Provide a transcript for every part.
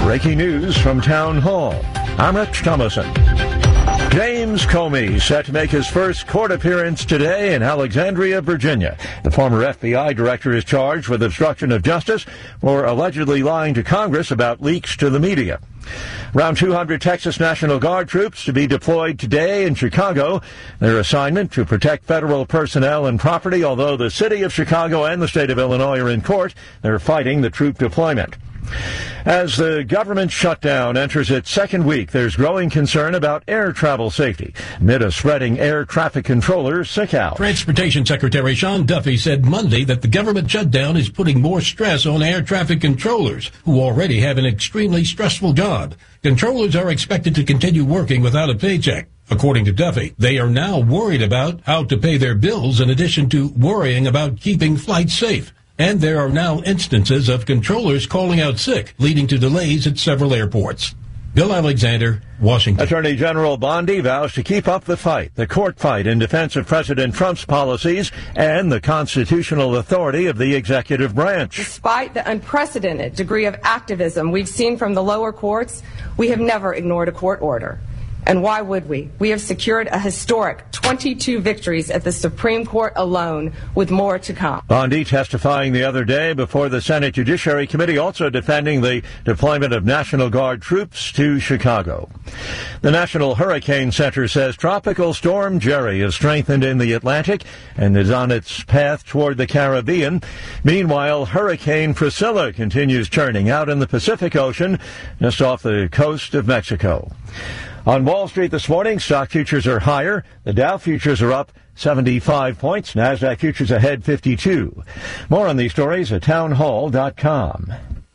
Breaking news from Town Hall. I'm Rich Thomason. James Comey set to make his first court appearance today in Alexandria, Virginia. The former FBI director is charged with obstruction of justice for allegedly lying to Congress about leaks to the media. Around 200 Texas National Guard troops to be deployed today in Chicago. Their assignment to protect federal personnel and property, although the city of Chicago and the state of Illinois are in court. They're fighting the troop deployment. As the government shutdown enters its second week, there's growing concern about air travel safety amid a spreading air traffic controller sick out. Transportation Secretary Sean Duffy said Monday that the government shutdown is putting more stress on air traffic controllers, who already have an extremely stressful job. Controllers are expected to continue working without a paycheck. According to Duffy, they are now worried about how to pay their bills in addition to worrying about keeping flights safe. And there are now instances of controllers calling out sick, leading to delays at several airports. Bill Alexander, Washington. Attorney General Bondi vows to keep up the fight, the court fight in defense of President Trump's policies and the constitutional authority of the executive branch. Despite the unprecedented degree of activism we've seen from the lower courts, we have never ignored a court order. And why would we? We have secured a historic 22 victories at the Supreme Court alone, with more to come. Bondi testifying the other day before the Senate Judiciary Committee, also defending the deployment of National Guard troops to Chicago. The National Hurricane Center says Tropical Storm Jerry has strengthened in the Atlantic and is on its path toward the Caribbean. Meanwhile, Hurricane Priscilla continues churning out in the Pacific Ocean just off the coast of Mexico. On Wall Street this morning, stock futures are higher. The Dow futures are up 75 points. NASDAQ futures ahead 52. More on these stories at townhall.com.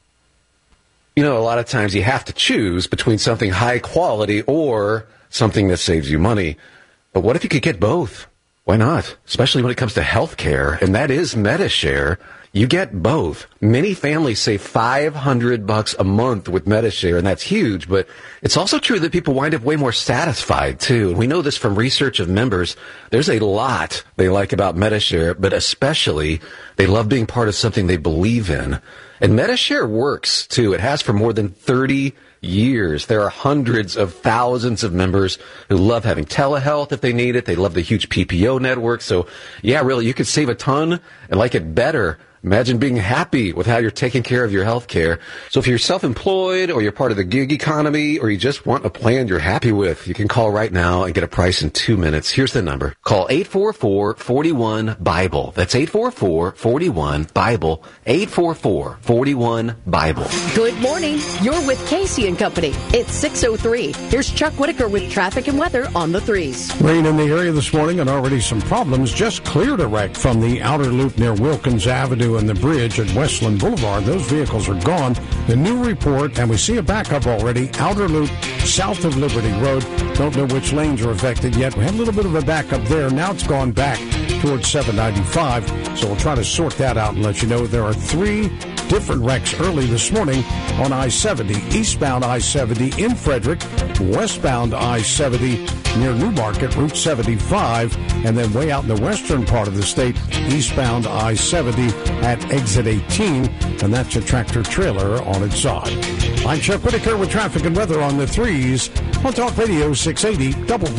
You know, a lot of times you have to choose between something high quality or something that saves you money. But what if you could get both? Why not? Especially when it comes to health care, and that is MediShare. You get both. Many families save $500 a month with MediShare, and that's huge, but it's also true that people wind up way more satisfied, too. We know this from research of members. There's a lot they like about MediShare, but especially they love being part of something they believe in. And MediShare works, too. It has for more than 30 years. There are hundreds of thousands of members who love having telehealth if they need it. They love the huge PPO network. So, yeah, really, you could save a ton and like it better. Imagine being happy with how you're taking care of your health care. So if you're self-employed or you're part of the gig economy or you just want a plan you're happy with, you can call right now and get a price in 2 minutes. Here's the number. Call 844-41-BIBLE. That's 844-41-BIBLE. 844-41-BIBLE. Good morning. You're with Casey and Company. It's 6:03. Here's Chuck Whitaker with traffic and weather on the 3s. Rain in the area this morning and already some problems. Just cleared a wreck from the outer loop near Wilkins Avenue and the bridge at Westland Boulevard. Those vehicles are gone. The new report, and we see a backup already, outer loop south of Liberty Road. Don't know which lanes are affected yet. We had a little bit of a backup there. Now it's gone back towards 795, so we'll try to sort that out and let you know. There are 3 different wrecks early this morning on I-70, eastbound I-70 in Frederick, westbound I-70 near Newmarket, Route 75, and then way out in the western part of the state, eastbound I-70 at exit 18, and that's a tractor trailer on its side. I'm Chuck Whitaker with traffic and weather on the 3s on Talk Radio 680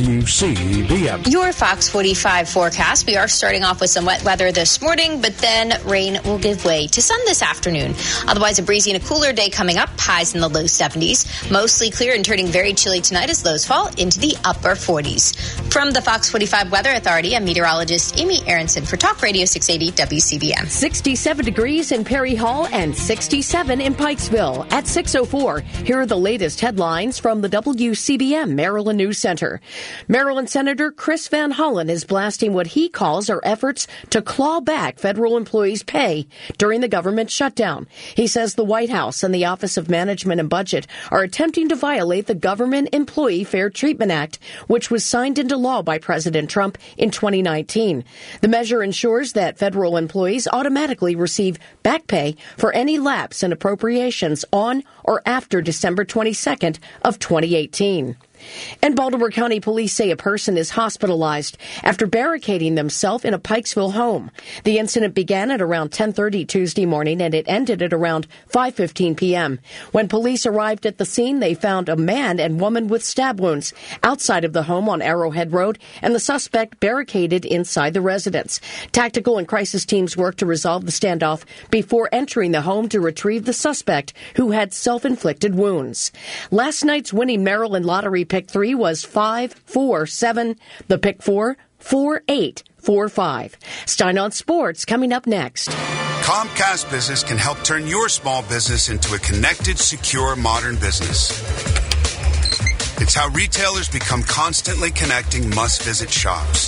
WCBM. Your Fox 45 forecast. We are starting off with some wet weather this morning, but then rain will give way to sun this afternoon. Otherwise, a breezy and a cooler day coming up, highs in the low 70s. Mostly clear and turning very chilly tonight as lows fall into the upper 40s. From the Fox 45 Weather Authority, I'm meteorologist Amy Aronson for Talk Radio 680 WCBM. 67 degrees in Perry Hall and 67 in Pikesville. At 6:04, here are the latest headlines from the WCBM Maryland News Center. Maryland Senator Chris Van Hollen is blasting what he calls our efforts to claw back federal employees' pay during the government shutdown. He says the White House and the Office of Management and Budget are attempting to violate the Government Employee Fair Treatment Act, which was signed into law by President Trump in 2019. The measure ensures that federal employees automatically receive back pay for any lapse in appropriations on or after December 22nd of 2018. And Baltimore County police say a person is hospitalized after barricading themselves in a Pikesville home. The incident began at around 10:30 Tuesday morning, and it ended at around 5:15 p.m. When police arrived at the scene, they found a man and woman with stab wounds outside of the home on Arrowhead Road, and the suspect barricaded inside the residence. Tactical and crisis teams worked to resolve the standoff before entering the home to retrieve the suspect, who had self-inflicted wounds. Last night's winning Maryland Lottery Pick 3 was 547. The Pick 4, 4845. Stein on Sports coming up next. Comcast Business can help turn your small business into a connected, secure, modern business. It's how retailers become constantly connecting must-visit shops.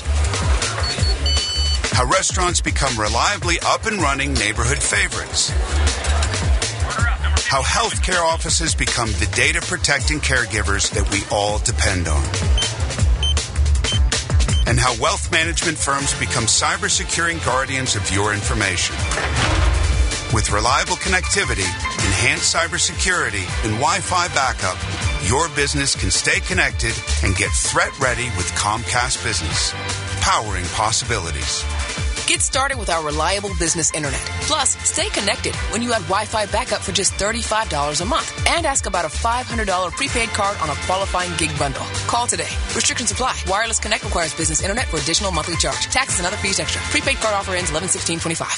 How restaurants become reliably up and running neighborhood favorites. How healthcare offices become the data-protecting caregivers that we all depend on. And how wealth management firms become cyber-securing guardians of your information. With reliable connectivity, enhanced cybersecurity, and Wi-Fi backup, your business can stay connected and get threat-ready with Comcast Business, powering possibilities. Get started with our reliable business internet. Plus, stay connected when you add Wi-Fi backup for just $35 a month. And ask about a $500 prepaid card on a qualifying gig bundle. Call today. Restrictions apply. Wireless Connect requires business internet for additional monthly charge. Taxes and other fees extra. Prepaid card offer ends 11/16/25.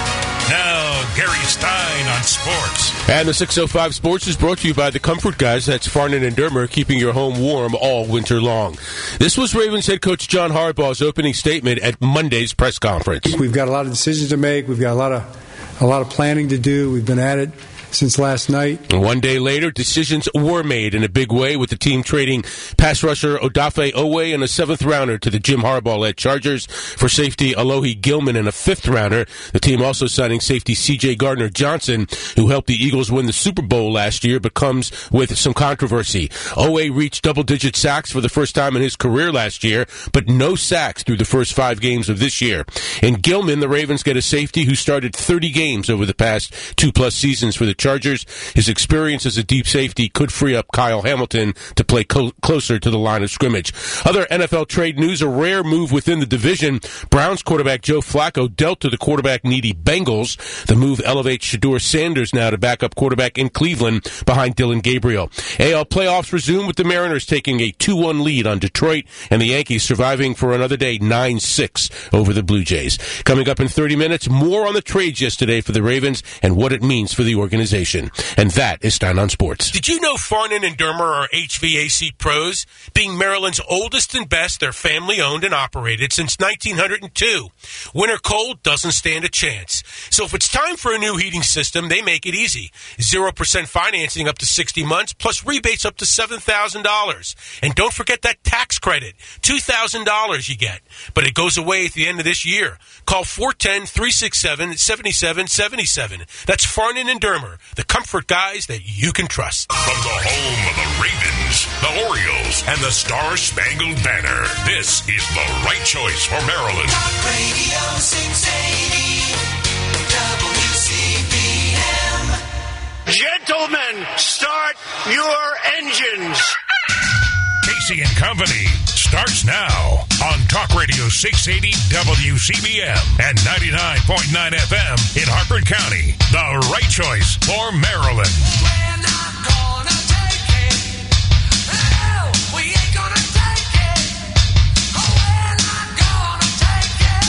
Now, Gary Stein on sports. And the 605 Sports is brought to you by the Comfort Guys. That's Farnan and Dermer, keeping your home warm all winter long. This was Ravens head coach John Harbaugh's opening statement at Monday's press conference. We've got a lot of decisions to make. We've got a lot of planning to do. We've been at it since last night. One day later, decisions were made in a big way, with the team trading pass rusher Odafe Owe and a 7th-rounder to the Jim Harbaugh-led Chargers for safety Alohi Gilman and a 5th-rounder. The team also signing safety C.J. Gardner-Johnson, who helped the Eagles win the Super Bowl last year, but comes with some controversy. Owe reached double-digit sacks for the first time in his career last year, but no sacks through the first 5 games of this year. In Gilman, the Ravens get a safety who started 30 games over the past 2+ seasons for the Chargers. His experience as a deep safety could free up Kyle Hamilton to play closer to the line of scrimmage. Other NFL trade news: a rare move within the division. Browns quarterback Joe Flacco dealt to the quarterback-needy Bengals. The move elevates Shedeur Sanders now to backup quarterback in Cleveland behind Dylan Gabriel. AL playoffs resume with the Mariners taking a 2-1 lead on Detroit, and the Yankees surviving for another day 9-6 over the Blue Jays. Coming up in 30 minutes, more on the trades yesterday for the Ravens and what it means for the organization. And that is Stein on Sports. Did you know Farnan and Dermer are HVAC pros? Being Maryland's oldest and best, they're family-owned and operated since 1902. Winter cold doesn't stand a chance. So if it's time for a new heating system, they make it easy. 0% financing up to 60 months, plus rebates up to $7,000. And don't forget that tax credit, $2,000 you get. But it goes away at the end of this year. Call 410-367-7777. That's Farnan and Dermer, the comfort guys that you can trust. From the home of the Ravens, the Orioles, and the Star-Spangled Banner, this is the right choice for Maryland. Talk Radio 680 WCBM. Gentlemen, start your engines. Casey and Company starts now on Talk Radio 680 WCBM and 99.9 FM in Harford County. The right choice for Maryland. We're not gonna take it. Oh, we ain't gonna take it. Oh, we're not gonna take it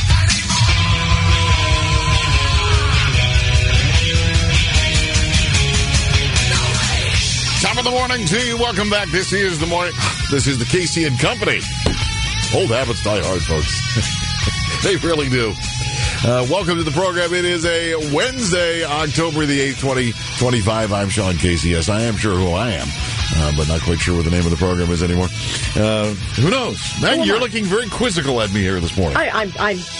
anymore. Top of the morning to you. Welcome back. This is the morning. This is the Casey and Company. Old habits die hard, folks. They really do. Welcome to the program. It is a Wednesday, October the 8th, 2025. I'm Sean Casey. Yes, I am sure who I am, but not quite sure what the name of the program is anymore. Who knows? Maggie, you're looking very quizzical at me here this morning.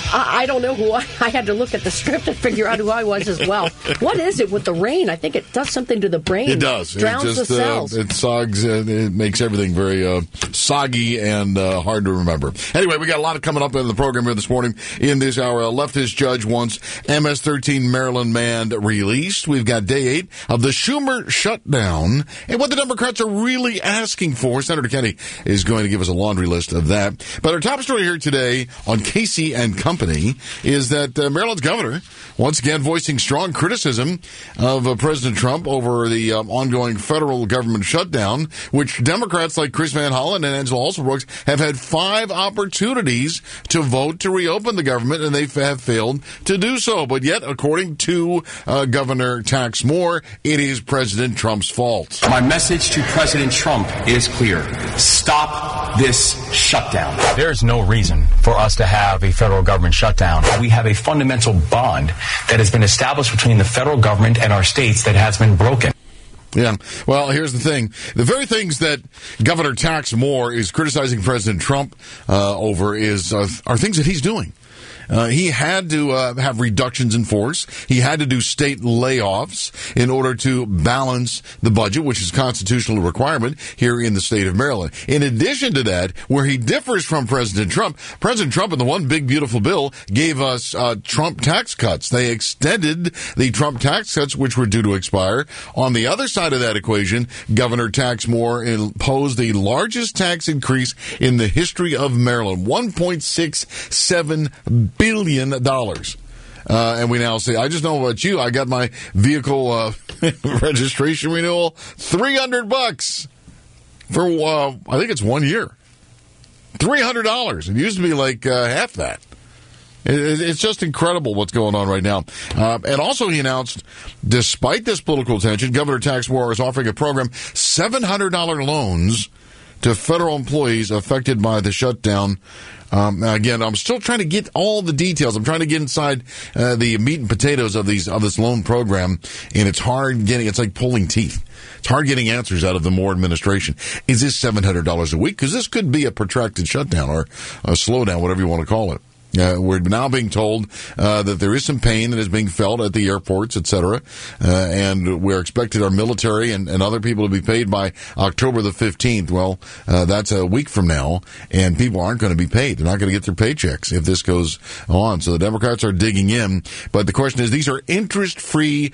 I don't know who I had to look at the script to figure out who I was as well. What is it with the rain? I think it does something to the brain. It does. Drowns the cells. It sogs. It makes everything very soggy and hard to remember. Anyway, we got a lot coming up in the program here this morning. In this hour, a leftist judge wants MS-13 Maryland man released. We've got day 8 of the Schumer shutdown and what the Democrats are really asking for. Senator Kennedy is going to give us a laundry list of that. But our top story here today on Casey and Company is that Maryland's governor once again voicing strong criticism of President Trump over the ongoing federal government shutdown, which Democrats like Chris Van Hollen and Angela Alsobrooks have had 5 opportunities to vote to reopen the government, and they have failed to do so. But yet, according to Governor Tax Moore, it is President Trump's fault. My message to President Trump is clear. Stop this shutdown. There is no reason for us to have a federal government shutdown. We have a fundamental bond that has been established between the federal government and our states that has been broken. Yeah. Well, here's the thing. The very things that Governor Tax Moore is criticizing President Trump over are things that he's doing. He had to have reductions in force. He had to do state layoffs in order to balance the budget, which is a constitutional requirement here in the state of Maryland. In addition to that, where he differs from President Trump in the one big beautiful bill gave us Trump tax cuts. They extended the Trump tax cuts, which were due to expire. On the other side of that equation, Governor Tax Moore imposed the largest tax increase in the history of Maryland, $1.67 billion. And we now say, I just know about you. I got my vehicle registration renewal, $300 for I think it's 1 year. $300. It used to be like half that. It's just incredible what's going on right now. And also he announced, despite this political tension, Governor Tax Moore is offering a program, $700 loans to federal employees affected by the shutdown. Again, I'm still trying to get all the details. I'm trying to get inside the meat and potatoes of this loan program, and it's hard getting. It's like pulling teeth. It's hard getting answers out of the Moore administration. Is this $700 a week? Because this could be a protracted shutdown or a slowdown, whatever you want to call it. We're now being told that there is some pain that is being felt at the airports, etc., and we're expected our military and other people to be paid by October the 15th. Well, that's a week from now, and people aren't going to be paid. They're not going to get their paychecks if this goes on. So the Democrats are digging in, but the question is, these are interest-free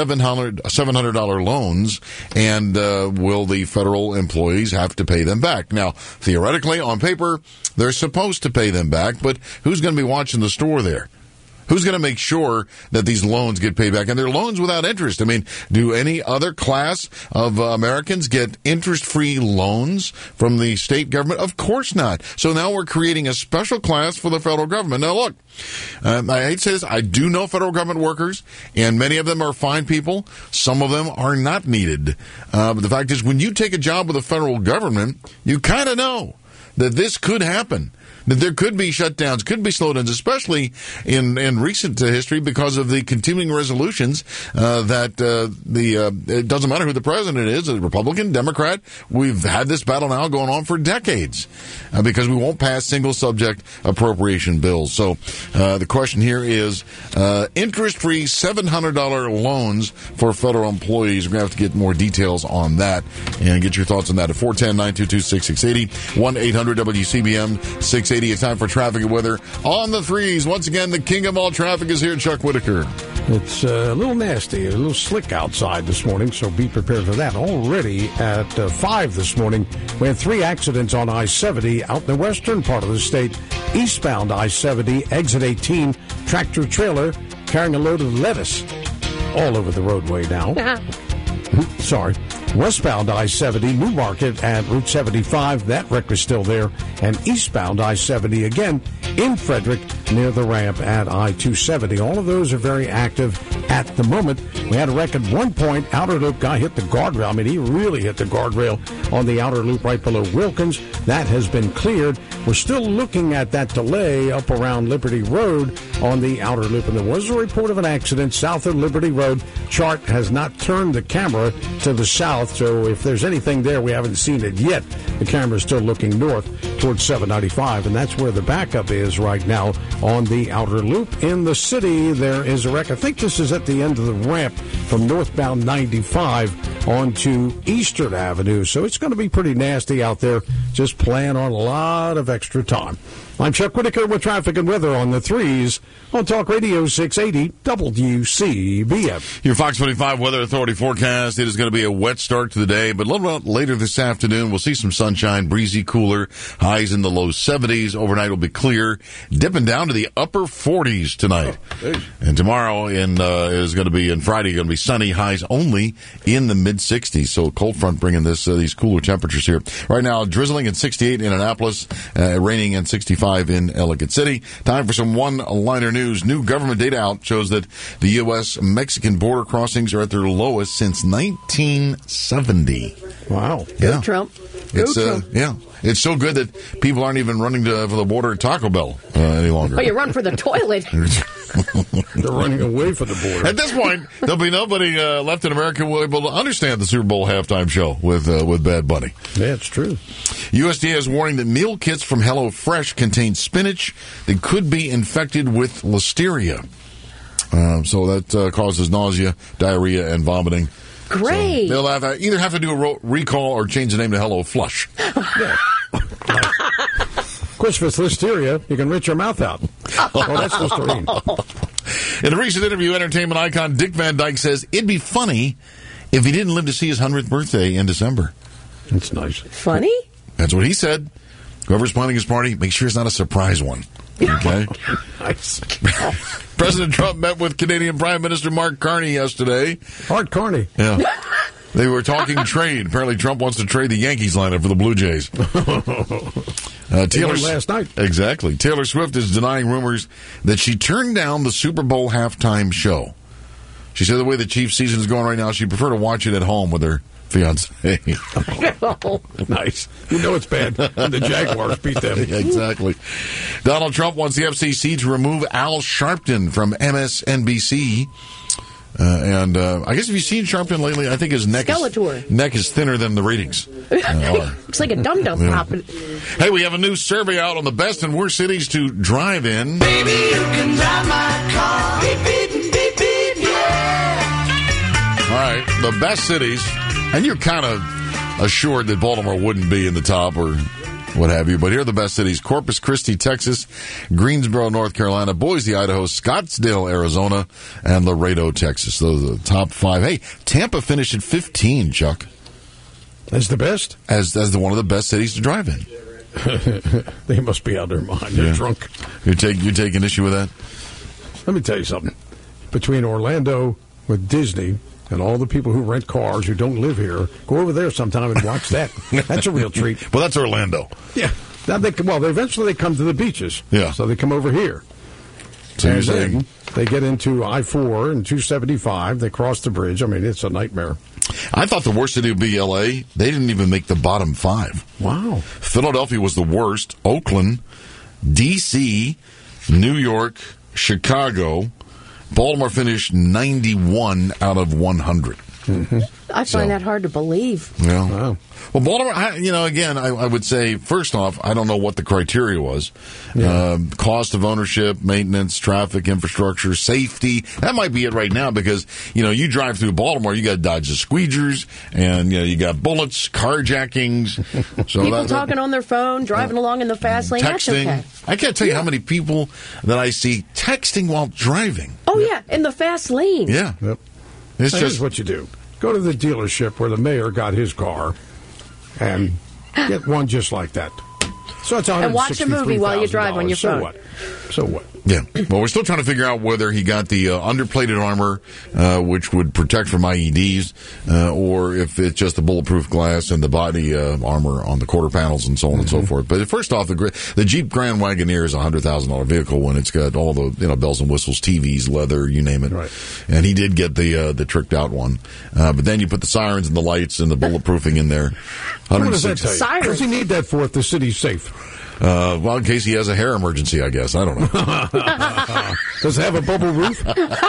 $700 loans, and will the federal employees have to pay them back? Now, theoretically, on paper, they're supposed to pay them back, but who's going to be watching the store there? Who's going to make sure that these loans get paid back? And they're loans without interest. I mean, do any other class of Americans get interest-free loans from the state government? Of course not. So now we're creating a special class for the federal government. Now, look, I hate to say this, I do know federal government workers, and many of them are fine people. Some of them are not needed. But the fact is, when you take a job with the federal government, you kind of know that this could happen. That there could be shutdowns, could be slowdowns, especially in recent history because of the continuing resolutions that it doesn't matter who the president is, a Republican, Democrat. We've had this battle now going on for decades because we won't pass single subject appropriation bills. So the question here is interest-free $700 loans for federal employees. We're going to have to get more details on that and get your thoughts on that at 410-922-6680, 1-800-WCBM-680. It's time for traffic and weather on the threes. Once again, the king of all traffic is here, Chuck Whitaker. It's a little nasty, a little slick outside this morning, so be prepared for that. Already at 5 this morning, we had 3 accidents on I-70 out in the western part of the state. Eastbound I-70, exit 18, tractor trailer carrying a load of lettuce all over the roadway now. Sorry. Westbound I-70, New Market at Route 75, that wreck is still there. And eastbound I-70 again in Frederick near the ramp at I-270. All of those are very active at the moment. We had a wreck at one point. Outer loop guy hit the guardrail. I mean, he really hit the guardrail on the outer loop right below Wilkins. That has been cleared. we're still looking at that delay up around Liberty Road on the outer loop. And there was a report of an accident south of Liberty Road. Chart has not turned the camera to the south, so if there's anything there, we haven't seen it yet. The camera's still looking north towards 795, and that's where the backup is right now on the outer loop. In the city, there is a wreck. I think this is at the end of the ramp from northbound 95 onto Eastern Avenue, so it's going to be pretty nasty out there. Just plan on a lot of extra time. I'm Chuck Whitaker with traffic and weather on the 3s on Talk Radio 680 WCBM. Your Fox 25 Weather Authority forecast. It is going to be a wet start to the day, but a little bit later this afternoon, we'll see some sunshine, breezy, cooler, highs in the low 70s. Overnight will be clear, dipping down to the upper 40s tonight. And tomorrow is going to be, and Friday, going to be sunny, highs only in the mid 60s. So cold front bringing these cooler temperatures here. Right now, drizzling at 68 in Annapolis, raining at 65 in Ellicott City. Time for some one-liner news. New government data out shows that the U.S.-Mexican border crossings are at their lowest since 1970. Wow. Go Trump. It's it's so good that people aren't even running for the border at Taco Bell any longer. Oh, you run for the toilet. They're running away from the border. At this point, there'll be nobody left in America will be able to understand the Super Bowl halftime show with Bad Bunny. Yeah, it's true. USDA is warning that meal kits from HelloFresh contain spinach that could be infected with listeria. So that causes nausea, diarrhea, and vomiting. Great. So they'll either have to do a recall or change the name to Hello Flush. Yeah. Of course, if it's listeria, you can rinse your mouth out. Oh, that's Listerine. In a recent interview, entertainment icon Dick Van Dyke says it'd be funny if he didn't live to see his 100th birthday in December. That's nice. Funny? That's what he said. Whoever's planning his party, make sure it's not a surprise one. Okay? Nice. President Trump met with Canadian Prime Minister Mark Carney yesterday. Art Carney. Yeah. They were talking trade. Apparently, Trump wants to trade the Yankees lineup for the Blue Jays. Last night. Exactly. Taylor Swift is denying rumors that she turned down the Super Bowl halftime show. She said the way the Chiefs season is going right now, she'd prefer to watch it at home with her fiance. Nice. You know it's bad when the Jaguars beat them. Exactly. Donald Trump wants the FCC to remove Al Sharpton from MSNBC. And I guess if you've seen Sharpton lately, I think his neck is thinner than the ratings are. Looks like a dum-dum popping. Hey, we have a new survey out on the best and worst cities to drive in. Baby, you can drive my car. Beep, beep, beep, beep, yeah. All right, the best cities, and you're kind of assured that Baltimore wouldn't be in the top or what have you, but here are the best cities: Corpus Christi, Texas; Greensboro, North Carolina; Boise, Idaho; Scottsdale, Arizona; and Laredo, Texas. Those are the top 5. Hey, Tampa finished at 15, Chuck. As the best? As one of the best cities to drive in. They must be out of their mind. They're drunk. You taking issue with that? Let me tell you something. Between Orlando with Disney and all the people who rent cars who don't live here, go over there sometime and watch that. That's a real treat. Well, that's Orlando. Yeah. Now eventually they come to the beaches. Yeah. So they come over here. So and you're saying then they get into I-4 and 275. They cross the bridge. I mean, it's a nightmare. I thought the worst city would be L.A. They didn't even make the bottom 5. Wow. Philadelphia was the worst. Oakland, D.C., New York, Chicago. Baltimore finished 91 out of 100. Mm-hmm. I find that hard to believe. Yeah. Wow. Well, Baltimore, I would say, first off, I don't know what the criteria was. Yeah. Cost of ownership, maintenance, traffic, infrastructure, safety. That might be it right now because, you drive through Baltimore, you got dodge the squeegers, and, you got bullets, carjackings. So people talking on their phone, driving along in the fast lane. Texting. That's okay. I can't tell you how many people that I see texting while driving. Oh, yeah, in the fast lane. Yeah. Yep. It's Here's what you do. Go to the dealership where the mayor got his car and get one just like that. So it's and watch a movie while you drive on your phone. So what? Yeah. Well, we're still trying to figure out whether he got the underplated armor, which would protect from IEDs, or if it's just the bulletproof glass and the body armor on the quarter panels and so on and so forth. But first off, the Jeep Grand Wagoneer is a $100,000 vehicle when it's got all the bells and whistles, TVs, leather, you name it. Right. And he did get the tricked out one. But then you put the sirens and the lights and the bulletproofing in there. What does that tell you? What does he need that for if the city's safe? Well, in case he has a hair emergency, I guess. I don't know. Does it have a bubble roof?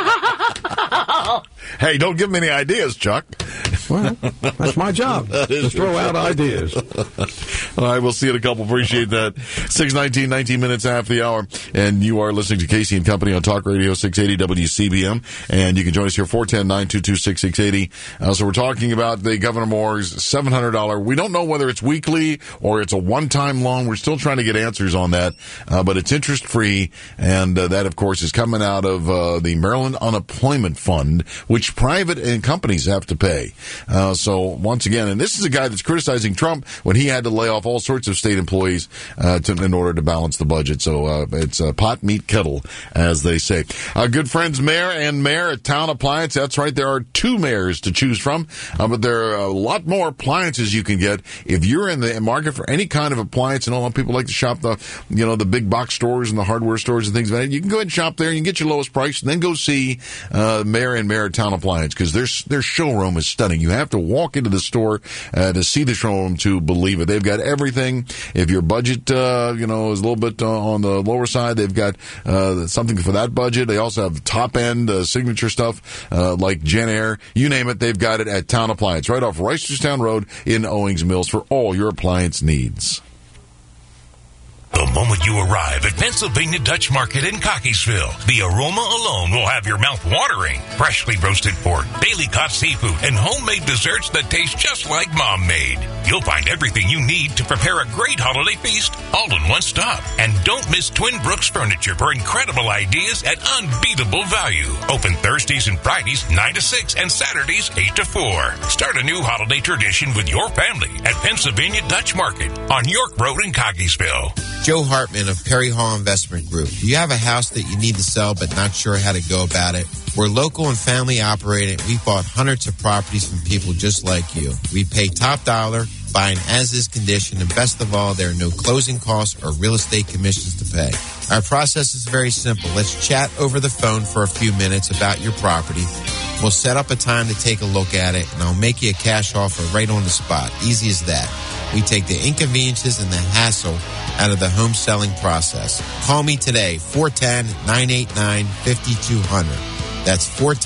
Hey, don't give me any ideas, Chuck. Well, that's my job. To throw out ideas. All right, we'll see you in a couple. Appreciate that. 6:19, 19 minutes after the hour. And you are listening to Casey and Company on Talk Radio 680 WCBM. And you can join us here, 410-922-6680. So we're talking about the Governor Moore's $700. We don't know whether it's weekly or it's a one-time loan. We're still trying to get answers on that. But it's interest-free. And that, of course, is coming out of the Maryland Unemployment Fund, which private and companies have to pay. So once again, and this is a guy that's criticizing Trump when he had to lay off all sorts of state employees in order to balance the budget. So it's pot, meat, kettle, as they say. Good friends, Mayor and Mayor at Town Appliance. That's right. There are two mayors to choose from, but there are a lot more appliances you can get if you're in the market for any kind of appliance. And a lot of people like to shop the big box stores and the hardware stores and things like that. You can go ahead and shop there. You can get your lowest price, and then go see Mayor and Mayor at Town Appliance, because their showroom is stunning. You have to walk into the store to see the showroom to believe it. They've got everything. If your budget, is a little bit on the lower side, they've got something for that budget. They also have top-end signature stuff like Gen Air. You name it, they've got it at Town Appliance, right off Reisterstown Road in Owings Mills for all your appliance needs. The moment you arrive at Pennsylvania Dutch Market in Cockeysville, the aroma alone will have your mouth watering. Freshly roasted pork, daily caught seafood, and homemade desserts that taste just like Mom made. You'll find everything you need to prepare a great holiday feast all in one stop. And don't miss Twin Brooks Furniture for incredible ideas at unbeatable value. Open Thursdays and Fridays 9 to 6 and Saturdays 8 to 4. Start a new holiday tradition with your family at Pennsylvania Dutch Market on York Road in Cockeysville. Joe Hartman of Perry Hall Investment Group. Do you have a house that you need to sell but not sure how to go about it? We're local and family operated. We've bought hundreds of properties from people just like you. We pay top dollar, buy an as-is condition, and best of all, there are no closing costs or real estate commissions to pay. Our process is very simple. Let's chat over the phone for a few minutes about your property. We'll set up a time to take a look at it, and I'll make you a cash offer right on the spot. Easy as that. We take the inconveniences and the hassle out of the home selling process. Call me today, 410-989-5200. That's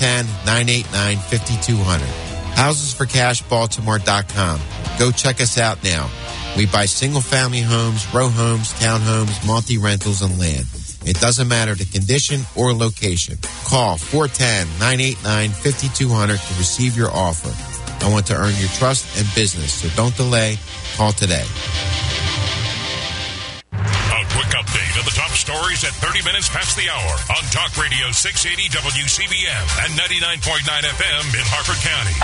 410-989-5200. HousesForCashBaltimore.com. Go check us out now. We buy single-family homes, row homes, townhomes, multi-rentals, and land. It doesn't matter the condition or location. Call 410-989-5200 to receive your offer. I want to earn your trust and business, so don't delay. Call today. A quick update of the top stories at 30 minutes past the hour on Talk Radio 680 WCBM and 99.9 FM in Harford County.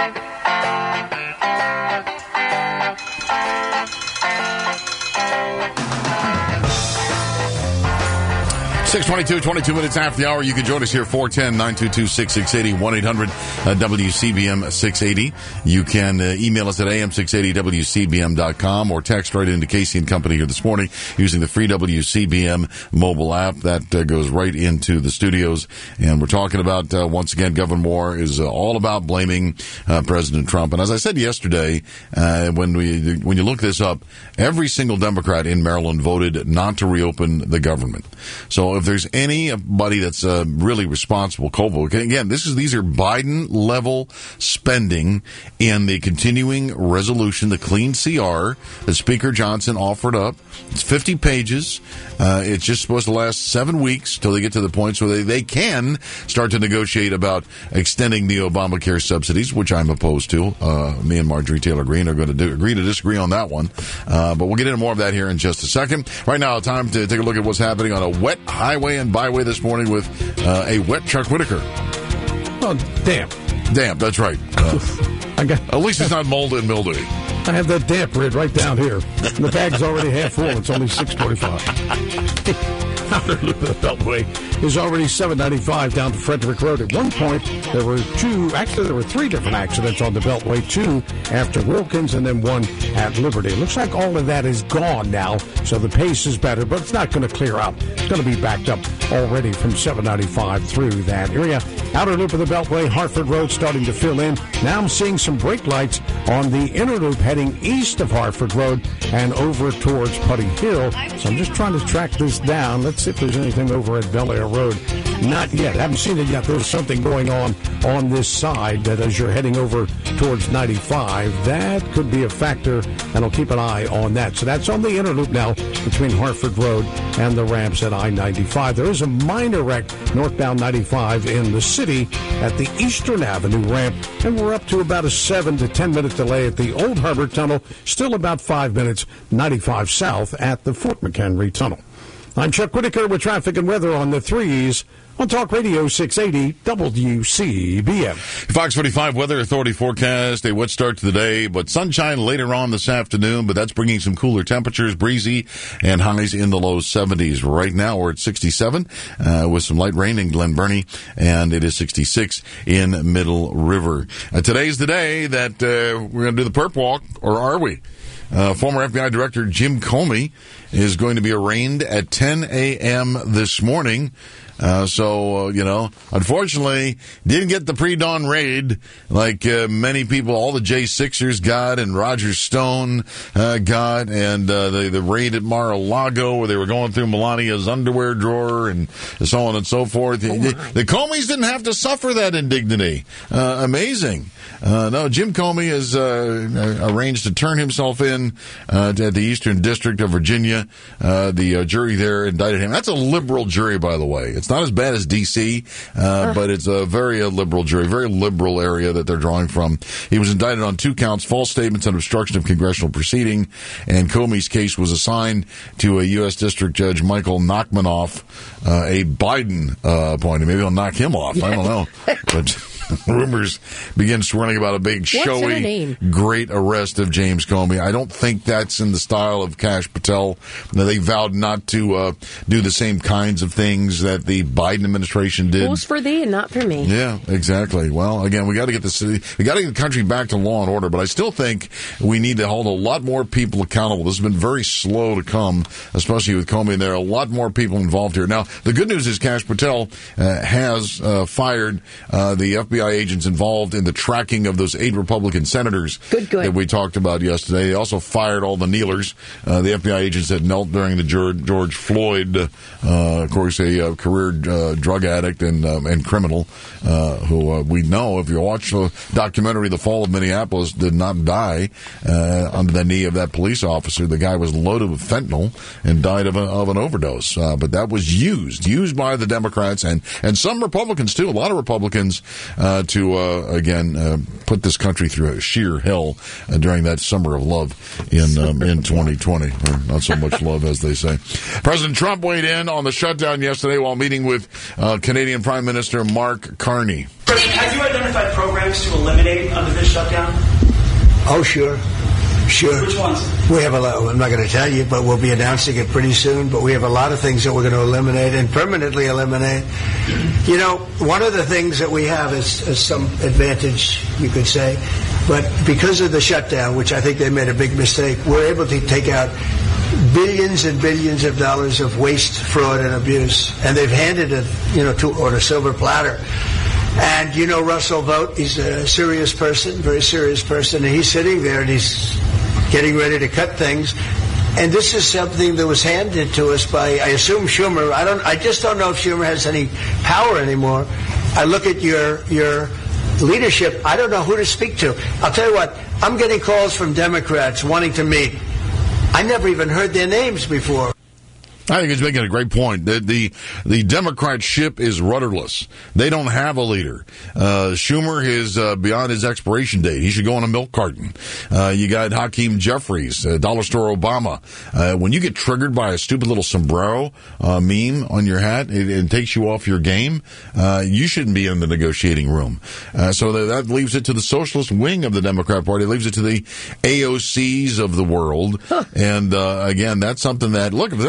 6:22, 22 minutes after the hour. You can join us here, 410-922-6680, 1-800-WCBM-680. You can email us at am680wcbm.com or text right into Casey and Company here this morning using the free WCBM mobile app. That goes right into the studios. And we're talking about, once again, Governor Moore is all about blaming President Trump. And as I said yesterday, when you look this up, every single Democrat in Maryland voted not to reopen the government. So if there's anybody that's really responsible, again, these are Biden-level spending in the continuing resolution, the clean CR that Speaker Johnson offered up. It's 50 pages. It's just supposed to last 7 weeks till they get to the point so they can start to negotiate about extending the Obamacare subsidies, which I'm opposed to. Me and Marjorie Taylor Greene are going to agree to disagree on that one. But we'll get into more of that here in just a second. Right now, time to take a look at what's happening on a wet highway and byway this morning with a wet Chuck Whitaker. Oh, damp. Damp, that's right. At least it's not mold and mildewy. I have that damp rid right down here. And the bag's already half full. It's only 6:25. Outer loop of the Beltway is already 795 down to Frederick Road. At one point, there were three different accidents on the Beltway, two after Wilkins and then one at Liberty. It looks like all of that is gone now, so the pace is better, but it's not going to clear up. It's going to be backed up already from 795 through that area. Outer loop of the Beltway, Hartford Road starting to fill in. Now I'm seeing some brake lights on the inner loop heading east of Hartford Road and over towards Putty Hill. So I'm just trying to track this down. Let's see if there's anything over at Bel Air Road. Not yet. I haven't seen it yet. There's something going on this side that as you're heading over towards 95, that could be a factor, and I'll keep an eye on that. So that's on the inner loop now between Hartford Road and the ramps at I-95. There is a minor wreck northbound 95 in the city at the Eastern Avenue ramp, and we're up to about a 7 to 10 minute delay at the Old Harbor Tunnel, still about 5 minutes 95 south at the Fort McHenry Tunnel. I'm Chuck Whitaker with traffic and weather on the 3s on Talk Radio 680 WCBM. Fox 45 Weather Authority forecast a wet start to the day, but sunshine later on this afternoon, but that's bringing some cooler temperatures, breezy, and highs in the low 70s. Right now we're at 67 with some light rain in Glen Burnie, and it is 66 in Middle River. Today's the day that we're going to do the perp walk, or are we? Former FBI Director Jim Comey is going to be arraigned at 10 a.m. this morning. Unfortunately, didn't get the pre-dawn raid like many people, all the J6ers got and Roger Stone got, and the raid at Mar-a-Lago where they were going through Melania's underwear drawer and so on and so forth. The Comeys didn't have to suffer that indignity. Amazing. No, Jim Comey has arranged to turn himself in at the Eastern District of Virginia. The jury there indicted him. That's a liberal jury, by the way. It's not as bad as D.C., but it's a very liberal jury, very liberal area that they're drawing from. He was indicted on 2 counts, false statements and obstruction of congressional proceeding, and Comey's case was assigned to a U.S. District Judge Michael Nachmanoff, a Biden appointee. Maybe he'll knock him off. I don't know. But rumors begin swirling about a big, showy, great arrest of James Comey. I don't think that's in the style of Kash Patel. They vowed not to do the same kinds of things that the Biden administration did. Rules for thee and not for me. Yeah, exactly. Well, again, we got to get the country back to law and order, but I still think we need to hold a lot more people accountable. This has been very slow to come, especially with Comey. There are a lot more people involved here. Now, the good news is Kash Patel has fired the FBI agents involved in the tracking of those 8 Republican senators that we talked about yesterday. They also fired all the kneelers, the FBI agents that knelt during the George Floyd, of course, a career drug addict and criminal, who we know, if you watch the documentary The Fall of Minneapolis, did not die under the knee of that police officer. The guy was loaded with fentanyl and died of an overdose. But that was used by the Democrats and some Republicans, too. A lot of Republicans to put this country through sheer hell during that summer of love in 2020. Or not so much love, as they say. President Trump weighed in on the shutdown yesterday while meeting with Canadian Prime Minister Mark Carney. President, have you identified programs to eliminate under this shutdown? Oh, sure. Which ones? We have a lot. I'm not going to tell you, but we'll be announcing it pretty soon. But we have a lot of things that we're going to eliminate and permanently eliminate. You know, one of the things that we have is some advantage, you could say. But because of the shutdown, which I think they made a big mistake, we're able to take out billions and billions of dollars of waste, fraud, and abuse. And they've handed it, on a silver platter. And Russell Vogt, he's a serious person, very serious person, and he's sitting there and he's getting ready to cut things. And this is something that was handed to us by, I assume, Schumer. I just don't know if Schumer has any power anymore. I look at your leadership, I don't know who to speak to. I'll tell you what, I'm getting calls from Democrats wanting to meet. I never even heard their names before. I think he's making a great point. The Democrat ship is rudderless. They don't have a leader. Schumer is beyond his expiration date. He should go on a milk carton. You got Hakeem Jeffries, Dollar Store Obama. When you get triggered by a stupid little sombrero meme on your hat, it takes you off your game. You shouldn't be in the negotiating room. So that leaves it to the socialist wing of the Democrat Party. It leaves it to the AOCs of the world. And again, that's something that, look, if the Democrats want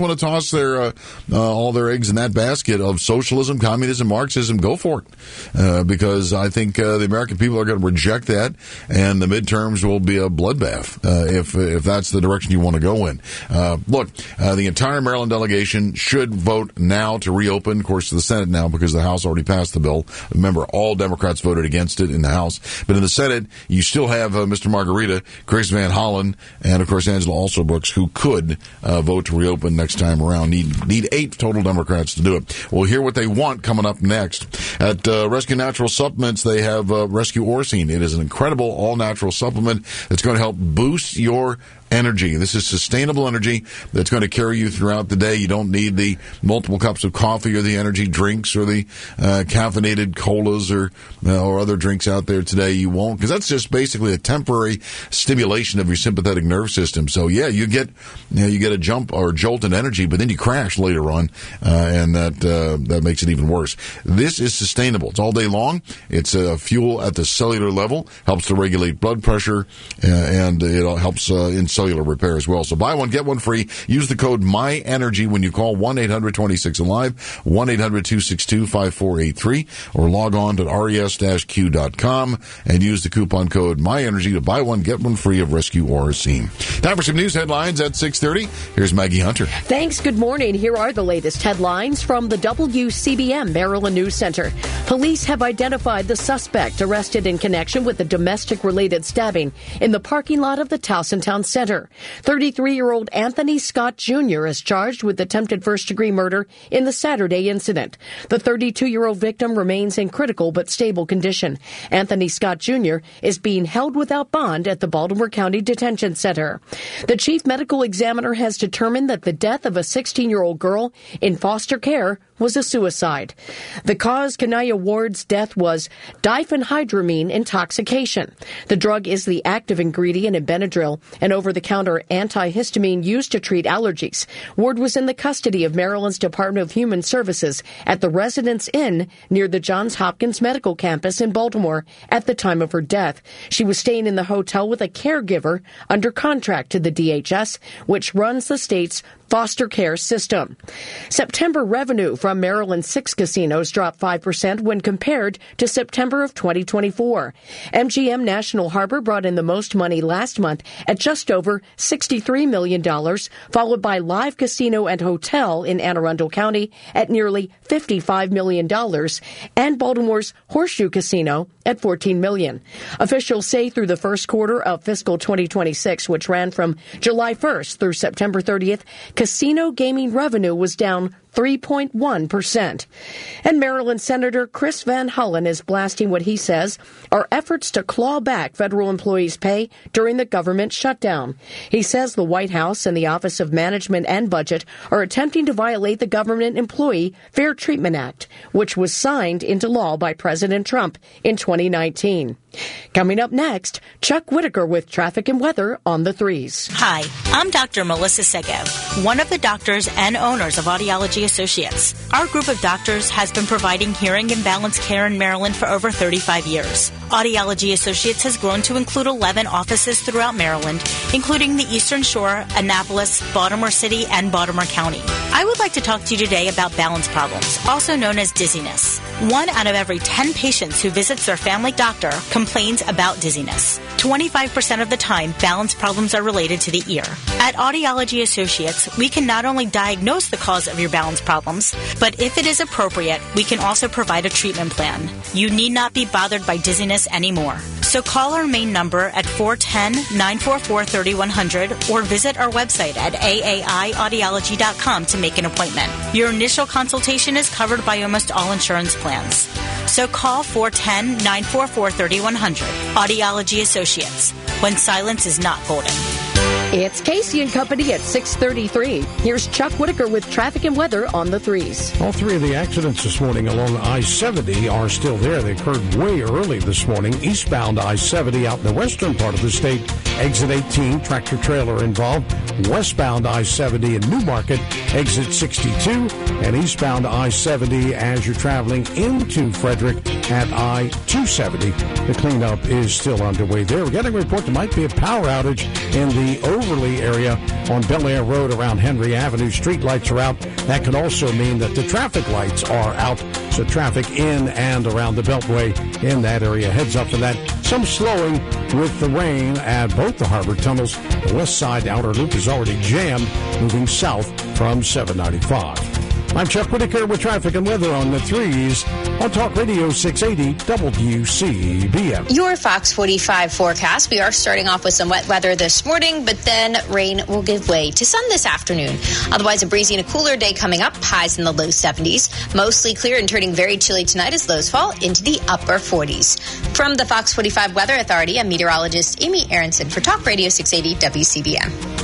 want to toss their all their eggs in that basket of socialism, communism, Marxism, go for it. Because I think the American people are going to reject that, and the midterms will be a bloodbath if that's the direction you want to go in. Look, the entire Maryland delegation should vote now to reopen, of course, to the Senate now because the House already passed the bill. Remember, all Democrats voted against it in the House. But in the Senate, you still have Mr. Margarita, Chris Van Hollen, and, of course, Angela Alsobrooks, who could vote to reopen next time around. Need 8 total Democrats to do it. We'll hear what they want coming up next. At Rescue Natural Supplements, they have Rescue Orcine. It is an incredible all-natural supplement that's going to help boost your energy. This is sustainable energy that's going to carry you throughout the day. You don't need the multiple cups of coffee or the energy drinks or the caffeinated colas or other drinks out there today. You won't, because that's just basically a temporary stimulation of your sympathetic nerve system. So yeah, you get a jump or a jolt in energy, but then you crash later on, and that makes it even worse. This is sustainable. It's all day long. It's a fuel at the cellular level, helps to regulate blood pressure, and it helps in cellular repair as well. So buy one, get one free. Use the code MyEnergy when you call 1-800-26-ALIVE, 1-800-262-5483, or log on to res-q.com and use the coupon code MyEnergy to buy one, get one free of Rescue Orcine. Time for some news headlines at 6:30. Here's Maggie Hunter. Thanks. Good morning. Here are the latest headlines from the WCBM Maryland News Center. Police have identified the suspect arrested in connection with the domestic-related stabbing in the parking lot of the Towsontown Center. 33-year-old Anthony Scott Jr. is charged with attempted first-degree murder in the Saturday incident. The 32-year-old victim remains in critical but stable condition. Anthony Scott Jr. is being held without bond at the Baltimore County Detention Center. The chief medical examiner has determined that the death of a 16-year-old girl in foster care was a suicide. The cause Kanaya Ward's death was diphenhydramine intoxication. The drug is the active ingredient in Benadryl, an over-the-counter antihistamine used to treat allergies. Ward was in the custody of Maryland's Department of Human Services at the Residence Inn near the Johns Hopkins Medical Campus in Baltimore at the time of her death. She was staying in the hotel with a caregiver under contract to the DHS, which runs the state's foster care system. September revenue from Maryland's 6 casinos dropped 5% when compared to September of 2024. MGM National Harbor brought in the most money last month at just over $63 million, followed by Live Casino and Hotel in Anne Arundel County at nearly $55 million, and Baltimore's Horseshoe Casino at $14 million. Officials say through the first quarter of fiscal 2026, which ran from July 1st through September 30th, casino gaming revenue was down 3.1%. And Maryland Senator Chris Van Hollen is blasting what he says are efforts to claw back federal employees' pay during the government shutdown. He says the White House and the Office of Management and Budget are attempting to violate the Government Employee Fair Treatment Act, which was signed into law by President Trump in 2019. Coming up next, Chuck Whitaker with traffic and weather on the 3s. Hi, I'm Dr. Melissa Sego, one of the doctors and owners of Audiology Associates. Our group of doctors has been providing hearing and balance care in Maryland for over 35 years. Audiology Associates has grown to include 11 offices throughout Maryland, including the Eastern Shore, Annapolis, Baltimore City, and Baltimore County. I would like to talk to you today about balance problems, also known as dizziness. 1 out of every 10 patients who visits their family doctor complains about dizziness. 25% of the time, balance problems are related to the ear. At Audiology Associates, we can not only diagnose the cause of your balance problems, but if it is appropriate, we can also provide a treatment plan. You need not be bothered by dizziness anymore. So call our main number at 410-944-3100 or visit our website at aaiaudiology.com to make an appointment. Your initial consultation is covered by almost all insurance plans. So call 410-944-3100. Audiology Associates, when silence is not golden. It's Casey and Company at 6:33. Here's Chuck Whitaker with traffic and weather on the 3s. All 3 of the accidents this morning along I-70 are still there. They occurred way early this morning. Eastbound I-70 out in the western part of the state. Exit 18, tractor trailer involved. Westbound I-70 in Newmarket, exit 62. And eastbound I-70 as you're traveling into Frederick at I-270. The cleanup is still underway there. We're getting a report there might be a power outage in the Overley area on Bel Air Road around Henry Avenue. Street lights are out. That could also mean that the traffic lights are out. So traffic in and around the Beltway in that area. Heads up for that. Some slowing with the rain at both the harbor tunnels. The west side outer loop is already jammed, moving south from 795. I'm Chuck Whitaker with traffic and weather on the 3s on Talk Radio 680 WCBM. Your Fox 45 forecast. We are starting off with some wet weather this morning, but then rain will give way to sun this afternoon. Otherwise, a breezy and a cooler day coming up. Highs in the low 70s. Mostly clear and turning very chilly tonight as lows fall into the upper 40s. From the Fox 45 Weather Authority, I'm meteorologist Amy Aronson for Talk Radio 680 WCBM.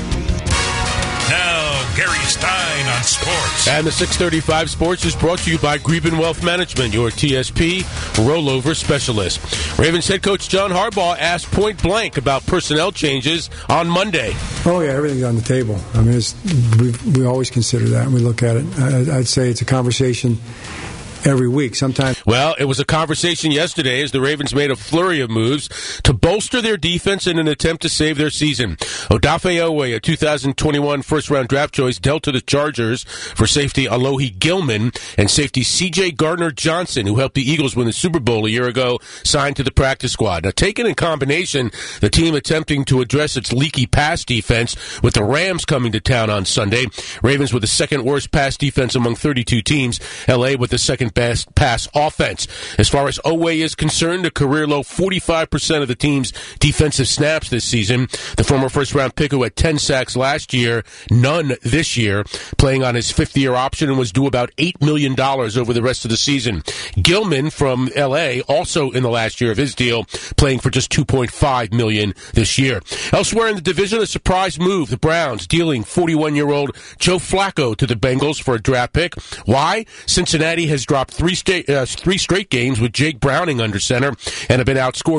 Now, Gary Stein on sports. And the 635 Sports is brought to you by Greben Wealth Management, your TSP rollover specialist. Ravens head coach John Harbaugh asked point blank about personnel changes on Monday. Oh, yeah, everything's on the table. I mean, we always consider that, and we look at it. I'd say it's a conversation every week. Sometimes. Well, it was a conversation yesterday as the Ravens made a flurry of moves to bolster their defense in an attempt to save their season. Odafe Oweh, a 2021 first-round draft choice, dealt to the Chargers for safety Alohi Gilman, and safety C.J. Gardner-Johnson, who helped the Eagles win the Super Bowl a year ago, signed to the practice squad. Now, taken in combination, the team attempting to address its leaky pass defense with the Rams coming to town on Sunday. Ravens with the second-worst pass defense among 32 teams. L.A. with the second best pass offense. As far as Oweh is concerned, a career-low 45% of the team's defensive snaps this season. The former first-round pick who had 10 sacks last year, none this year, playing on his fifth-year option and was due about $8 million over the rest of the season. Gilman from L.A., also in the last year of his deal, playing for just $2.5 million this year. Elsewhere in the division, a surprise move. The Browns dealing 41-year-old Joe Flacco to the Bengals for a draft pick. Why? Cincinnati has dropped three straight games with Jake Browning under center and have been outscored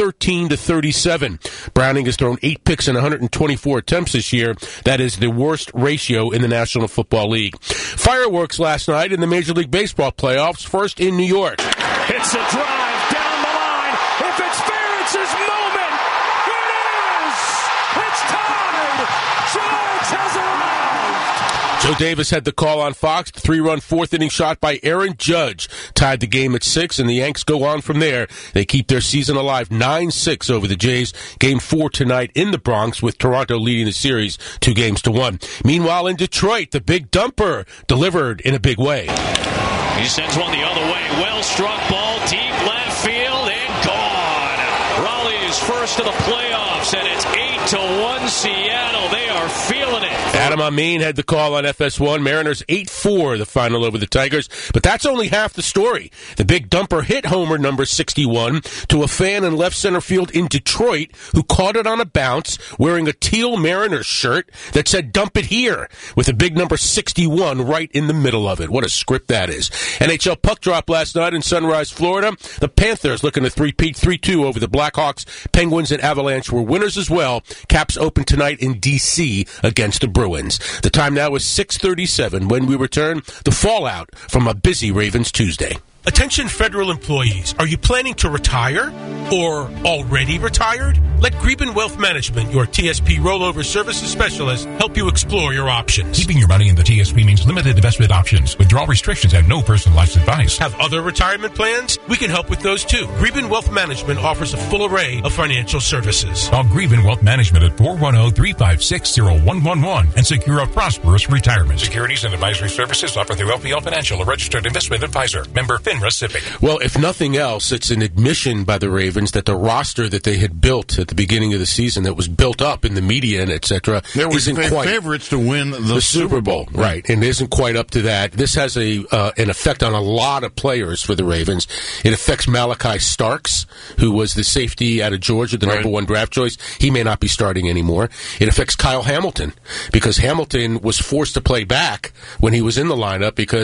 113-37. Browning has thrown 8 picks in 124 attempts this year. That is the worst ratio in the National Football League. Fireworks last night in the Major League Baseball playoffs, first in New York. It's a drive down the line. If it's fair, it's his moment. It is. It's tied. Judge has arrived. Joe Davis had the call on Fox. The 3-run fourth-inning shot by Aaron Judge tied the game at 6, and the Yanks go on from there. They keep their season alive 9-6 over the Jays. Game 4 tonight in the Bronx, with Toronto leading the series 2-1. Meanwhile, in Detroit, the big dumper delivered in a big way. He sends one the other way. Well struck ball, deep left field, and gone. Raleigh is first of the playoffs, and it's 8-1 Seattle. They are feeling it. Adam Amin had the call on FS1. Mariners 8-4, the final over the Tigers. But that's only half the story. The big dumper hit homer number 61 to a fan in left center field in Detroit who caught it on a bounce wearing a teal Mariners shirt that said "Dump it here" with a big number 61 right in the middle of it. What a script that is. NHL puck drop last night in Sunrise, Florida. The Panthers looking to three-peat 3-2 over the Blackhawks. Penguins and Avalanche were winners as well. Caps open tonight in D.C. against the Bruins. The time now is 6:37. When we return, the fallout from a busy Ravens Tuesday. Attention federal employees, are you planning to retire or already retired? Let Greben Wealth Management, your TSP rollover services specialist, help you explore your options. Keeping your money in the TSP means limited investment options, withdrawal restrictions, and no personalized advice. Have other retirement plans? We can help with those too. Greben Wealth Management offers a full array of financial services. Call Greben Wealth Management at 410-356-0111 and secure a prosperous retirement. Securities and advisory services offered through LPL Financial, a registered investment advisor. Member FINRA SIPC. Well, if nothing else, it's an admission by the Ravens that the roster that they had built at the beginning of the season, that was built up in the media and etc., there was isn't quite favorites to win the Super Bowl, right? And isn't quite up to that. This has an effect on a lot of players for the Ravens. It affects Malachi Starks, who was the safety out of Georgia, the number 1 draft choice. He may not be starting anymore. It affects Kyle Hamilton, because Hamilton was forced to play back when he was in the lineup because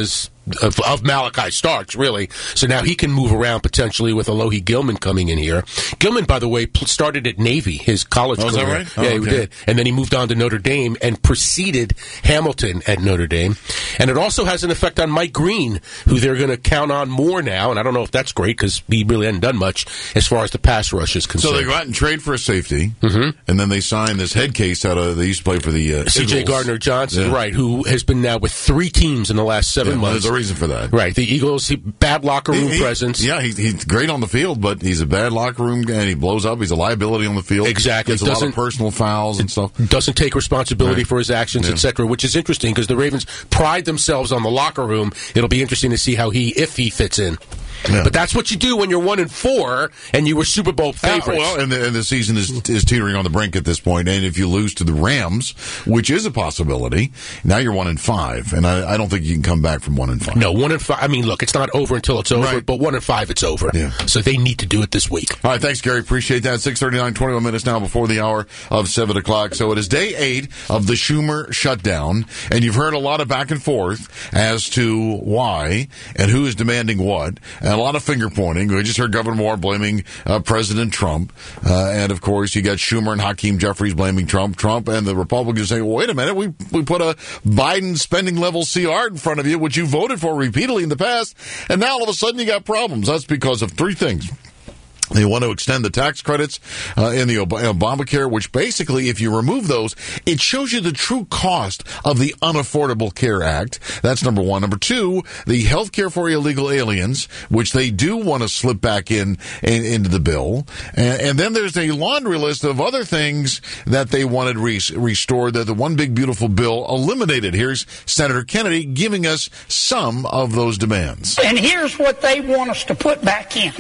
of Malachi Starks, really. So now he can move around potentially with Alohi Gilman coming in here. Gilman, by the way, started at Navy, his college career. Is that right? Yeah, he did. And then he moved on to Notre Dame and preceded Hamilton at Notre Dame. And it also has an effect on Mike Green, who they're going to count on more now. And I don't know if that's great because he really hadn't done much as far as the pass rush is concerned. So they go out and trade for a safety, and then they sign this head case out of, they used to play for the C.J. Eagles. Gardner-Johnson, right, who has been now with 3 teams in the last 7 months. There's a reason for that. Right, the Eagles, bad locker room presence. Yeah, he's great on the field, but he's a bad locker room guy, and he blows up. He's a liability on the field. Exactly. Gets a lot of personal fouls and stuff. Doesn't take responsibility for his actions, etc., which is interesting because the Ravens pride themselves on the locker room. It'll be interesting to see if he fits in. Yeah. But that's what you do when you're 1-4 and you were Super Bowl favorites. And the season is teetering on the brink at this point. And if you lose to the Rams, which is a possibility, now you're 1-5. And I don't think you can come back from 1-5. No, 1-5. I mean, look, it's not over until it's over. Right. But 1-5, it's over. Yeah. So they need to do it this week. All right, thanks, Gary. Appreciate that. 6:39, 21 minutes now before the hour of 7 o'clock. So it is day 8 of the Schumer shutdown, and you've heard a lot of back and forth as to why and who is demanding what. And a lot of finger pointing. We just heard Governor Moore blaming President Trump. And, of course, you got Schumer and Hakeem Jeffries blaming Trump. Trump and the Republicans saying, well, wait a minute, we put a Biden spending level CR in front of you, which you voted for repeatedly in the past, and now all of a sudden you got problems. That's because of 3 things. They want to extend the tax credits in the Obamacare, which basically, if you remove those, it shows you the true cost of the Unaffordable Care Act. That's number 1. Number 2, the health care for illegal aliens, which they do want to slip back into the bill. And then there's a laundry list of other things that they wanted restored that the One Big Beautiful Bill eliminated. Here's Senator Kennedy giving us some of those demands. And here's what they want us to put back in.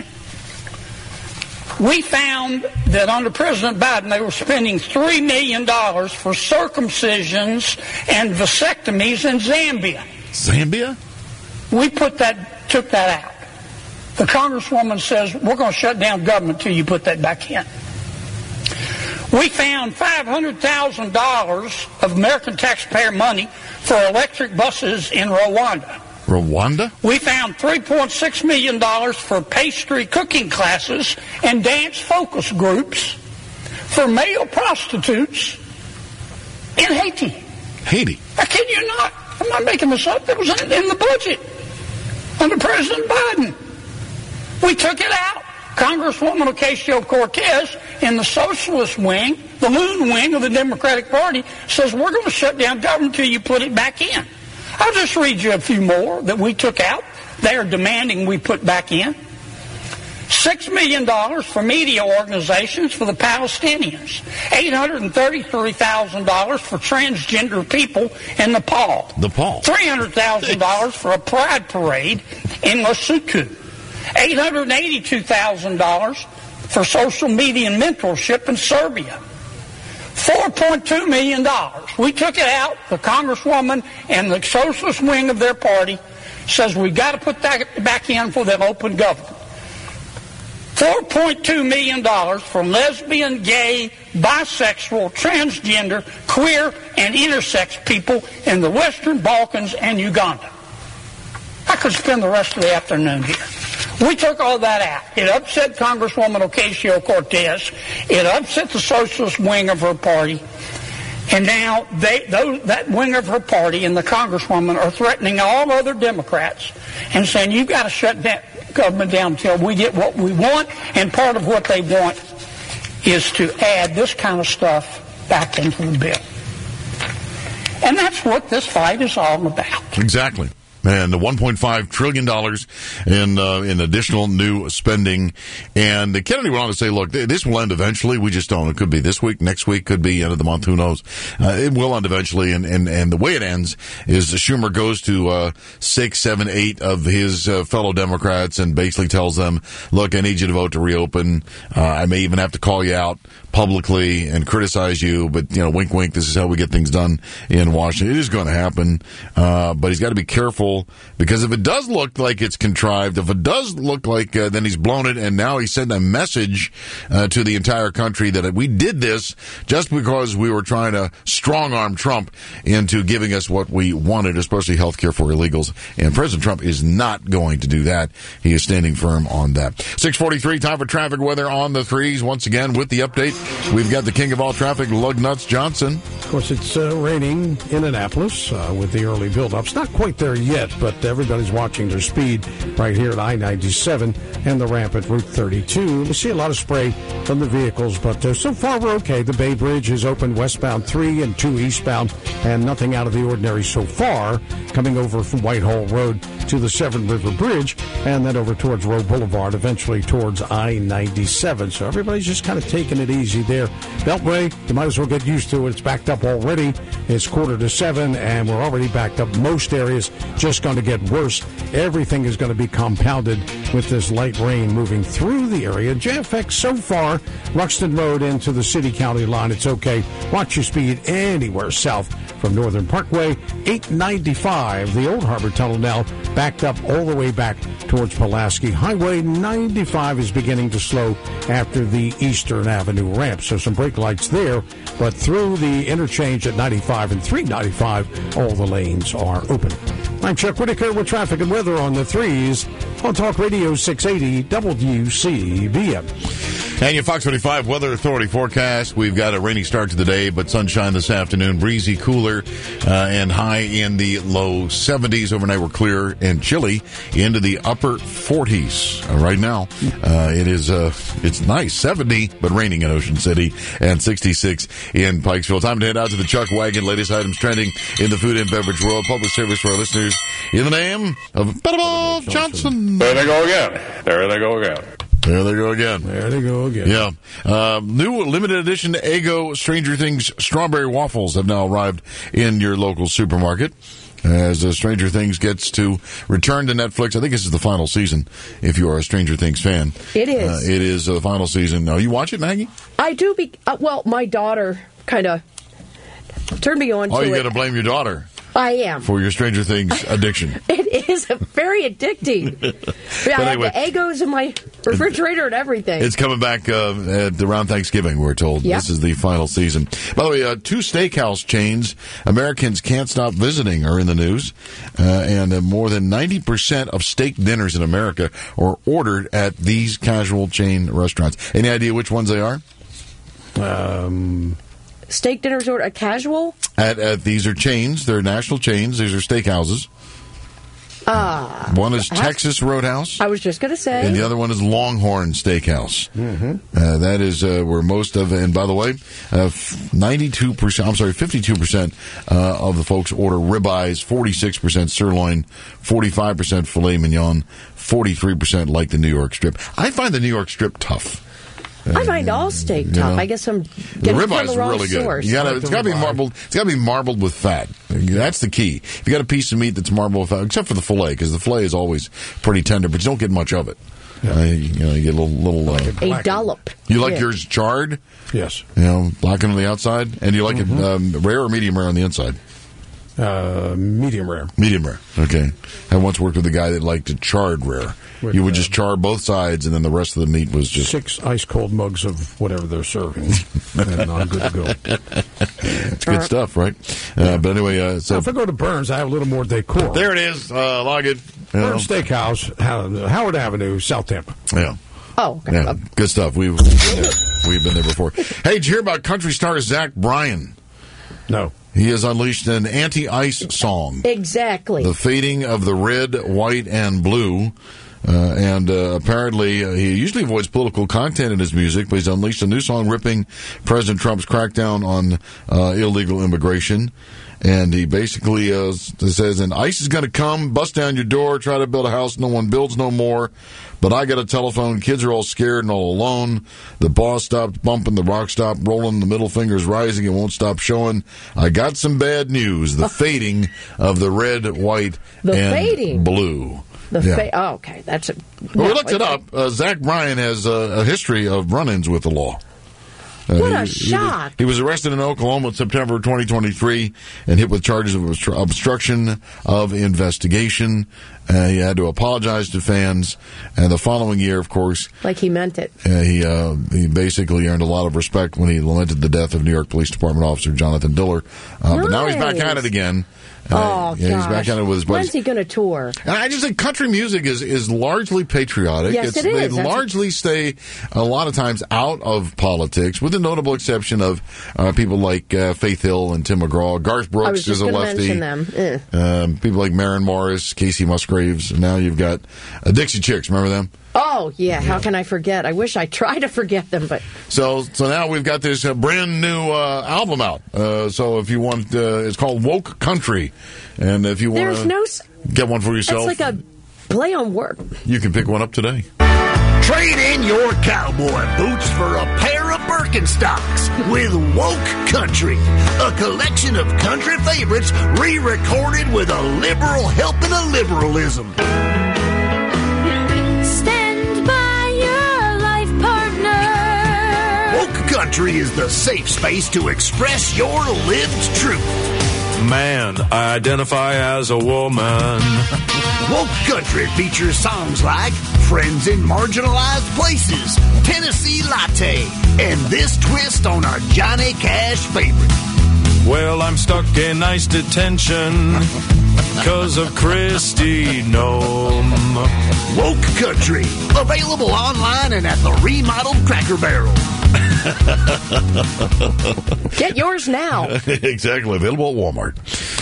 We found that under President Biden, they were spending $3 million for circumcisions and vasectomies in Zambia. Zambia? We took that out. The Congresswoman says, we're going to shut down government till you put that back in. We found $500,000 of American taxpayer money for electric buses in Rwanda. Rwanda? We found $3.6 million for pastry cooking classes and dance focus groups for male prostitutes in Haiti. Haiti? I kid you not. I'm not making this up. It was in the budget under President Biden. We took it out. Congresswoman Ocasio-Cortez in the socialist wing, the loon wing of the Democratic Party, says we're going to shut down government until you put it back in. I'll just read you a few more that we took out. They are demanding we put back in. $6 million for media organizations for the Palestinians. $833,000 for transgender people in Nepal. $300,000 for a pride parade in Lesotho. $882,000 for social media and mentorship in Serbia. $4.2 million. We took it out. The Congresswoman and the socialist wing of their party says we've got to put that back in for them open government. $4.2 million for lesbian, gay, bisexual, transgender, queer, and intersex people in the Western Balkans and Uganda. I could spend the rest of the afternoon here. We took all that out. It upset Congresswoman Ocasio-Cortez. It upset the socialist wing of her party. And now that wing of her party and the Congresswoman are threatening all other Democrats and saying, you've got to shut that government down until we get what we want. And part of what they want is to add this kind of stuff back into the bill. And that's what this fight is all about. Exactly. And the $1.5 trillion in additional new spending. And Kennedy went on to say, look, this will end eventually. We just don't. It could be this week, next week, could be end of the month. Who knows? It will end eventually. And the way it ends is Schumer goes to 6, 7, 8 of his fellow Democrats and basically tells them, look, I need you to vote to reopen. I may even have to call you out. publicly and criticize you, but, wink, wink, this is how we get things done in Washington. It is going to happen, but he's got to be careful, because if it does look like it's contrived, if it does look like then he's blown it, and now he's sending a message to the entire country that we did this just because we were trying to strong-arm Trump into giving us what we wanted, especially health care for illegals. And President Trump is not going to do that. He is standing firm on that. 6:43, time for traffic weather on the threes. Once again, with the update, we've got the king of all traffic, Lug Nuts Johnson. Of course, it's raining in Annapolis with the early buildups. Not quite there yet, but everybody's watching their speed right here at I-97 and the ramp at Route 32. We see a lot of spray from the vehicles, but so far we're okay. The Bay Bridge is open westbound 3 and 2 eastbound, and nothing out of the ordinary so far coming over from Whitehall Road to the Severn River Bridge, and then over towards Roe Boulevard, eventually towards I-97. So everybody's just kind of taking it easy there. Beltway, you might as well get used to it. It's backed up already. It's 6:45, and we're already backed up. Most areas just going to get worse. Everything is going to be compounded with this light rain moving through the area. JFX so far, Ruxton Road into the city-county line, it's okay. Watch your speed anywhere south from Northern Parkway. 895, the Old Harbor Tunnel now backed up all the way back towards Pulaski. Highway 95 is beginning to slow after the Eastern Avenue ramp, so some brake lights there, but through the interchange at 95 and 395, all the lanes are open. I'm Chuck Whitaker with traffic and weather on the threes on Talk Radio 680 WCBM. And your Fox 25 Weather Authority forecast. We've got a rainy start to the day, but sunshine this afternoon. Breezy, cooler, and high in the low 70s. Overnight we're clear and chilly into the upper 40s. Right now, it's nice, 70, but raining in Ocean City, and 66 in Pikesville. Time to head out to the Chuck Wagon. Latest items trending in the food and beverage world. Public service for our listeners in the name of Bob Johnson. There they go again. There they go again. There they go again. There they go again. Yeah. New limited edition Eggo Stranger Things strawberry waffles have now arrived in your local supermarket. As Stranger Things gets to return to Netflix. I think this is the final season, if you are a Stranger Things fan. It is. It is the final season. Now, you watch it, Maggie? I do. Well, my daughter kind of turned me on to it. Oh, you got to blame your daughter. I am. For your Stranger Things addiction. It is very addicting. I have the Eggos in my refrigerator and everything. It's coming back around Thanksgiving, we're told. Yep. This is the final season. By the way, 2 steakhouse chains Americans can't stop visiting are in the news. And more than 90% of steak dinners in America are ordered at these casual chain restaurants. Any idea which ones they are? Steak dinners or a casual? These are chains. They're national chains. These are steakhouses. One is Texas Roadhouse. I was just going to say. And the other one is Longhorn Steakhouse. Mm-hmm. That is where most of, and by the way, 52% of the folks order ribeyes, 46% sirloin, 45% filet mignon, 43% like the New York strip. I find the New York strip tough. I find all steak tough. I guess I'm getting the from the wrong really source. Good. It's got to be marbled. It's got to be marbled with fat. That's the key. If you got a piece of meat that's marbled with fat, except for the fillet, because the fillet is always pretty tender, but you don't get much of it. You get a little a dollop. You like yours charred? Yes. Blackened on the outside, and you like it rare or medium rare on the inside? Medium rare. Medium rare. Okay. I once worked with a guy that liked it charred rare. You would just char both sides, and then the rest of the meat was just 6 ice cold mugs of whatever they're serving, and I'm good to go. It's good stuff, right? But anyway, so if I go to Burns, I have a little more decor. There it is. Log it. Burns Steakhouse, Howard Avenue, South Tampa. Yeah. Oh, okay. Yeah, good stuff. We've been there before. Hey, did you hear about country star Zach Bryan? No. He has unleashed an anti-ice song. Exactly. The fading of the red, white, and blue. And apparently, he usually avoids political content in his music, but he's unleashed a new song ripping President Trump's crackdown on illegal immigration. And he basically says, and ICE is going to come, bust down your door, try to build a house no one builds no more. But I got a telephone, kids are all scared and all alone. The boss stopped bumping, the rock stopped rolling, the middle finger's rising, it won't stop showing. I got some bad news, the fading of the red, white, and blue. Okay, that's it. Well, we looked it up. Zach Bryan has a history of run-ins with the law. What a shock. He was arrested in Oklahoma in September 2023 and hit with charges of obstruction of investigation. He had to apologize to fans. And the following year, of course... Like he meant it. He basically earned a lot of respect when he lamented the death of New York Police Department officer Jonathan Diller. But now he's back at it again. Gosh. He's back at it with his buddies. When's he going to tour? And I just think country music is largely patriotic. Yes, it is. They largely stay a lot of times out of politics, with the notable exception of people like Faith Hill and Tim McGraw. Garth Brooks is a lefty. Mention them. People like Maren Morris, Casey Musgraves. And now you've got Dixie Chicks. Remember them? Oh, yeah. How can I forget? I wish I tried to forget them, but... So now we've got this brand new album out. So if you want, it's called Woke Country. And if you want to get one for yourself... It's like a play on word. You can pick one up today. Trade in your cowboy boots for a pair of Birkenstocks with Woke Country, a collection of country favorites re-recorded with a liberal helping of liberalism. Country is the safe space to express your lived truth. Man, I identify as a woman. Woke Country features songs like Friends in Marginalized Places, Tennessee Latte, and this twist on our Johnny Cash favorite. Well, I'm stuck in ICE detention because of Kristi Noem. Woke Country, available online and at the remodeled Cracker Barrel. Get yours now. Exactly. Available at Walmart.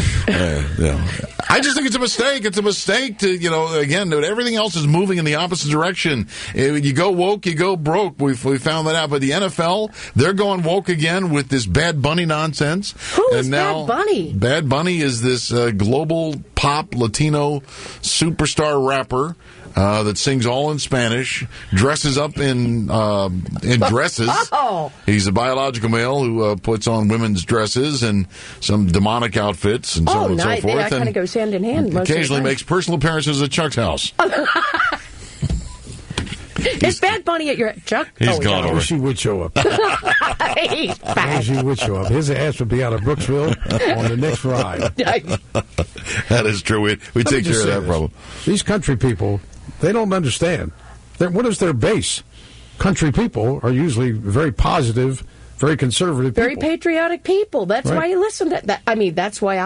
I just think it's a mistake. It's a mistake to, again, everything else is moving in the opposite direction. You go woke, you go broke. We found that out. But the NFL, they're going woke again with this Bad Bunny nonsense. Who is Bad Bunny? Bad Bunny is this global pop Latino superstar rapper. That sings all in Spanish, dresses up in dresses. Oh. He's a biological male who puts on women's dresses and some demonic outfits and so on and so forth. That kind of goes hand in hand. Occasionally makes personal appearances at Chuck's house. Is Bad Bunny at your Chuck? He's gone over. She would show up. He's back. She would show up. His ass would be out of Brooksville on the next ride. That is true. We take care of that problem. These country people, they don't understand. What is their base? Country people are usually very positive, very conservative people. Very patriotic people. That's why you listen to that. I mean, that's why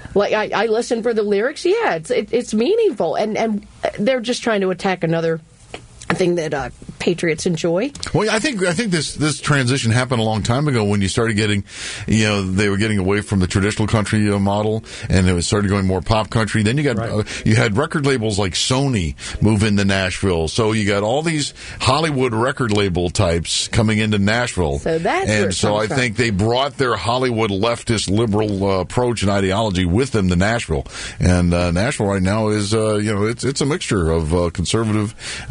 I listen for the lyrics. Yeah, it's meaningful. And they're just trying to attack another thing that patriots enjoy. Well, I think this transition happened a long time ago when you started getting, they were getting away from the traditional country model, and it started going more pop country. Then you got you had record labels like Sony move into Nashville, so you got all these Hollywood record label types coming into Nashville. So that's and so I think they brought their Hollywood leftist liberal approach and ideology with them to Nashville, and Nashville right now is it's a mixture of conservative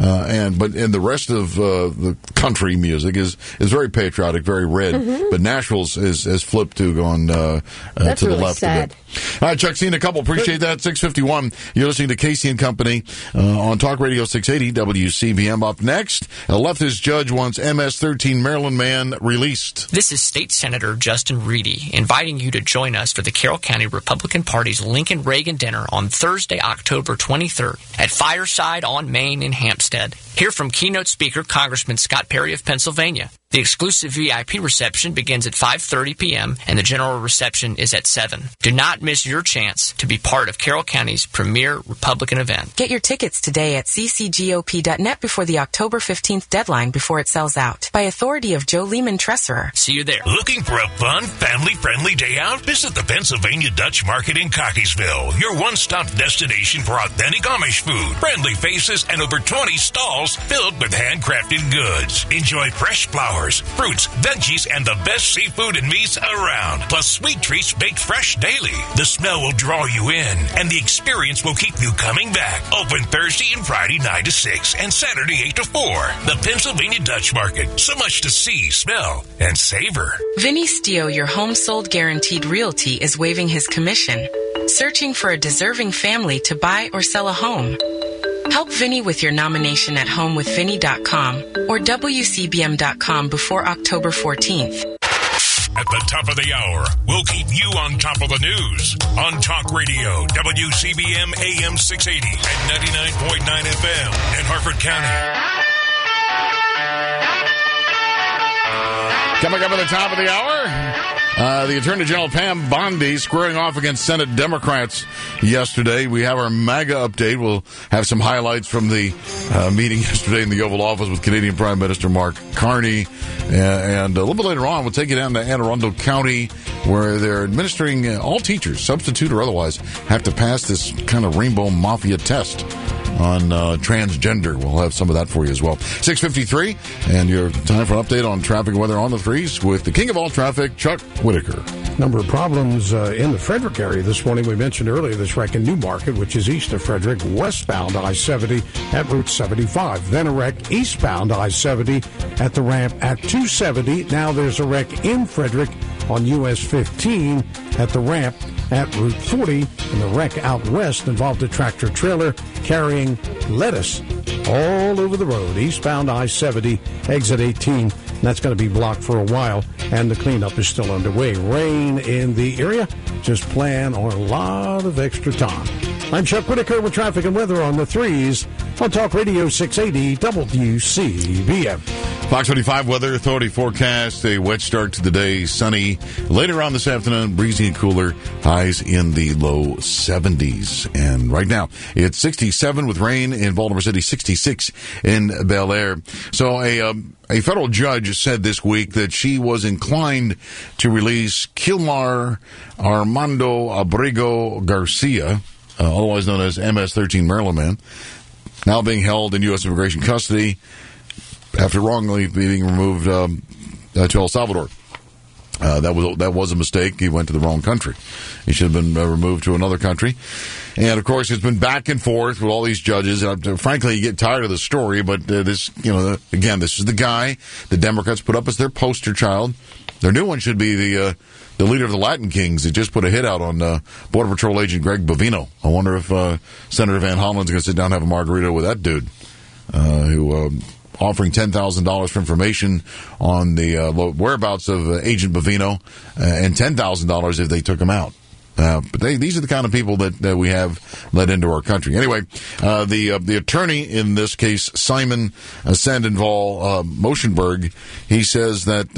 but the rest of the country music is very patriotic, very red. Mm-hmm. But Nashville's is flipped to going to the left sad. a bit. All right, Chuck, seen a couple. Appreciate that. 6:51. You're listening to Casey and Company on Talk Radio 680 WCBM. Up next, a leftist judge wants MS-13 Maryland man released. This is State Senator Justin Reedy inviting you to join us for the Carroll County Republican Party's Lincoln Reagan Dinner on Thursday, October 23rd at Fireside on Main in Hampstead. Hear from keynote speaker Congressman Scott Perry of Pennsylvania. The exclusive VIP reception begins at 5:30 p.m. and the general reception is at 7. Do not miss your chance to be part of Carroll County's premier Republican event. Get your tickets today at ccgop.net before the October 15th deadline before it sells out. By authority of Joe Lehman Treasurer. See you there. Looking for a fun, family-friendly day out? Visit the Pennsylvania Dutch Market in Cockeysville, your one-stop destination for authentic Amish food, friendly faces, and over 20 stalls filled with handcrafted goods. Enjoy fresh flowers, fruits, veggies, and the best seafood and meats around. Plus sweet treats baked fresh daily. The smell will draw you in, and the experience will keep you coming back. Open Thursday and Friday 9 to 6 and Saturday 8 to 4. The Pennsylvania Dutch Market. So much to see, smell, and savor. Vinny Stio, your home sold guaranteed realty, is waiving his commission. Searching for a deserving family to buy or sell a home. Help Vinny with your nomination at home with Vinny.com or WCBM.com before October 14th. At the top of the hour, we'll keep you on top of the news on Talk Radio, WCBM AM 680 and 99.9 FM in Harford County. Coming up at the top of the hour, the Attorney General Pam Bondi squaring off against Senate Democrats yesterday. We have our MAGA update. We'll have some highlights from the meeting yesterday in the Oval Office with Canadian Prime Minister Mark Carney. And a little bit later on, we'll take you down to Anne Arundel County, where they're administering all teachers, substitute or otherwise, have to pass this kind of rainbow mafia test on transgender. We'll have some of that for you as well. 6:53, and your time for an update on traffic and weather on the threes with the king of all traffic, Chuck Whitaker. Number of problems in the Frederick area this morning. We mentioned earlier this wreck in Newmarket, which is east of Frederick, westbound I-70 at Route 75. Then a wreck eastbound I-70 at the ramp at 270. Now there's a wreck in Frederick on US 15 at the ramp at Route 40, and the wreck out west involved a tractor trailer carrying lettuce all over the road, eastbound I-70, exit 18. And that's going to be blocked for a while, and the cleanup is still underway. Rain in the area. Just plan on a lot of extra time. I'm Chuck Whitaker with traffic and weather on the threes on Talk Radio 680 WCBM. Fox 25 Weather Authority forecast, a wet start to the day, sunny. Later on this afternoon, breezy and cooler, highs in the low 70s. And right now, it's 67 with rain in Baltimore City, 66 in Bel Air. So a federal judge said this week that she was inclined to release Kilmar Armando Abrego Garcia, otherwise known as MS-13 Maryland man, now being held in U.S. immigration custody after wrongly being removed to El Salvador. That was a mistake. He went to the wrong country. He should have been removed to another country. And, of course, it's been back and forth with all these judges. Frankly, you get tired of the story, but this is the guy the Democrats put up as their poster child. Their new one should be the leader of the Latin Kings. He just put a hit out on Border Patrol agent Greg Bovino. I wonder if Senator Van Hollen's going to sit down and have a margarita with that dude who offering $10,000 for information on the whereabouts of Agent Bovino and $10,000 if they took him out. But these are the kind of people that we have let into our country. Anyway, the attorney in this case, Simon Sandoval Moschenberg, he says that,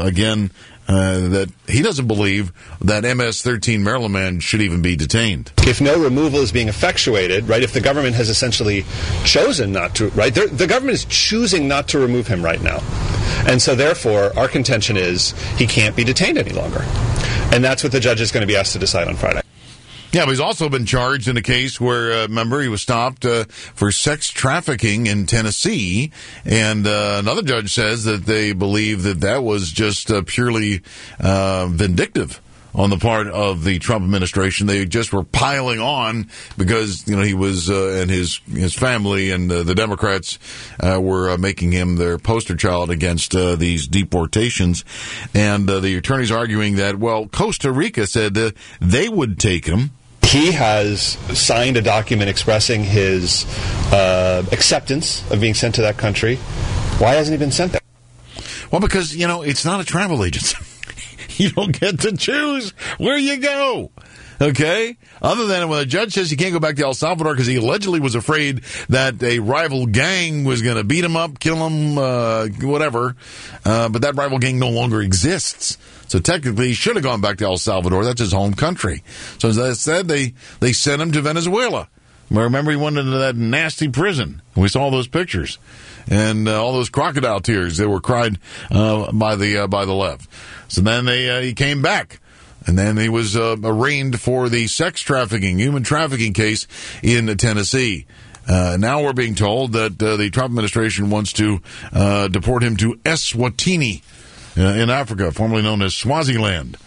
that he doesn't believe that MS-13 Maryland man should even be detained. If no removal is being effectuated, right, if the government has essentially chosen not to, right, the government is choosing not to remove him right now. And so therefore, our contention is he can't be detained any longer. And that's what the judge is going to be asked to decide on Friday. Yeah, but he's also been charged in a case where, remember, he was stopped for sex trafficking in Tennessee. And another judge says that they believe that was just purely vindictive on the part of the Trump administration. They just were piling on because, he was, and his family and the Democrats were making him their poster child against these deportations. And the attorney's arguing that, Costa Rica said that they would take him. He has signed a document expressing his acceptance of being sent to that country. Why hasn't he been sent there? Well, because, it's not a travel agency. You don't get to choose where you go. Okay? Other than when a judge says he can't go back to El Salvador because he allegedly was afraid that a rival gang was going to beat him up, kill him, whatever. But that rival gang no longer exists. So technically, he should have gone back to El Salvador. That's his home country. So as I said, they sent him to Venezuela. Remember, he went into that nasty prison. We saw those pictures. And all those crocodile tears that were cried by the left. So then he came back. And then he was arraigned for the sex trafficking, human trafficking case in Tennessee. Now we're being told that the Trump administration wants to deport him to Eswatini in Africa, formerly known as Swaziland.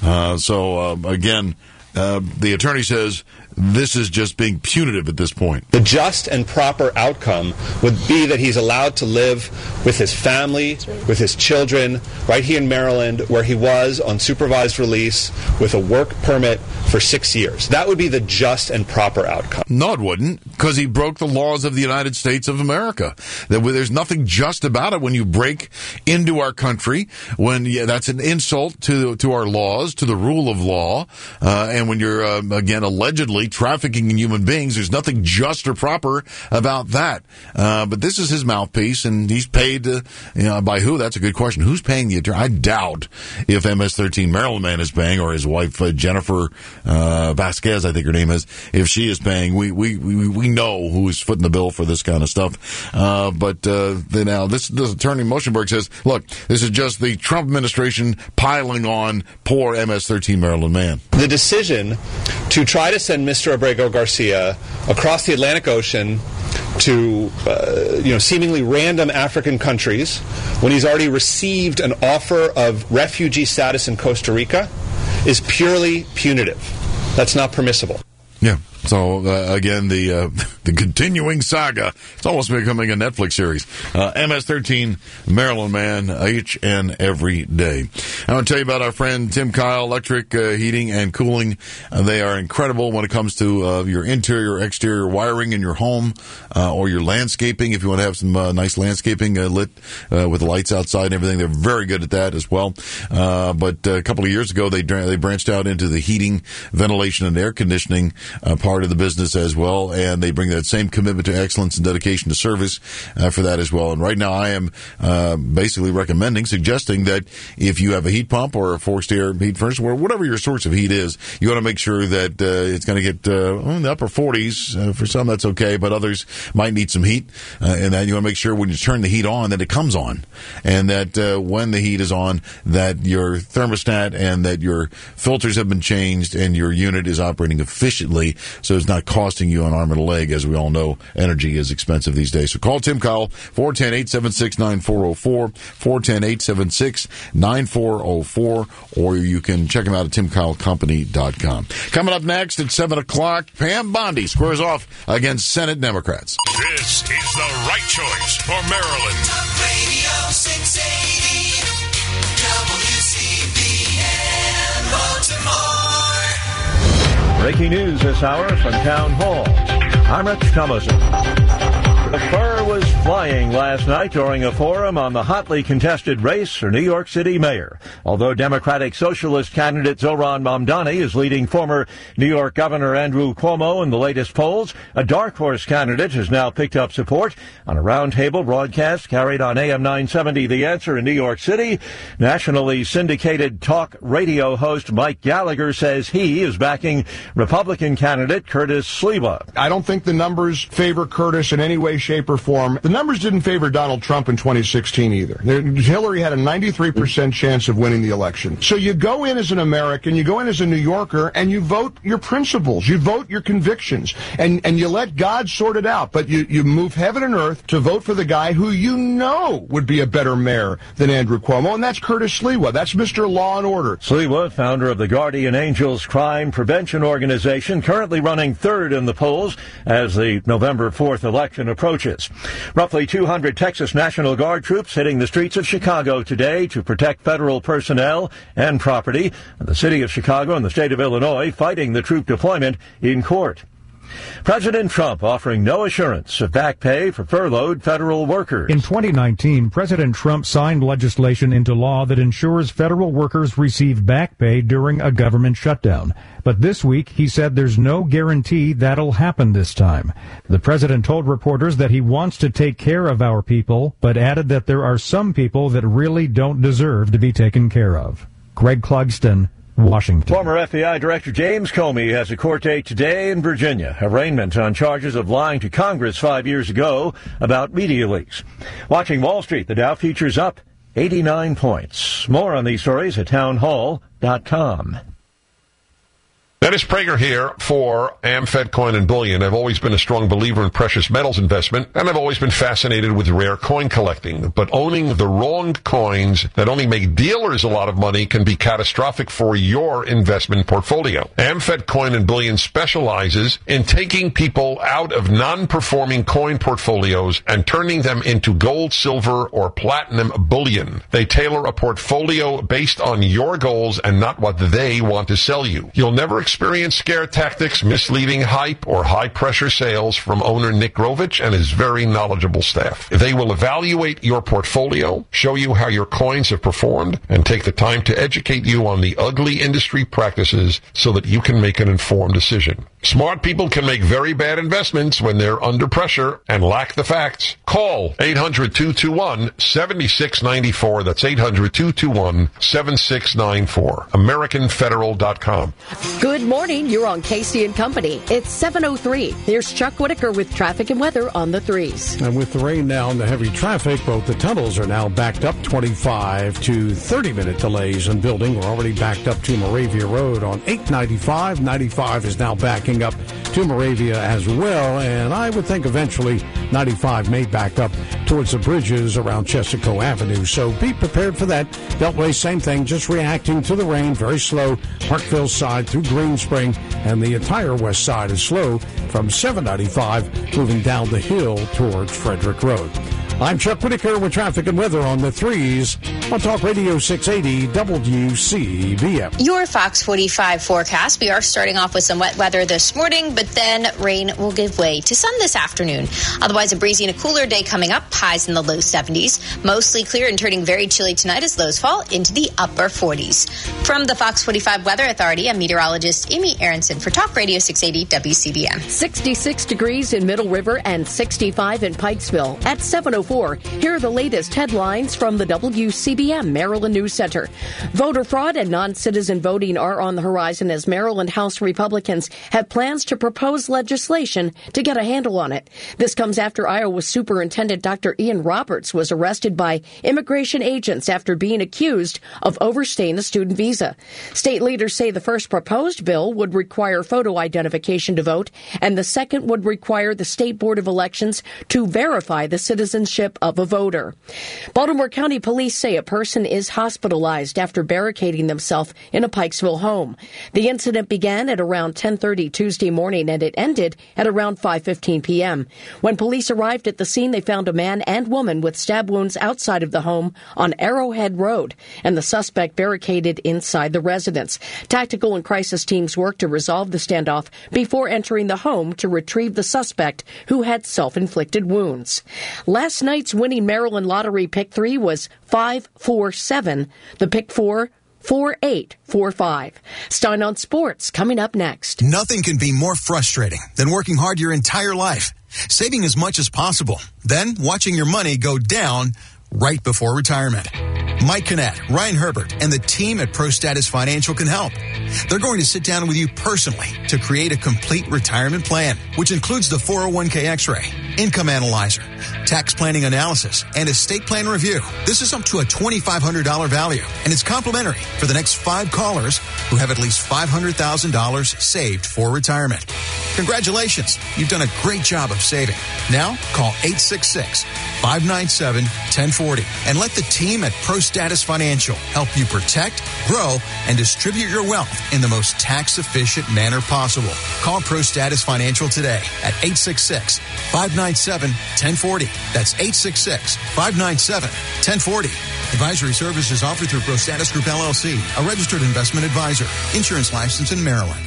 Again, the attorney says this is just being punitive at this point. The just and proper outcome would be that he's allowed to live with his family, with his children, right here in Maryland, where he was on supervised release with a work permit for 6 years. That would be the just and proper outcome. No, it wouldn't, because he broke the laws of the United States of America. There's nothing just about it when you break into our country, that's an insult to our laws, to the rule of law, and when you're, again, allegedly trafficking in human beings, there's nothing just or proper about that. But this is his mouthpiece, and he's paid by who? That's a good question. Who's paying the attorney? I doubt if MS-13 Maryland man is paying, or his wife, Jennifer Vasquez, I think her name is, if she is paying. We know who's footing the bill for this kind of stuff. But now this attorney Moschenberg says, look, this is just the Trump administration piling on poor MS-13 Maryland man. The decision to try to send Mr. Abrego Garcia across the Atlantic Ocean to seemingly random African countries when he's already received an offer of refugee status in Costa Rica is purely punitive. That's not permissible. Yeah. So, again, the continuing saga. It's almost becoming a Netflix series. MS-13 Maryland man, each and every day. I want to tell you about our friend Tim Kyle, Electric Heating and Cooling. They are incredible when it comes to your interior, exterior wiring in your home or your landscaping. If you want to have some nice landscaping lit with the lights outside and everything, they're very good at that as well. But a couple of years ago, they branched out into the heating, ventilation, and air conditioning part of the business as well, and they bring that same commitment to excellence and dedication to service for that as well. And right now I am basically suggesting that if you have a heat pump or a forced air heat furnace, or whatever your source of heat is, you want to make sure that it's going to get in the upper 40s. For some that's okay, but others might need some heat, and that you want to make sure when you turn the heat on that it comes on, and that when the heat is on, that your thermostat and that your filters have been changed and your unit is operating efficiently, so it's not costing you an arm and a leg. As we all know, energy is expensive these days. So call Tim Kyle, 410-876-9404, 410-876-9404, or you can check him out at timkylecompany.com. Coming up next at 7 o'clock, Pam Bondi squares off against Senate Democrats. This is the right choice for Maryland. Talk Radio 680, WCBM Baltimore. Breaking news this hour from Town Hall. I'm Rich Thomason. The fur was flying last night during a forum on the hotly contested race for New York City mayor. Although Democratic Socialist candidate Zohran Mamdani is leading former New York Governor Andrew Cuomo in the latest polls, a dark horse candidate has now picked up support. On a roundtable broadcast carried on AM 970 The Answer in New York City, nationally syndicated talk radio host Mike Gallagher says he is backing Republican candidate Curtis Sliwa. I don't think the numbers favor Curtis in any way, shape, or form. The numbers didn't favor Donald Trump in 2016 either. Hillary had a 93% chance of winning the election. So you go in as an American, you go in as a New Yorker, and you vote your principles, you vote your convictions, and you let God sort it out. But you move heaven and earth to vote for the guy who you know would be a better mayor than Andrew Cuomo, and that's Curtis Sliwa. That's Mr. Law and Order. Sliwa, founder of the Guardian Angels Crime Prevention Organization, currently running third in the polls as the November 4th election approaches. Roughly 200 Texas National Guard troops hitting the streets of Chicago today to protect federal personnel and property. The city of Chicago and the state of Illinois fighting the troop deployment in court. President Trump offering no assurance of back pay for furloughed federal workers. In 2019, President Trump signed legislation into law that ensures federal workers receive back pay during a government shutdown. But this week, he said there's no guarantee that'll happen this time. The president told reporters that he wants to take care of our people, but added that there are some people that really don't deserve to be taken care of. Greg Clugston, Washington. Former FBI Director James Comey has a court date today in Virginia. Arraignment on charges of lying to Congress 5 years ago about media leaks. Watching Wall Street, the Dow futures up 89 points. More on these stories at townhall.com. Dennis Prager here for AmFed Coin and Bullion. I've always been a strong believer in precious metals investment, and I've always been fascinated with rare coin collecting. But owning the wrong coins that only make dealers a lot of money can be catastrophic for your investment portfolio. AmFed Coin and Bullion specializes in taking people out of non-performing coin portfolios and turning them into gold, silver, or platinum bullion. They tailor a portfolio based on your goals and not what they want to sell you. You'll never experienced scare tactics, misleading hype, or high-pressure sales from owner Nick Grovich and his very knowledgeable staff. They will evaluate your portfolio, show you how your coins have performed, and take the time to educate you on the ugly industry practices so that you can make an informed decision. Smart people can make very bad investments when they're under pressure and lack the facts. Call 800-221-7694. That's 800-221-7694. AmericanFederal.com. Good morning. You're on Casey and Company. It's 7:03. Here's Chuck Whitaker with traffic and weather on the 3s. And with the rain now and the heavy traffic, both the tunnels are now backed up 25 to 30-minute delays in building. We're already backed up to Moravia Road on 895. 95 is now backing up to Moravia as well, and I would think eventually 95 may back up towards the bridges around Chesapeake Avenue, so be prepared for that. Beltway, same thing, just reacting to the rain, very slow. Parkville side through Green Spring, and the entire west side is slow from 795 moving down the hill towards Frederick Road. I'm Chuck Whitaker with traffic and weather on the 3s on Talk Radio 680 WCBM. Your Fox 45 forecast. We are starting off with some wet weather this morning, but then rain will give way to sun this afternoon. Otherwise, a breezy and a cooler day coming up. Highs in the low 70s. Mostly clear and turning very chilly tonight as lows fall into the upper 40s. From the Fox 45 Weather Authority, I'm meteorologist Amy Aronson for Talk Radio 680 WCBM. 66 degrees in Middle River and 65 in Pikesville at 7:04. Here are the latest headlines from the WCBM Maryland News Center. Voter fraud and non-citizen voting are on the horizon as Maryland House Republicans have plans to propose legislation to get a handle on it. This comes after Iowa Superintendent Dr. Ian Roberts was arrested by immigration agents after being accused of overstaying a student visa. State leaders say the first proposed bill would require photo identification to vote, and the second would require the State Board of Elections to verify the citizenship of a voter. Baltimore County Police say a person is hospitalized after barricading themselves in a Pikesville home. The incident began at around 10:30 Tuesday morning and it ended at around 5:15 p.m. When police arrived at the scene, they found a man and woman with stab wounds outside of the home on Arrowhead Road and the suspect barricaded inside the residence. Tactical and crisis teams worked to resolve the standoff before entering the home to retrieve the suspect who had self-inflicted wounds. Last night's winning Maryland Lottery Pick 3 was 547. The Pick 4, 4845. Stein on Sports coming up next. Nothing can be more frustrating than working hard your entire life, saving as much as possible, then watching your money go down right before retirement. Mike Kinnett, Ryan Herbert, and the team at ProStatus Financial can help. They're going to sit down with you personally to create a complete retirement plan, which includes the 401k X-ray, income analyzer, tax planning analysis, and estate plan review. This is up to a $2,500 value, and it's complimentary for the next 5 callers who have at least $500,000 saved for retirement. Congratulations. You've done a great job of saving. Now, call 866-597-1040 and let the team at ProStatus Financial help you protect, grow, and distribute your wealth in the most tax-efficient manner possible. Call ProStatus Financial today at 866-597-1040. That's 866-597-1040. Advisory services offered through ProStatus Group LLC, a registered investment advisor. Insurance license in Maryland.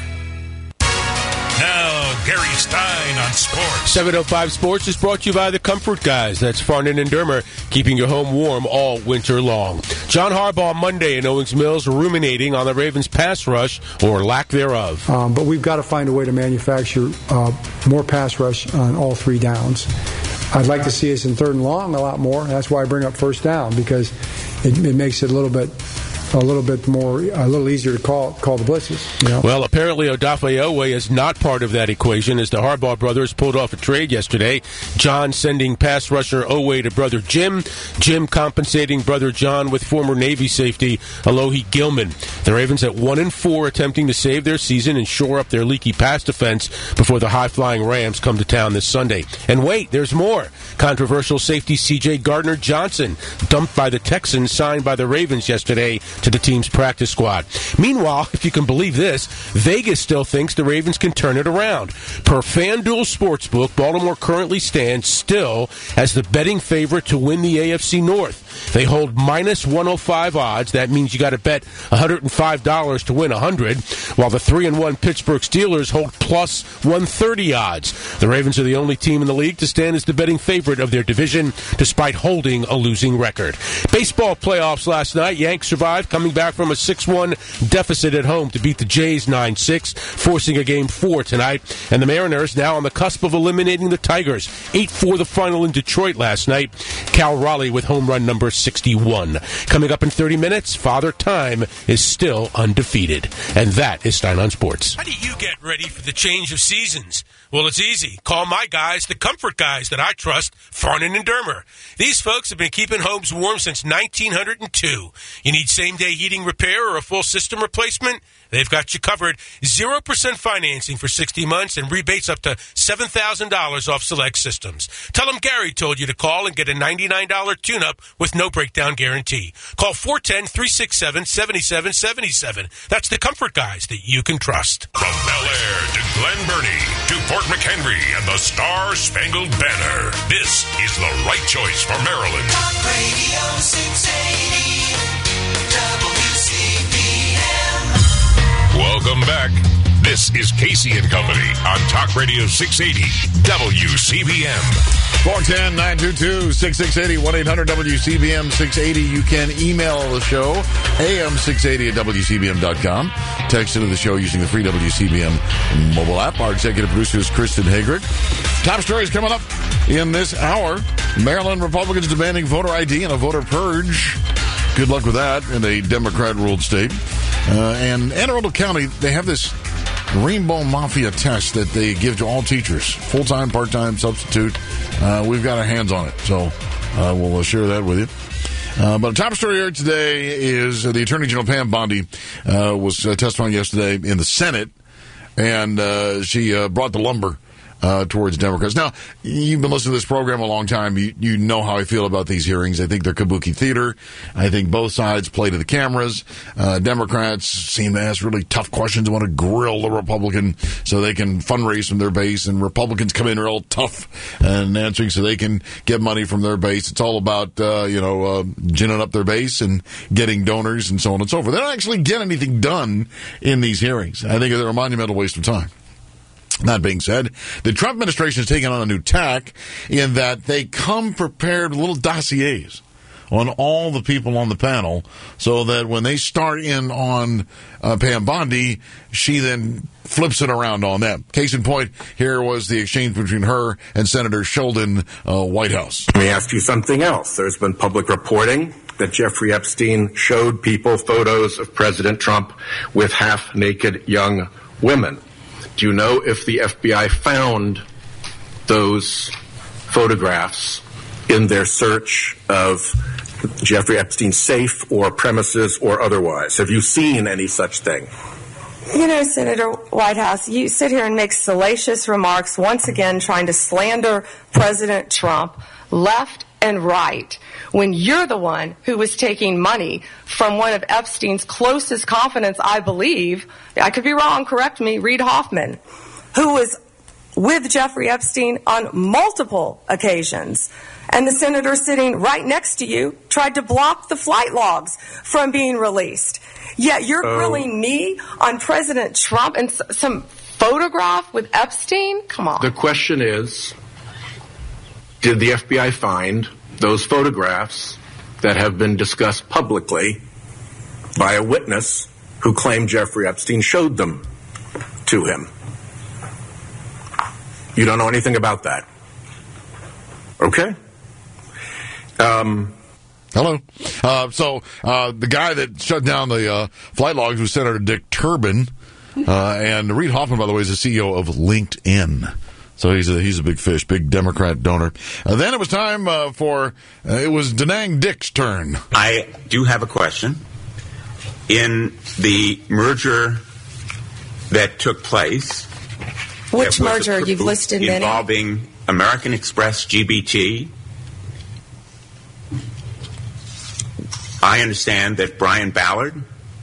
Now, Gary Stein on sports. 705 Sports is brought to you by the Comfort Guys. That's Farnan and Dermer, keeping your home warm all winter long. John Harbaugh Monday in Owings Mills ruminating on the Ravens' pass rush or lack thereof. But we've got to find a way to manufacture more pass rush on all 3 downs. I'd like to see us in 3rd and long a lot more. That's why I bring up 1st down, because it makes it a little bit easier to call the blitzes. You know? Well, apparently Odafe Oweh is not part of that equation, as the Harbaugh brothers pulled off a trade yesterday. John sending pass rusher Oweh to brother Jim. Jim compensating brother John with former Navy safety Alohi Gilman. The Ravens at 1-4, attempting to save their season and shore up their leaky pass defense before the high-flying Rams come to town this Sunday. And wait, there's more. Controversial safety C.J. Gardner-Johnson, dumped by the Texans, signed by the Ravens yesterday to the team's practice squad. Meanwhile, if you can believe this, Vegas still thinks the Ravens can turn it around. Per FanDuel Sportsbook, Baltimore currently stands still as the betting favorite to win the AFC North. They hold minus 105 odds. That means you got to bet $105 to win 100, while the 3-1 Pittsburgh Steelers hold plus 130 odds. The Ravens are the only team in the league to stand as the betting favorite of their division, despite holding a losing record. Baseball playoffs last night. Yanks survived, coming back from a 6-1 deficit at home to beat the Jays 9-6, forcing a Game 4 tonight. And the Mariners now on the cusp of eliminating the Tigers. 8-4 the final in Detroit last night. Cal Raleigh with home run number 61. Coming up in 30 minutes, Father Time is still undefeated. And that is Stein on Sports. How do you get ready for the change of seasons? Well, it's easy. Call my guys, the comfort guys that I trust, Farnan and Dermer. These folks have been keeping homes warm since 1902. You need same-day heating repair or a full system replacement? They've got you covered. 0% financing for 60 months and rebates up to $7,000 off select systems. Tell them Gary told you to call and get a $99 tune-up with no breakdown guarantee. Call 410-367-7777. That's the comfort guys that you can trust. From Bel Air to Glen Burnie to Fort McHenry and the Star-Spangled Banner, this is the right choice for Maryland. Talk Radio 680 WCBM. Welcome back. This is Casey and Company on Talk Radio 680 WCBM. 410-922-6680, 1-800-WCBM-680. You can email the show, am680 at WCBM.com. Text into the show using the free WCBM mobile app. Our executive producer is Kristen Hagrick. Top stories coming up in this hour. Maryland Republicans demanding voter ID and a voter purge. Good luck with that in a Democrat-ruled state. And Anne Arundel County, they have this Rainbow Mafia test that they give to all teachers, full-time, part-time, substitute. We've got our hands on it, so we'll share that with you. But a top story here today is the Attorney General Pam Bondi was testifying yesterday in the Senate, and she brought the lumber towards Democrats. Now, you've been listening to this program a long time. You know how I feel about these hearings. I think they're kabuki theater. I think both sides play to the cameras. Democrats seem to ask really tough questions, want to grill the Republican so they can fundraise from their base, and Republicans come in real tough and answering so they can get money from their base. It's all about, ginning up their base and getting donors and so on and so forth. They don't actually get anything done in these hearings. I think they're a monumental waste of time. That being said, the Trump administration has taken on a new tack in that they come prepared with little dossiers on all the people on the panel so that when they start in on Pam Bondi, she then flips it around on them. Case in point, here was the exchange between her and Senator Sheldon Whitehouse. Let me ask you something else. There's been public reporting that Jeffrey Epstein showed people photos of President Trump with half-naked young women. Do you know if the FBI found those photographs in their search of Jeffrey Epstein's safe or premises or otherwise? Have you seen any such thing? You know, Senator Whitehouse, you sit here and make salacious remarks, once again trying to slander President Trump left and right, when you're the one who was taking money from one of Epstein's closest confidants, I believe, I could be wrong, correct me, Reid Hoffman, who was with Jeffrey Epstein on multiple occasions. And the senator sitting right next to you tried to block the flight logs from being released. Yet you're grilling me on President Trump and some photograph with Epstein? Come on. The question is, did the FBI find those photographs that have been discussed publicly by a witness who claimed Jeffrey Epstein showed them to him? You don't know anything about that. Okay. Hello. So the guy that shut down the flight logs was Senator Dick Durbin. And Reid Hoffman, by the way, is the CEO of LinkedIn. So he's a big fish, big Democrat donor. Then it was time it was Denang Dick's turn. I do have a question. In the merger that took place... Which merger? You've listed many. Involving American Express GBT. I understand that Brian Ballard,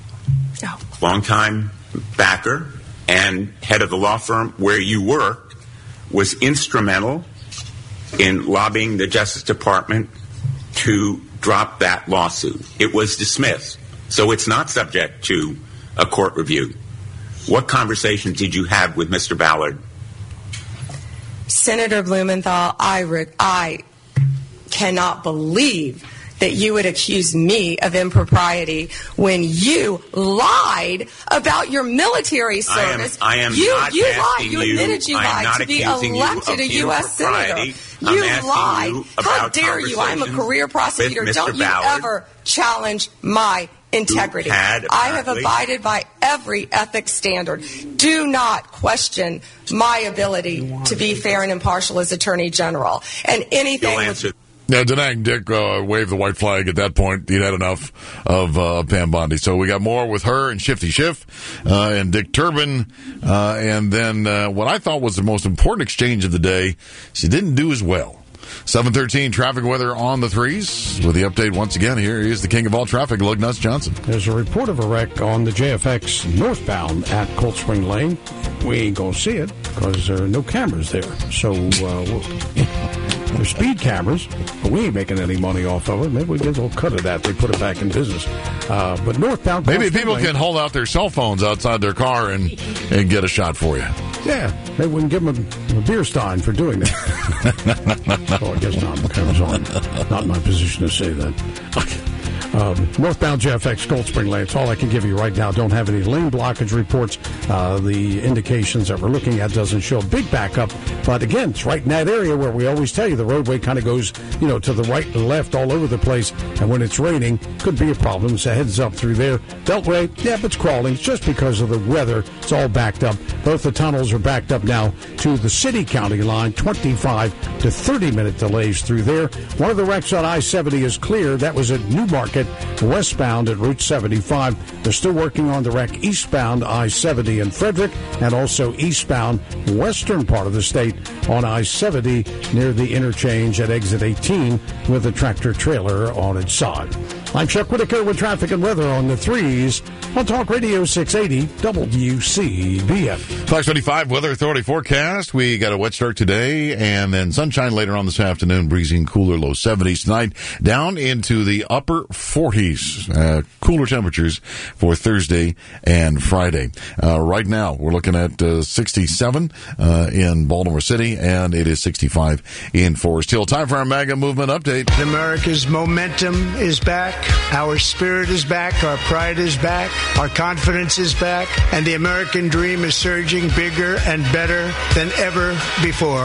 longtime backer and head of the law firm where you worked, was instrumental in lobbying the Justice Department to drop that lawsuit. It was dismissed, so it's not subject to a court review. What conversation did you have with Mr. Ballard? Senator Blumenthal, I cannot believe that you would accuse me of impropriety when you lied about your military service. I am you not lied. asking You admitted you lied to be elected a U.S. senator. You lied. How dare you? I'm a career prosecutor. Don't you ever challenge my integrity. I have abided by every ethics standard. Do not question my ability to be fair and impartial as Attorney General. And anything... Now, denying Dick waved the white flag at that point. He'd had enough of Pam Bondi. So we got more with her and Shifty Schiff and Dick Turpin. And then what I thought was the most important exchange of the day, she didn't do as well. 7:13 traffic weather on the threes. With the update once again, here is the king of all traffic, Lug Nuts Johnson. There's a report of a wreck on the JFX northbound at Cold Spring Lane. We ain't going to see it because there are no cameras there. So there's speed cameras, but we ain't making any money off of it. Maybe we get a little cut of that. They put it back in business. But northbound... Maybe people can hold out their cell phones outside their car and get a shot for you. Yeah, maybe we can give them a beer stein for doing that. Oh, I guess not. The camera's on. Not in my position to say that. Northbound JFX Cold Spring Lane. It's all I can give you right now. Don't have any lane blockage reports. The indications that we're looking at doesn't show a big backup. But again, it's right in that area where we always tell you the roadway kind of goes, to the right and left all over the place. And when it's raining, could be a problem. So heads up through there. Beltway, but it's crawling. It's just because of the weather. It's all backed up. Both the tunnels are backed up now to the city-county line. 25 to 30-minute delays through there. One of the wrecks on I-70 is clear. That was at Newmarket, westbound at Route 75. They're still working on the wreck eastbound I-70 in Frederick and also eastbound western part of the state on I-70 near the interchange at exit 18 with a tractor trailer on its side. I'm Chuck Whitaker with traffic and weather on the threes on Talk Radio 680 WCBM. Fox 25 Weather Authority forecast. We got a wet start today and then sunshine later on this afternoon. Breezy and cooler, low 70s tonight. Down into the upper 40s. Cooler temperatures for Thursday and Friday. Right now, we're looking at 67 in Baltimore City, and it is 65 in Forest Hill. Time for our MAGA movement update. America's momentum is back. Our spirit is back. Our pride is back. Our confidence is back. And the American dream is surging bigger and better than ever before.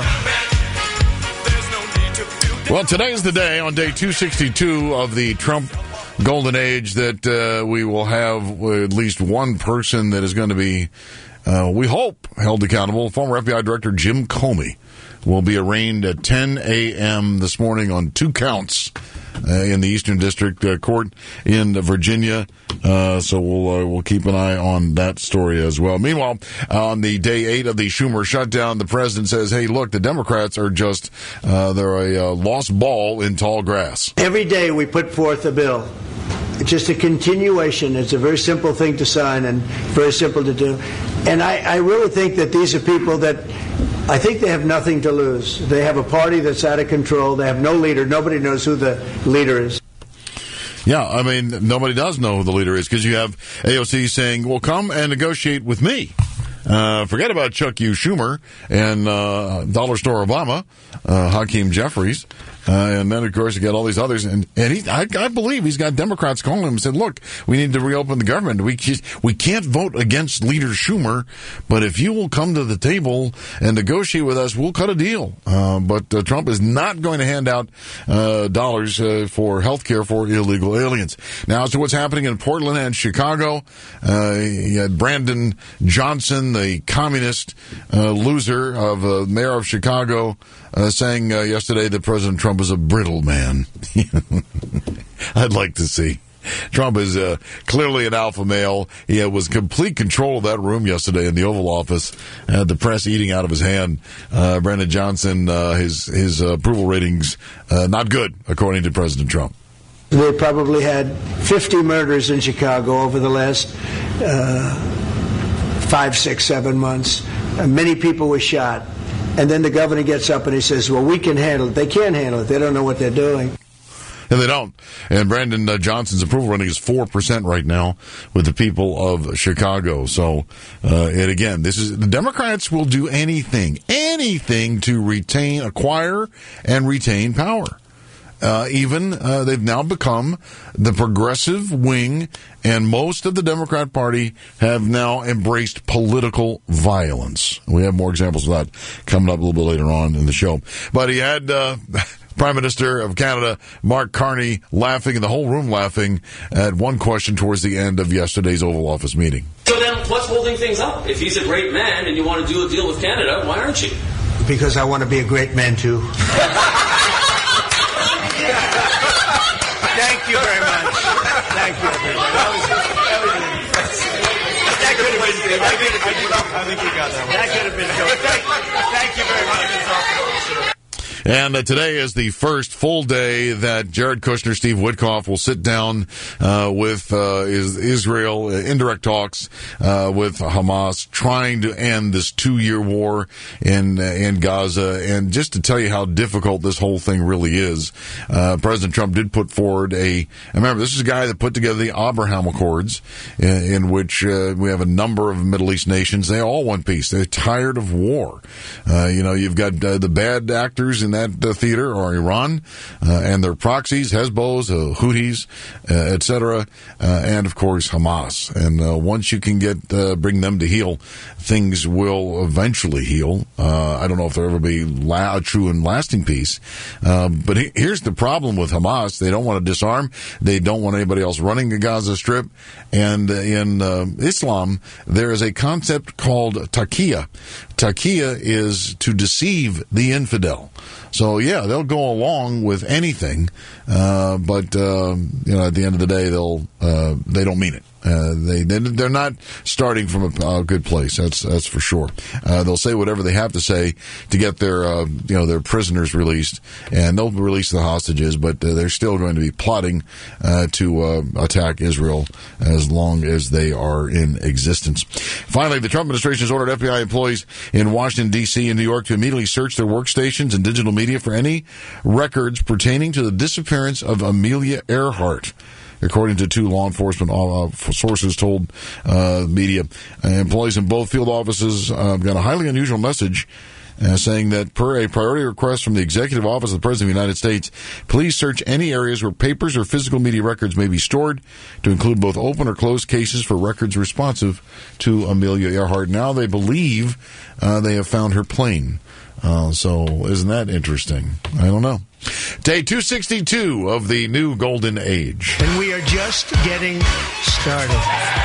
Well, today is the day, on day 262 of the Trump golden age, that we will have at least one person that is going to be, we hope, held accountable. Former FBI Director Jim Comey will be arraigned at 10 a.m. this morning on 2 counts in the Eastern District Court in Virginia. So we'll keep an eye on that story as well. Meanwhile, on the day 8 of the Schumer shutdown, the president says, hey, look, the Democrats are just, they're a lost ball in tall grass. Every day we put forth a bill. It's just a continuation. It's a very simple thing to sign and very simple to do. And I really think that these are people that I think they have nothing to lose. They have a party that's out of control. They have no leader. Nobody knows who the leader is. Yeah, I mean, nobody does know who the leader is because you have AOC saying, well, come and negotiate with me. Forget about Chuck U. Schumer and Dollar Store Obama, Hakeem Jeffries. And then, of course, you got all these others. And I believe he's got Democrats calling him and said, look, we need to reopen the government. We can't vote against Leader Schumer, but if you will come to the table and negotiate with us, we'll cut a deal. But Trump is not going to hand out dollars for health care for illegal aliens. Now, as to what's happening in Portland and Chicago, you had Brandon Johnson, the communist loser of mayor of Chicago, saying yesterday that President Trump is a brittle man. I'd like to see. Trump is clearly an alpha male. He was complete control of that room yesterday in the Oval Office. Had the press eating out of his hand. Brandon Johnson, his approval ratings not good, according to President Trump. They probably had 50 murders in Chicago over the last 5, 6, 7 months. Many people were shot. And then the governor gets up and he says, well, we can handle it. They can't handle it. They don't know what they're doing. And they don't. And Brandon Johnson's approval rating is 4% right now with the people of Chicago. So, and again, the Democrats will do anything to acquire and retain power. They've now become the progressive wing, and most of the Democrat Party have now embraced political violence. We have more examples of that coming up a little bit later on in the show. But he had Prime Minister of Canada, Mark Carney, laughing, and the whole room laughing at one question towards the end of yesterday's Oval Office meeting. So then what's holding things up? If he's a great man and you want to do a deal with Canada, why aren't you? Because I want to be a great man, too. Thank you very much. Thank you, everybody. That could have been good. I think you got that one. That could have been good. Thank you very much. And today is the first full day that Jared Kushner, Steve Witkoff will sit down with Israel, indirect talks with Hamas, trying to end this 2-year war in Gaza. And just to tell you how difficult this whole thing really is, President Trump did put forward remember, this is a guy that put together the Abraham Accords, in which we have a number of Middle East nations. They all want peace. They're tired of war. You've got the bad actors in that theater are Iran and their proxies, Hezbollah, Houthis, etc., and of course Hamas. And once you can bring them to heel, things will eventually heal. I don't know if there'll ever be a true and lasting peace. But here's the problem with Hamas: they don't want to disarm. They don't want anybody else running the Gaza Strip. And in Islam, there is a concept called taqiyya. Taqiyya is to deceive the infidel. So yeah, they'll go along with anything, but at the end of the day, they don't mean it. They're not starting from a good place. That's for sure. They'll say whatever they have to say to get their prisoners released, and they'll release the hostages. But they're still going to be plotting to attack Israel as long as they are in existence. Finally, the Trump administration has ordered FBI employees in Washington D.C. and New York to immediately search their workstations and digital media for any records pertaining to the disappearance of Amelia Earhart. According to 2 law enforcement sources told media, employees in both field offices got a highly unusual message saying that per a priority request from the Executive Office of the President of the United States, please search any areas where papers or physical media records may be stored, to include both open or closed cases for records responsive to Amelia Earhart. Now they believe they have found her plane. So isn't that interesting? I don't know. Day 262 of the new golden age. And we are just getting started.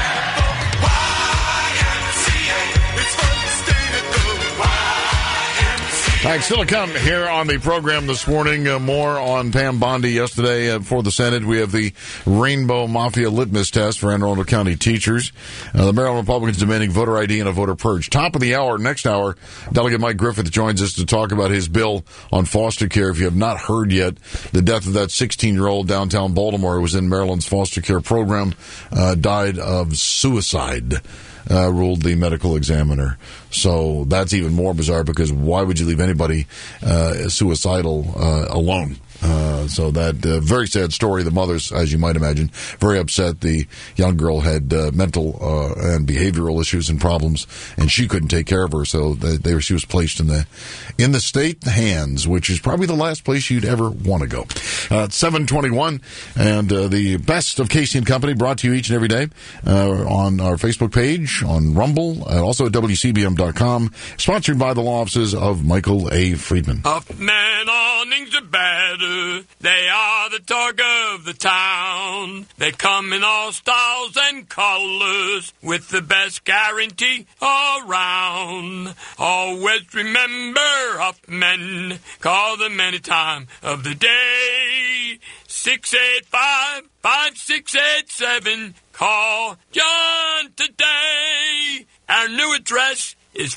All right, still to come here on the program this morning. More on Pam Bondi yesterday for the Senate. We have the Rainbow Mafia litmus test for Anne Arundel County teachers. The Maryland Republicans demanding voter ID and a voter purge. Top of the hour, next hour, Delegate Mike Griffith joins us to talk about his bill on foster care. If you have not heard yet, the death of that 16-year-old downtown Baltimore who was in Maryland's foster care program died of suicide. Ruled the medical examiner. So that's even more bizarre, because why would you leave anybody suicidal alone? So that very sad story. The mothers, as you might imagine, very upset. The young girl had mental and behavioral issues and problems, and she couldn't take care of her. So she was placed in the state hands, which is probably the last place you'd ever want to go. 7:21, and the best of Casey and Company brought to you each and every day on our Facebook page, on Rumble, and also at WCBM.com. Sponsored by the law offices of Michael A. Friedman. Huffman awnings are better. They are the talk of the town. They come in all styles and colors with the best guarantee around. Always remember Huffman. Call them any time of the day. 685-5687. Call John today. Our new address is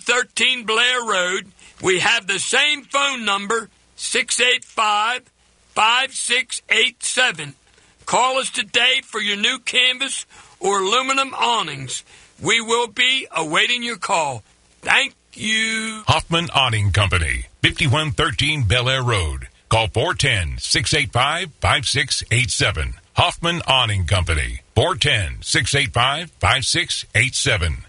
5113 Blair Road. We have the same phone number, 685-5687. 5687. Call us today for your new canvas or aluminum awnings. We will be awaiting your call. Thank you. Hoffman Awning Company, 5113 Bel Air Road. Call 410-685-5687. Hoffman Awning Company, 410-685-5687.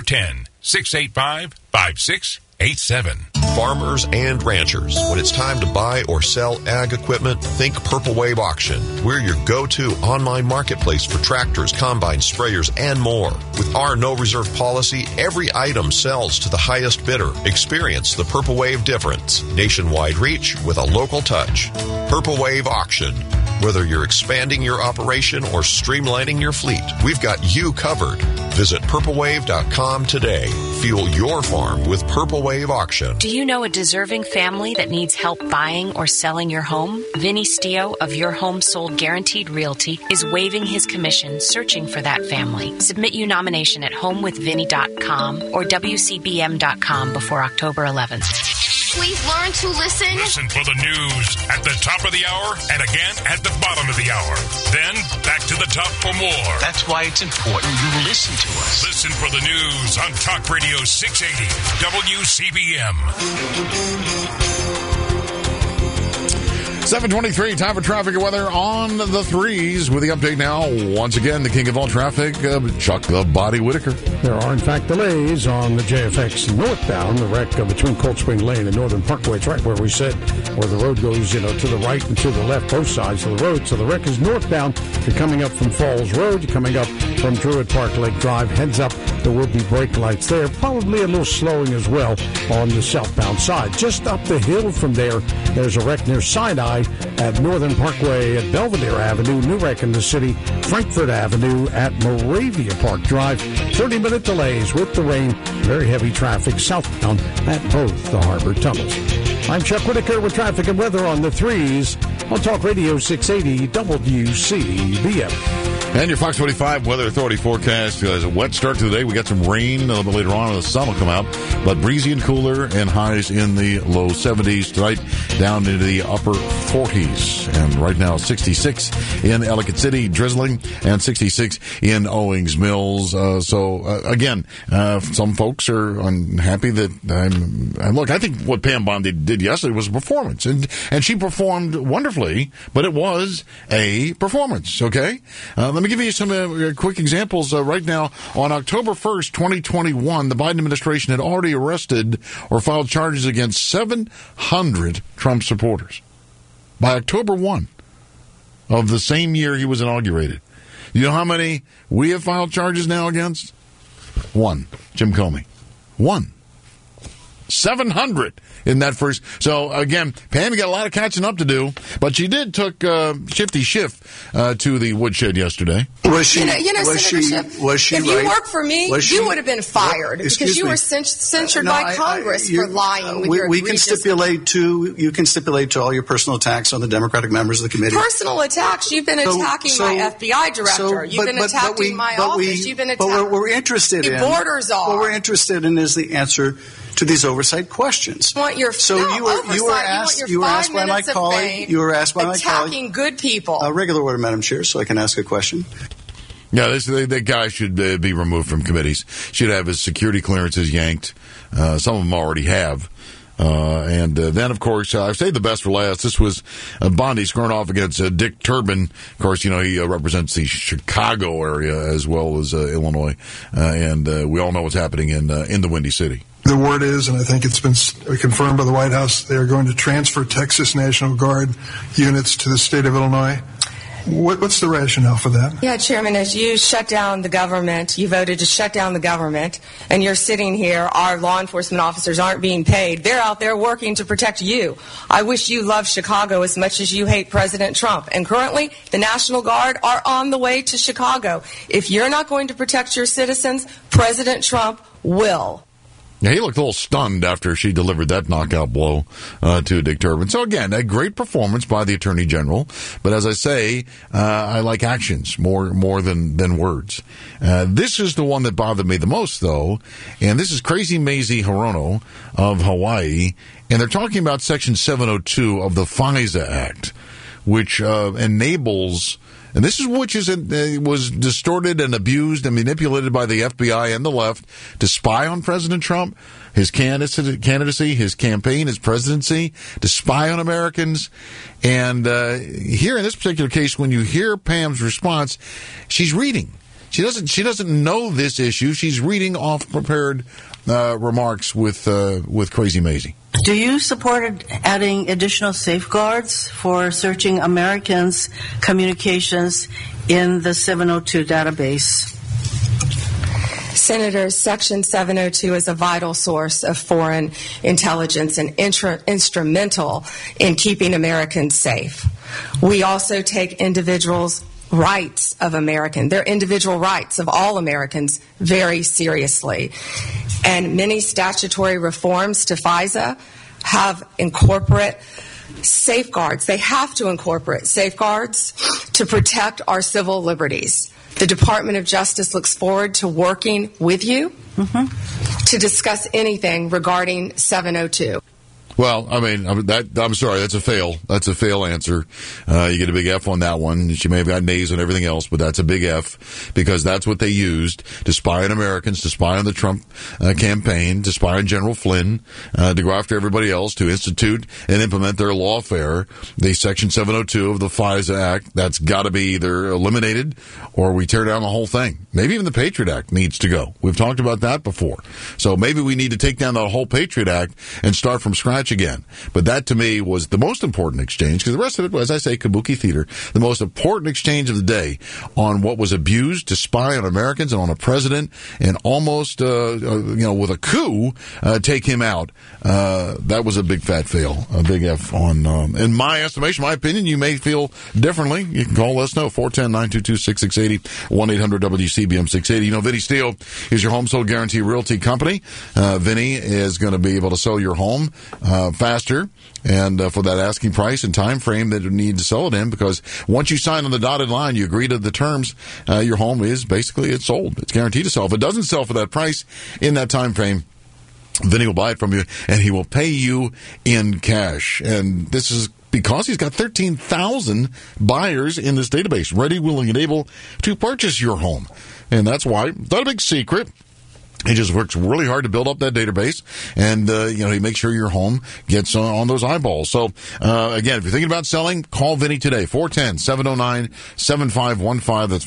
410-685-5687. Farmers and ranchers, when it's time to buy or sell ag equipment, think Purple Wave Auction. We're your go-to online marketplace for tractors, combines, sprayers, and more. With our no reserve policy, every item sells to the highest bidder. Experience the Purple Wave difference. Nationwide reach with a local touch. Purple Wave Auction. Whether you're expanding your operation or streamlining your fleet, we've got you covered. Visit purplewave.com today. Fuel your farm with Purple Wave Auction. Do you know a deserving family that needs help buying or selling your home? Vinny Stio of Your Home Sold Guaranteed Realty is waiving his commission searching for that family. Submit your nomination at homewithvinny.com or WCBM.com before October 11th. Please learn to listen. Listen for the news at the top of the hour and again at the bottom of the hour. Then back to the top for more. That's why it's important you listen to us. Listen for the news on Talk Radio 680 WCBM. 7:23, time for traffic and weather on the threes. With the update now, once again, the king of all traffic, Chuck the Body Whitaker. There are, in fact, delays on the JFX northbound, the wreck between Cold Spring Lane and Northern Parkway. It's right where we said, where the road goes, to the right and to the left, both sides of the road. So the wreck is northbound. You're coming up from Falls Road. You're coming up from Druid Park Lake Drive. Heads up, there will be brake lights there. Probably a little slowing as well on the southbound side. Just up the hill from there, there's a wreck near Side-Eye at Northern Parkway at Belvedere Avenue. New wreck in the city, Frankfurt Avenue at Moravia Park Drive. 30-minute delays with the rain. Very heavy traffic southbound at both the harbor tunnels. I'm Chuck Whitaker with traffic and weather on the threes on Talk Radio 680 WCBM. And your Fox 45 Weather Authority forecast is a wet start to the day. We got some rain a little bit later on, and the sun will come out. But breezy and cooler, and highs in the low 70s tonight, down into the upper 40s. And right now, 66 in Ellicott City, drizzling, and 66 in Owings Mills. Again, some folks are unhappy that look, I think what Pam Bondi did yesterday was a performance. And she performed wonderfully, but it was a performance, okay? Let me give you some quick examples. Right now, on October 1st, 2021, the Biden administration had already arrested or filed charges against 700 Trump supporters. By October 1 of the same year he was inaugurated. You know how many we have filed charges now against? One. Jim Comey. One. 700 in that first. So, again, Pam got a lot of catching up to do, but she did took Shifty Schiff to the woodshed yesterday. Was she? Senator Schiff, if you worked for me, you would have been fired because you were censured by Congress for lying with your we can stipulate to you can stipulate to all your personal attacks on the Democratic members of the committee. Personal attacks? You've been attacking my FBI director. You've been attacking my office. You've been attacking. What we're interested in. Borders are. What we're interested in is the answer to these oversight questions. You were asked by my colleague. You were asked by my colleague. Attacking good people. Regular order, Madam Chair, so I can ask a question. Yeah, the guy should be removed from committees. Should have his security clearances yanked. Some of them already have. And then, of course, I've saved the best for last. This was Bondi scoring off against Dick Durbin. Of course, he represents the Chicago area as well as Illinois. And we all know what's happening in the Windy City. The word is, and I think it's been confirmed by the White House, they are going to transfer Texas National Guard units to the state of Illinois. What's the rationale for that? Yeah, Chairman, as you shut down the government, you voted to shut down the government, and you're sitting here, our law enforcement officers aren't being paid. They're out there working to protect you. I wish you loved Chicago as much as you hate President Trump. And currently, the National Guard are on the way to Chicago. If you're not going to protect your citizens, President Trump will. Yeah, he looked a little stunned after she delivered that knockout blow to Dick Durbin. So again, a great performance by the Attorney General. But as I say, I like actions more than words. This is the one that bothered me the most, though, and this is Crazy Mazie Hirono of Hawaii, and they're talking about Section 702 of the FISA Act, which enables. And this is was distorted and abused and manipulated by the FBI and the left to spy on President Trump, his candidacy, his campaign, his presidency, to spy on Americans. And here in this particular case, when you hear Pam's response, she's reading. She doesn't know this issue. She's reading off prepared remarks with Crazy Maisie. Do you support adding additional safeguards for searching Americans' communications in the 702 database? Senators, Section 702 is a vital source of foreign intelligence and instrumental in keeping Americans safe. We also take individuals' rights of Americans, their individual rights of all Americans, very seriously. And many statutory reforms to FISA have incorporate safeguards. They have to incorporate safeguards to protect our civil liberties. The Department of Justice looks forward to working with you to discuss anything regarding 702. Well, I mean, I'm sorry, that's a fail. That's a fail answer. You get a big F on that one. She may have got nays on everything else, but that's a big F because that's what they used to spy on Americans, to spy on the Trump campaign, to spy on General Flynn, to go after everybody else, to institute and implement their lawfare, the Section 702 of the FISA Act. That's got to be either eliminated or we tear down the whole thing. Maybe even the Patriot Act needs to go. We've talked about that before. So maybe we need to take down the whole Patriot Act and start from scratch again. But that to me was the most important exchange because the rest of it was, as I say, kabuki theater. The most important exchange of the day on what was abused to spy on Americans and on a president and almost, with a coup, take him out. That was a big fat fail, a big F on, in my estimation, my opinion. You may feel differently. You can call us, 410-922-6680, 1-800-WCBM-680. You know, Vinny Steele is your home sold guarantee realty company. Vinny is going to be able to sell your home faster and for that asking price and time frame that you need to sell it in, because once you sign on the dotted line, you agree to the terms, your home is basically, it's sold. It's guaranteed to sell. If it doesn't sell for that price in that time frame, Vinny will buy it from you and he will pay you in cash. And this is because he's got 13,000 buyers in this database, ready, willing, and able to purchase your home. And that's why, it's not a big secret. He just works really hard to build up that database, and he makes sure your home gets on those eyeballs. So again, if you're thinking about selling, call Vinny today. 410-709-7515. That's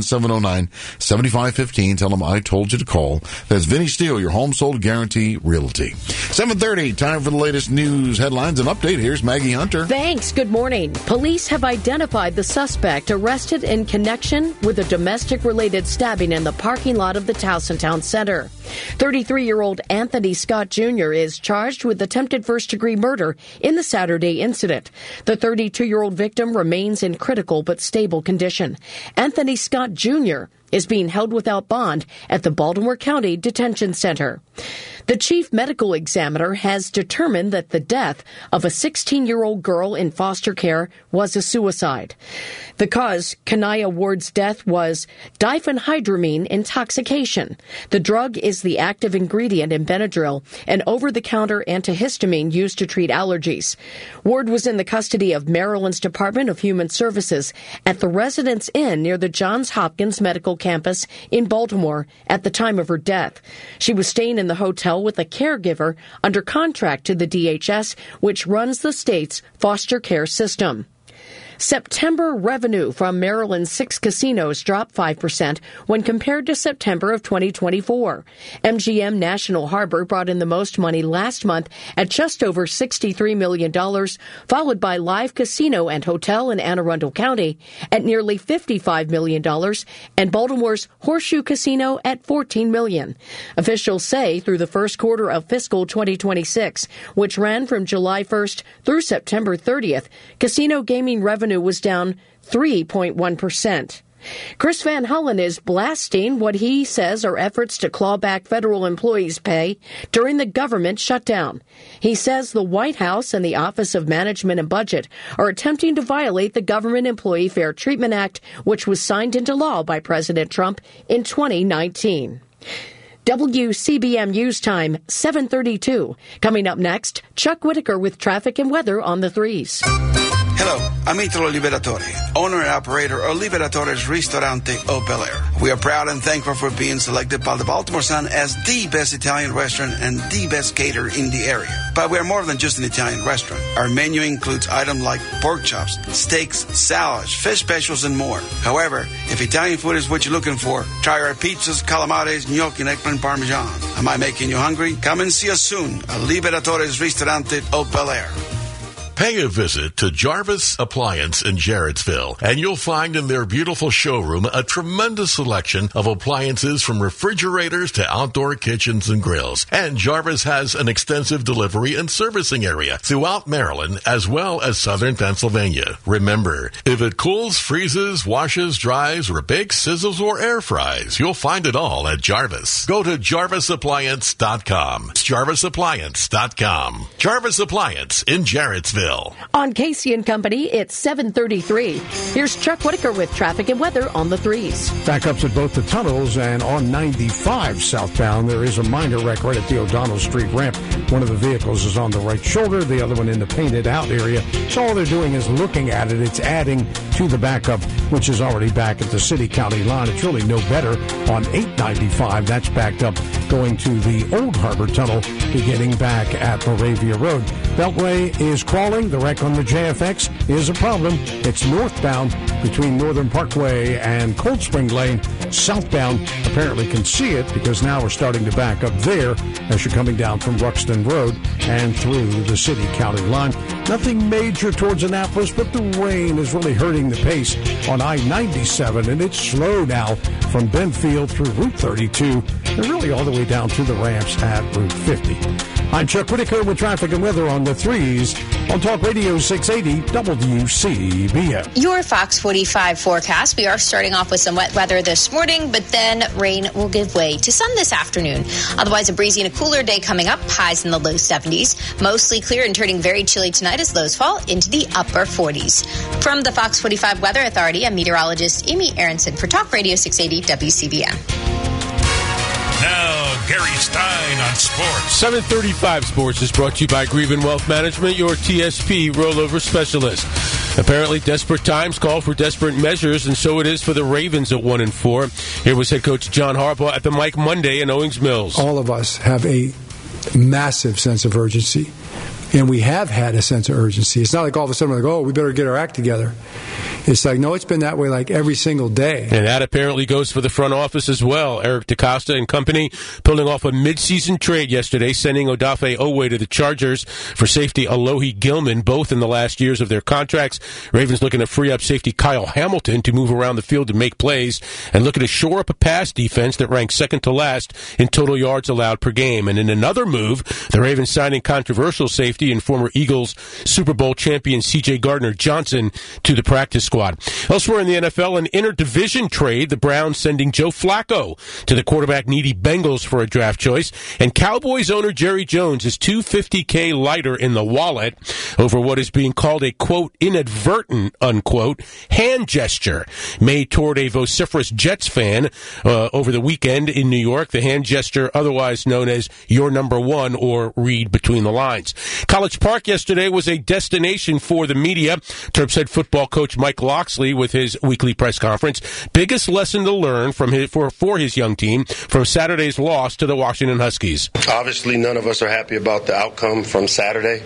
410-709-7515. Tell him I told you to call. That's Vinny Steele, your home sold guarantee realty. 7:30. Time for the latest news headlines and update. Here's Maggie Hunter. Thanks. Good morning. Police have identified the suspect arrested in connection with a domestic-related stabbing in the parking lot of the Towson Town Center. 33-year-old Anthony Scott Jr. is charged with attempted first-degree murder in the Saturday incident. The 32-year-old victim remains in critical but stable condition. Anthony Scott Jr. is being held without bond at the Baltimore County Detention Center. The chief medical examiner has determined that the death of a 16-year-old girl in foster care was a suicide. The cause, Kanaya Ward's death, was diphenhydramine intoxication. The drug is the active ingredient in Benadryl, an over-the-counter antihistamine used to treat allergies. Ward was in the custody of Maryland's Department of Human Services at the Residence Inn near the Johns Hopkins Medical Campus in Baltimore at the time of her death. She was staying in the hotel with a caregiver under contract to the DHS, which runs the state's foster care system. September revenue from Maryland's 6 casinos dropped 5% when compared to September of 2024. MGM National Harbor brought in the most money last month at just over $63 million, followed by Live Casino and Hotel in Anne Arundel County at nearly $55 million, and Baltimore's Horseshoe Casino at $14 million. Officials say through the first quarter of fiscal 2026, which ran from July 1st through September 30th, casino gaming revenue was down 3.1%. Chris Van Hollen is blasting what he says are efforts to claw back federal employees' pay during the government shutdown. He says the White House and the Office of Management and Budget are attempting to violate the Government Employee Fair Treatment Act, which was signed into law by President Trump in 2019. WCBM News Time, 7:32. Coming up next, Chuck Whitaker with traffic and weather on the 3s. Hello, I'm Italo Liberatore, owner and operator of Liberatore's Ristorante O Bel Air. We are proud and thankful for being selected by the Baltimore Sun as the best Italian restaurant and the best caterer in the area. But we are more than just an Italian restaurant. Our menu includes items like pork chops, steaks, salads, fish specials, and more. However, if Italian food is what you're looking for, try our pizzas, calamares, gnocchi, and eggplant parmesan. Am I making you hungry? Come and see us soon at Liberatore's Ristorante O Bel Air. Pay a visit to Jarvis Appliance in Jarrettsville, and you'll find in their beautiful showroom a tremendous selection of appliances from refrigerators to outdoor kitchens and grills. And Jarvis has an extensive delivery and servicing area throughout Maryland as well as southern Pennsylvania. Remember, if it cools, freezes, washes, dries, or bakes, sizzles, or air fries, you'll find it all at Jarvis. Go to JarvisAppliance.com. It's JarvisAppliance.com. Jarvis Appliance in Jarrettsville. On Casey and Company, it's 7:33. Here's Chuck Whitaker with traffic and weather on the 3s. Backups at both the tunnels and on 95 southbound. There is a minor wreck right at the O'Donnell Street ramp. One of the vehicles is on the right shoulder, the other one in the painted out area. So all they're doing is looking at it. It's adding to the backup, which is already back at the city-county line. It's really no better on 895. That's backed up going to the Old Harbor Tunnel, beginning back at Moravia Road. Beltway is crawling. The wreck on the JFX is a problem. It's northbound between Northern Parkway and Cold Spring Lane. Southbound apparently can see it because now we're starting to back up there as you're coming down from Ruxton Road and through the city-county line. Nothing major towards Annapolis, but the rain is really hurting the pace on I-97, and it's slow now from Benfield through Route 32 and really all the way down to the ramps at Route 50. I'm Chuck Whitaker with traffic and weather on the 3s on Talk Radio 680 WCBM. Your Fox 45 forecast. We are starting off with some wet weather this morning, but then rain will give way to sun this afternoon. Otherwise, a breezy and a cooler day coming up. Highs in the low 70s. Mostly clear and turning very chilly tonight as lows fall into the upper 40s. From the Fox 45 Weather Authority, I'm meteorologist Amy Aronson for Talk Radio 680 WCBM. Now, Gary Stein on sports. 735 Sports is brought to you by Grieven Wealth Management, your TSP rollover specialist. Apparently, desperate times call for desperate measures, and so it is for the Ravens at 1-4. Here was head coach John Harbaugh at the Mike Monday in Owings Mills. All of us have a massive sense of urgency, and we have had a sense of urgency. It's not like all of a sudden we're like, oh, we better get our act together. It's like, no, it's been that way like every single day. And that apparently goes for the front office as well. Eric DeCosta and company pulling off a midseason trade yesterday, sending Odafe Oweh to the Chargers for safety Alohi Gilman, both in the last years of their contracts. Ravens looking to free up safety Kyle Hamilton to move around the field and make plays, and looking to shore up a pass defense that ranks second to last in total yards allowed per game. And in another move, the Ravens signing controversial safety and former Eagles Super Bowl champion C.J. Gardner-Johnson to the practice squad. Elsewhere in the NFL, an interdivision trade, the Browns sending Joe Flacco to the quarterback-needy Bengals for a draft choice, and Cowboys owner Jerry Jones is $250K lighter in the wallet over what is being called a, quote, inadvertent, unquote, hand gesture made toward a vociferous Jets fan over the weekend in New York. The hand gesture, otherwise known as "You're number one" or "read between the lines." College Park yesterday was a destination for the media. Terps head football coach Mike Loxley with his weekly press conference. Biggest lesson to learn from for his young team from Saturday's loss to the Washington Huskies. Obviously, none of us are happy about the outcome from Saturday.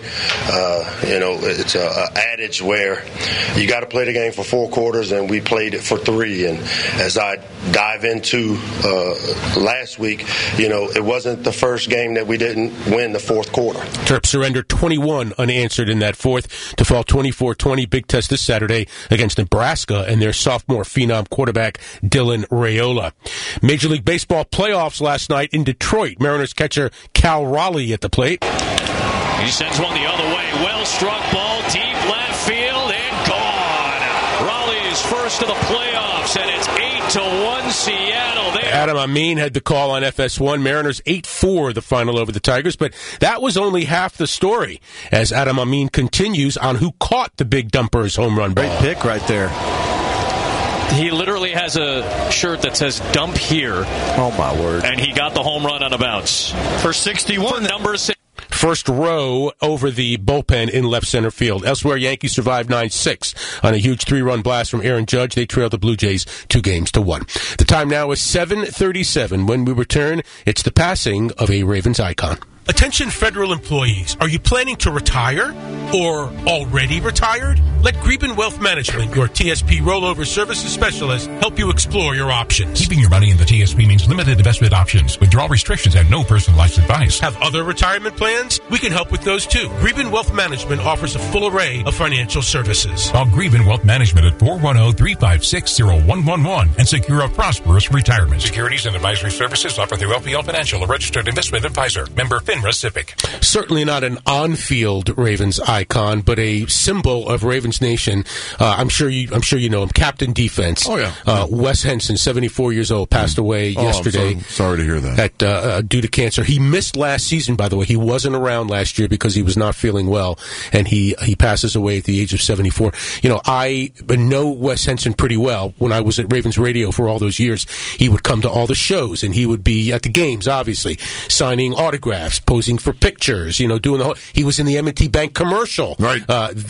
It's an adage where you got to play the game for 4 quarters, and we played it for 3. And as I dive into last week, it wasn't the first game that we didn't win the fourth quarter. Terps surrendered 21 unanswered in that fourth to fall 24-20. Big test this Saturday against Nebraska and their sophomore phenom quarterback Dylan Raiola. Major League Baseball playoffs last night in Detroit. Mariners catcher Cal Raleigh at the plate. He sends one the other way. Well struck ball, deep left field, and gone. Raleigh's first of the playoffs, and it's 8-1 Seattle. Adam Amin had the call on FS1. Mariners 8-4 the final over the Tigers, but that was only half the story as Adam Amin continues on who caught the big dumper's home run ball. Great pick right there. He literally has a shirt that says "dump here." Oh, my word. And he got the home run on a bounce. For 61. For number 6. first row over the bullpen in left center field. Elsewhere, Yankees survived 9-6 on a huge 3-run blast from Aaron Judge. They trailed the Blue Jays 2-1. The time now is 7:37. When we return, it's the passing of a Ravens icon. Attention federal employees. Are you planning to retire or already retired? Let Greben Wealth Management, your TSP rollover services specialist, help you explore your options. Keeping your money in the TSP means limited investment options, withdrawal restrictions, and no personalized advice. Have other retirement plans? We can help with those too. Greben Wealth Management offers a full array of financial services. Call Greben Wealth Management at 410-356-0111 and secure a prosperous retirement. Securities and advisory services offered through LPL Financial, a registered investment advisor. Member FINRA SIPC. Certainly not an on-field Ravens icon, but a symbol of Ravens Nation. I'm sure you know him. Captain Defense. Oh yeah. Wes Henson, 74 years old, passed away yesterday. I'm sorry to hear that. Due to cancer. He missed last season, by the way. He wasn't around last year because he was not feeling well, and he passes away at the age of 74. You know, I know Wes Henson pretty well. When I was at Ravens Radio for all those years, he would come to all the shows, and he would be at the games, obviously, signing autographs, posing for pictures, doing the whole... He was in the M&T Bank commercial, right?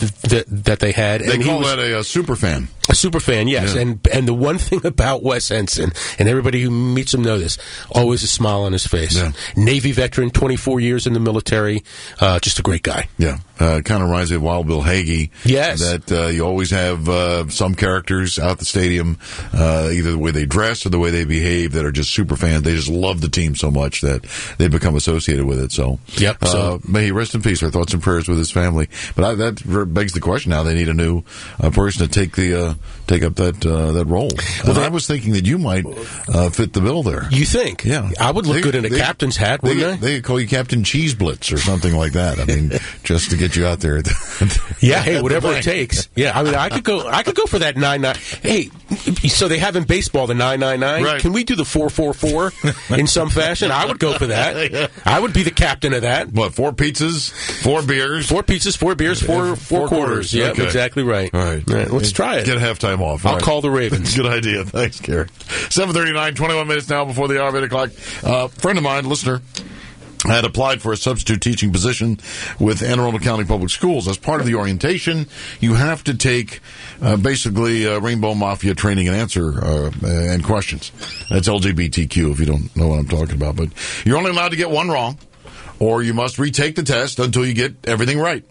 That they had. They call that a super fan. A super fan, yes. Yeah. And the one thing about Wes Henson, and everybody who meets him knows this, always a smile on his face. Yeah. Navy veteran, 24 years in the military, just a great guy. Yeah. Kind of reminds me of Wild Bill Hagee. Yes. That you always have some characters out the stadium, either the way they dress or the way they behave, that are just super fans. They just love the team so much that they become associated with it. So, yep. May he rest in peace. Our thoughts and prayers with his family. But that begs the question now. They need a new person to take up that role. Well, I was thinking that you might fit the bill there. You think? Yeah. I would look good in a captain's hat, wouldn't I? They could call you Captain Cheese Blitz or something like that. I mean, just to get you out there. Yeah, hey, whatever it takes. Yeah, I mean, I could go for that 9-9. Hey, so they have in baseball the 9-9-9. Right. Can we do the 4-4-4 in some fashion? I would go for that. I would be the captain of that. What, 4 pizzas, 4 beers? 4 pizzas, 4 beers, 4 quarters. Yeah, okay. Exactly right. All right. Let's try it. Get halftime off. I'll call the Ravens. Good idea. Thanks, Gary. 7:39, 21 minutes now before the hour of 8 o'clock. Friend of mine, listener, had applied for a substitute teaching position with Anne Arundel County Public Schools. As part of the orientation, you have to take basically Rainbow Mafia training and answer and questions. That's LGBTQ, if you don't know what I'm talking about. But you're only allowed to get one wrong, or you must retake the test until you get everything right.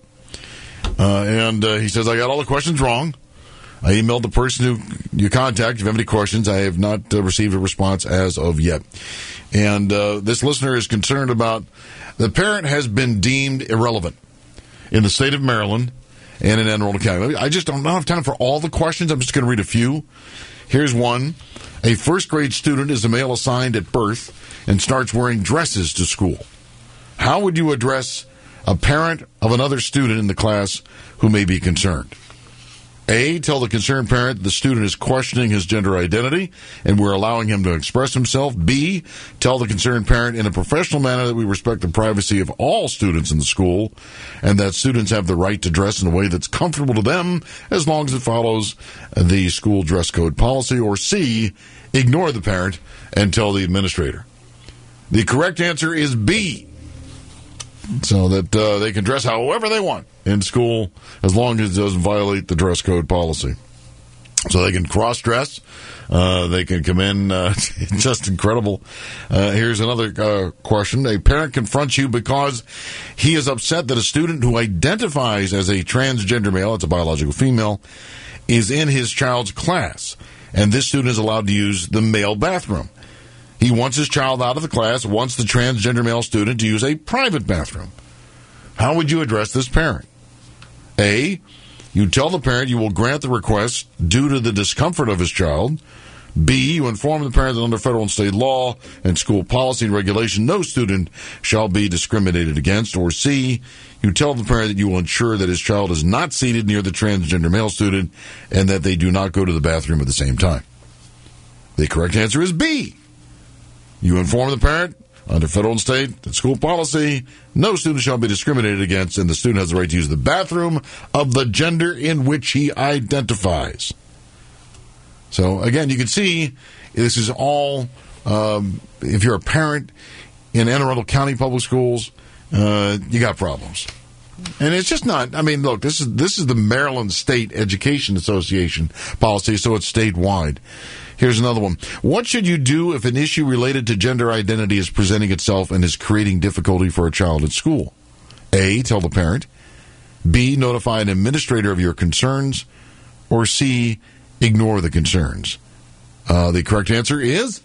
And he says, I got all the questions wrong. I emailed the person who you contact. If you have any questions, I have not received a response as of yet. And this listener is concerned about the parent has been deemed irrelevant in the state of Maryland and in Anne Arundel County. I just don't have time for all the questions. I'm just going to read a few. Here's one. A first grade student is a male assigned at birth and starts wearing dresses to school. How would you address a parent of another student in the class who may be concerned? A, tell the concerned parent the student is questioning his gender identity and we're allowing him to express himself. B, tell the concerned parent in a professional manner that we respect the privacy of all students in the school and that students have the right to dress in a way that's comfortable to them as long as it follows the school dress code policy. Or C, ignore the parent and tell the administrator. The correct answer is B, so that they can dress however they want in school as long as it doesn't violate the dress code policy. So they can cross-dress. They can come in. Just incredible. Here's another question. A parent confronts you because he is upset that a student who identifies as a transgender male, it's a biological female, is in his child's class. And this student is allowed to use the male bathroom. He wants his child out of the class, wants the transgender male student to use a private bathroom. How would you address this parent? A, you tell the parent you will grant the request due to the discomfort of his child. B, you inform the parent that under federal and state law and school policy and regulation, no student shall be discriminated against. Or C, you tell the parent that you will ensure that his child is not seated near the transgender male student and that they do not go to the bathroom at the same time. The correct answer is B. You inform the parent, under federal and state and school policy, no student shall be discriminated against, and the student has the right to use the bathroom of the gender in which he identifies. So, again, you can see this is all, if you're a parent in Anne Arundel County Public Schools, you got problems. And it's just not. I mean, look, this is the Maryland State Education Association policy, so it's statewide. Here's another one. What should you do if an issue related to gender identity is presenting itself and is creating difficulty for a child at school? A, tell the parent. B, notify an administrator of your concerns. Or C, ignore the concerns. The correct answer is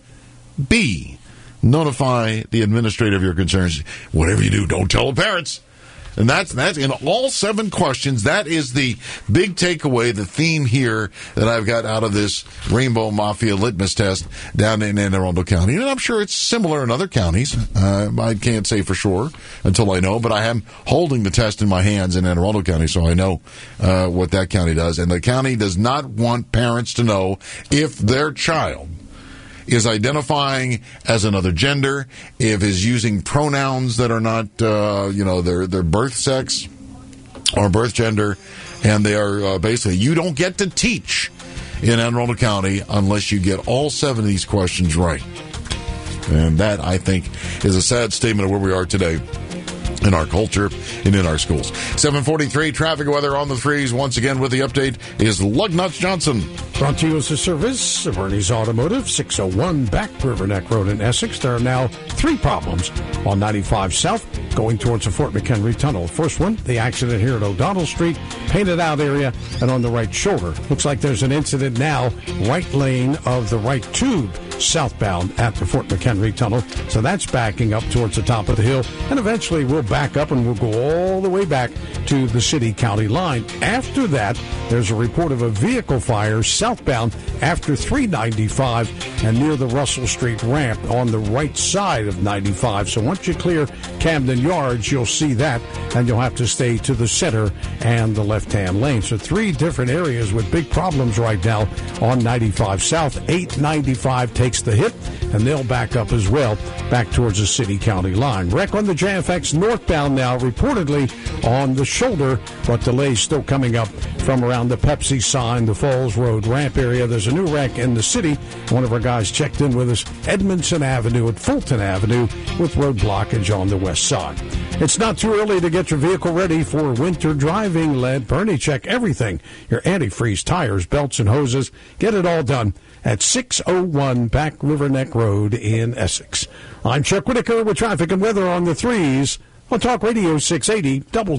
B, notify the administrator of your concerns. Whatever you do, don't tell the parents. And that's in all 7 questions. That is the big takeaway, the theme here that I've got out of this Rainbow Mafia litmus test down in Anne Arundel County. And I'm sure it's similar in other counties. I can't say for sure until I know, but I am holding the test in my hands in Anne Arundel County, so I know what that county does. And the county does not want parents to know if their child is identifying as another gender, if is using pronouns that are not, their birth sex or birth gender, and they are basically, you don't get to teach in Anne Arundel County unless you get all 7 of these questions right. And that, I think, is a sad statement of where we are today in our culture and in our schools. 7:43 traffic weather on the 3s. Once again with the update is Lugnuts Johnson. Brought to you as a service of Ernie's Automotive, 601 Back River Neck Road in Essex. There are now 3 problems on 95 South going towards the Fort McHenry Tunnel. First one, the accident here at O'Donnell Street, painted out area and on the right shoulder. Looks like there's an incident now, right lane of the right tube southbound at the Fort McHenry Tunnel. So that's backing up towards the top of the hill, and eventually we'll back up and we'll go all the way back to the city-county line. After that, there's a report of a vehicle fire southbound after 395 and near the Russell Street ramp on the right side of 95. So once you clear Camden Yards, you'll see that, and you'll have to stay to the center and the left-hand lane. So 3 different areas with big problems right now on 95 South. 895 takes the hit, and they'll back up as well, back towards the city-county line. Wreck on the JFX northbound now, reportedly on the shoulder, but delays still coming up from around the Pepsi sign, the Falls Road ramp area. There's a new wreck in the city. One of our guys checked in with us, Edmondson Avenue at Fulton Avenue, with road blockage on the west side. It's not too early to get your vehicle ready for winter driving. Let Bernie check everything, your antifreeze, tires, belts, and hoses. Get it all done at 601 Back River Neck Road in Essex. I'm Chuck Whitaker with traffic and weather on the 3s on Talk Radio 680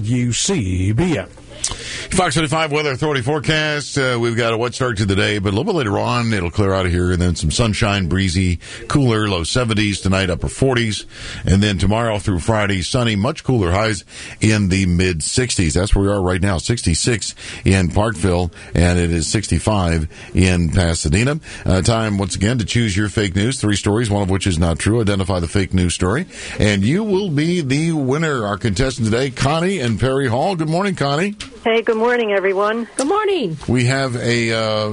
WCBM. Fox 25 Weather Authority forecast. We've got a wet start to the day, but a little bit later on, it'll clear out of here, and then some sunshine, breezy, cooler, low 70s tonight, upper 40s, and then tomorrow through Friday, sunny, much cooler, highs in the mid 60s. That's where we are right now, 66 in Parkville, and it is 65 in Pasadena. Time, once again, to choose your fake news. 3 stories, one of which is not true. Identify the fake news story, and you will be the winner. Our contestant today, Connie and Perry Hall. Good morning, Connie. Hey, good morning, everyone. Good morning. We have a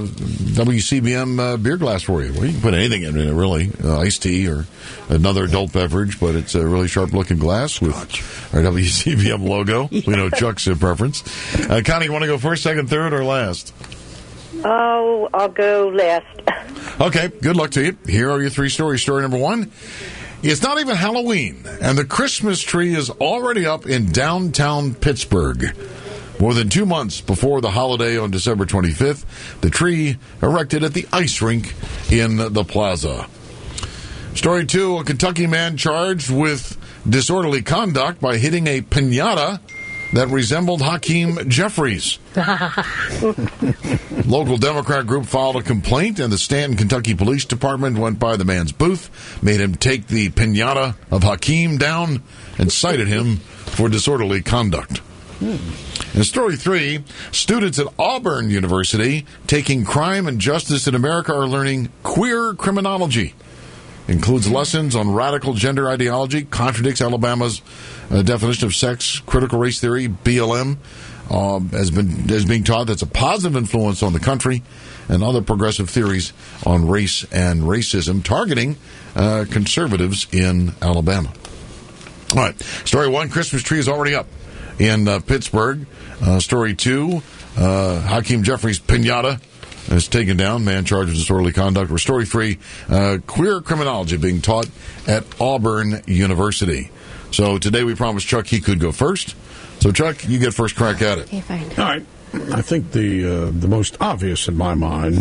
WCBM beer glass for you. Well, you can put anything in it, really. Iced tea or another adult beverage, but it's a really sharp-looking glass with our WCBM logo. Yeah. We know Chuck's preference. Connie, you want to go first, second, third, or last? Oh, I'll go last. Okay, good luck to you. Here are your 3 stories. Story number 1. It's not even Halloween, and the Christmas tree is already up in downtown Pittsburgh. More than 2 months before the holiday on December 25th, the tree erected at the ice rink in the plaza. Story 2, a Kentucky man charged with disorderly conduct by hitting a piñata that resembled Hakeem Jeffries. Local Democrat group filed a complaint, and the Stanton, Kentucky Police Department went by the man's booth, made him take the piñata of Hakeem down, and cited him for disorderly conduct. In story 3, students at Auburn University taking crime and justice in America are learning queer criminology. Includes lessons on radical gender ideology, contradicts Alabama's definition of sex, critical race theory, BLM, as being taught that's a positive influence on the country, and other progressive theories on race and racism, targeting conservatives in Alabama. All right, story 1, Christmas tree is already up in Pittsburgh. Story 2, Hakeem Jeffries' piñata is taken down. Man charged with disorderly conduct. Or story 3, queer criminology being taught at Auburn University. So today we promised Chuck he could go first. So, Chuck, you get first crack at it. Okay, fine. All right. I think the most obvious in my mind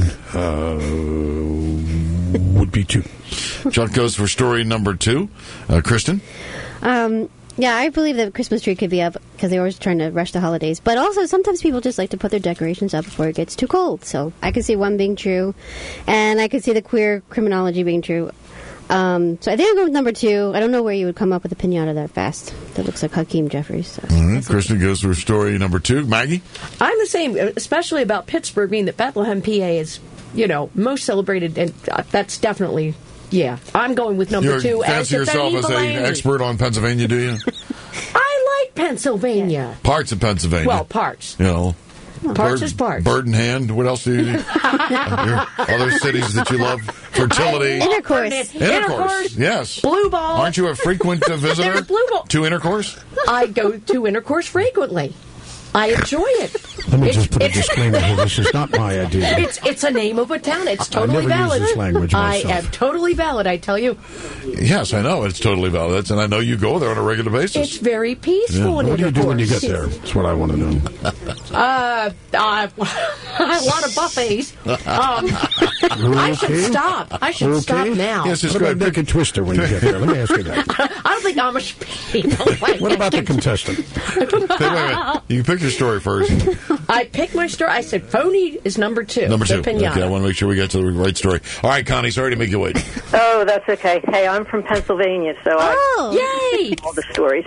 would be 2. Chuck goes for story number 2. Kristen? Yeah, I believe that Christmas tree could be up because they're always trying to rush the holidays. But also, sometimes people just like to put their decorations up before it gets too cold. So I could see 1 being true, and I could see the queer criminology being true. So I think I'll go with number 2. I don't know where you would come up with a pinata that fast. That looks like Hakeem Jeffries. So. All right, Kristen goes for story number 2. Maggie? I'm the same, especially about Pittsburgh, being that Bethlehem, PA is, most celebrated, and that's definitely, I'm going with number 2. You fancy yourself as an expert on Pennsylvania, do you? I like Pennsylvania. Parts of Pennsylvania. Well, parts. Parts is parts. Bird in hand. What else do you need? Other cities that you love? Fertility. Intercourse. Yes. Blue ball. Aren't you a frequent visitor to Intercourse? I go to Intercourse frequently. I enjoy it. Let me just put a disclaimer here. This is not my idea. It's a name of a town. It's totally valid. I never use this language myself. I am totally valid, I tell you. Yes, I know. It's totally valid. And I know you go there on a regular basis. It's very peaceful. What do you do when you get there? That's what I want to know. A lot of buffets. I should stop. I should stop now. Yes, what about Dick and Twister when you get there? Let me ask you that. I don't think Amish people like What about the contestant? Wait a minute. You pick your story first. I picked my story. I said phony is number 2. Number 2. Okay, I want to make sure we get to the right story. All right, Connie, sorry to make you wait. Oh, that's okay. Hey, I'm from Pennsylvania, so yay! All the stories.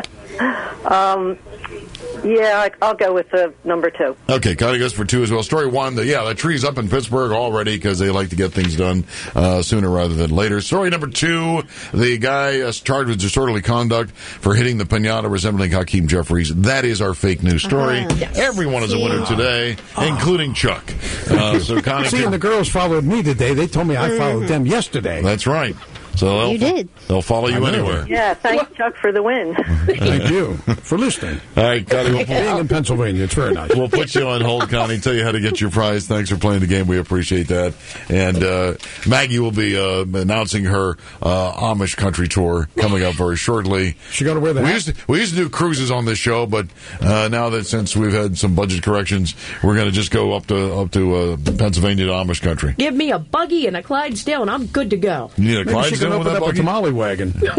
I'll go with number 2. Okay, Connie goes for 2 as well. Story 1, the tree's up in Pittsburgh already because they like to get things done sooner rather than later. Story number 2, the guy charged with disorderly conduct for hitting the pinata resembling Hakeem Jeffries. That is our fake news story. Yes. Everyone is a winner today, including Chuck. So Connie, See, and the girls followed me today. They told me I followed them yesterday. That's right. So you did. They'll follow you anywhere. Yeah, thanks, Chuck, for the win. Thank you for listening. All right, Connie. Being in Pennsylvania, it's very nice. We'll put you on hold, Connie, tell you how to get your prize. Thanks for playing the game. We appreciate that. And Maggie will be announcing her Amish country tour coming up very shortly. She going to wear the hat? We used to do cruises on this show, but now that since we've had some budget corrections, we're going to just go up to Pennsylvania to Amish country. Give me a buggy and a Clydesdale, and I'm good to go. You need a Clydesdale? Open up a tamale wagon. You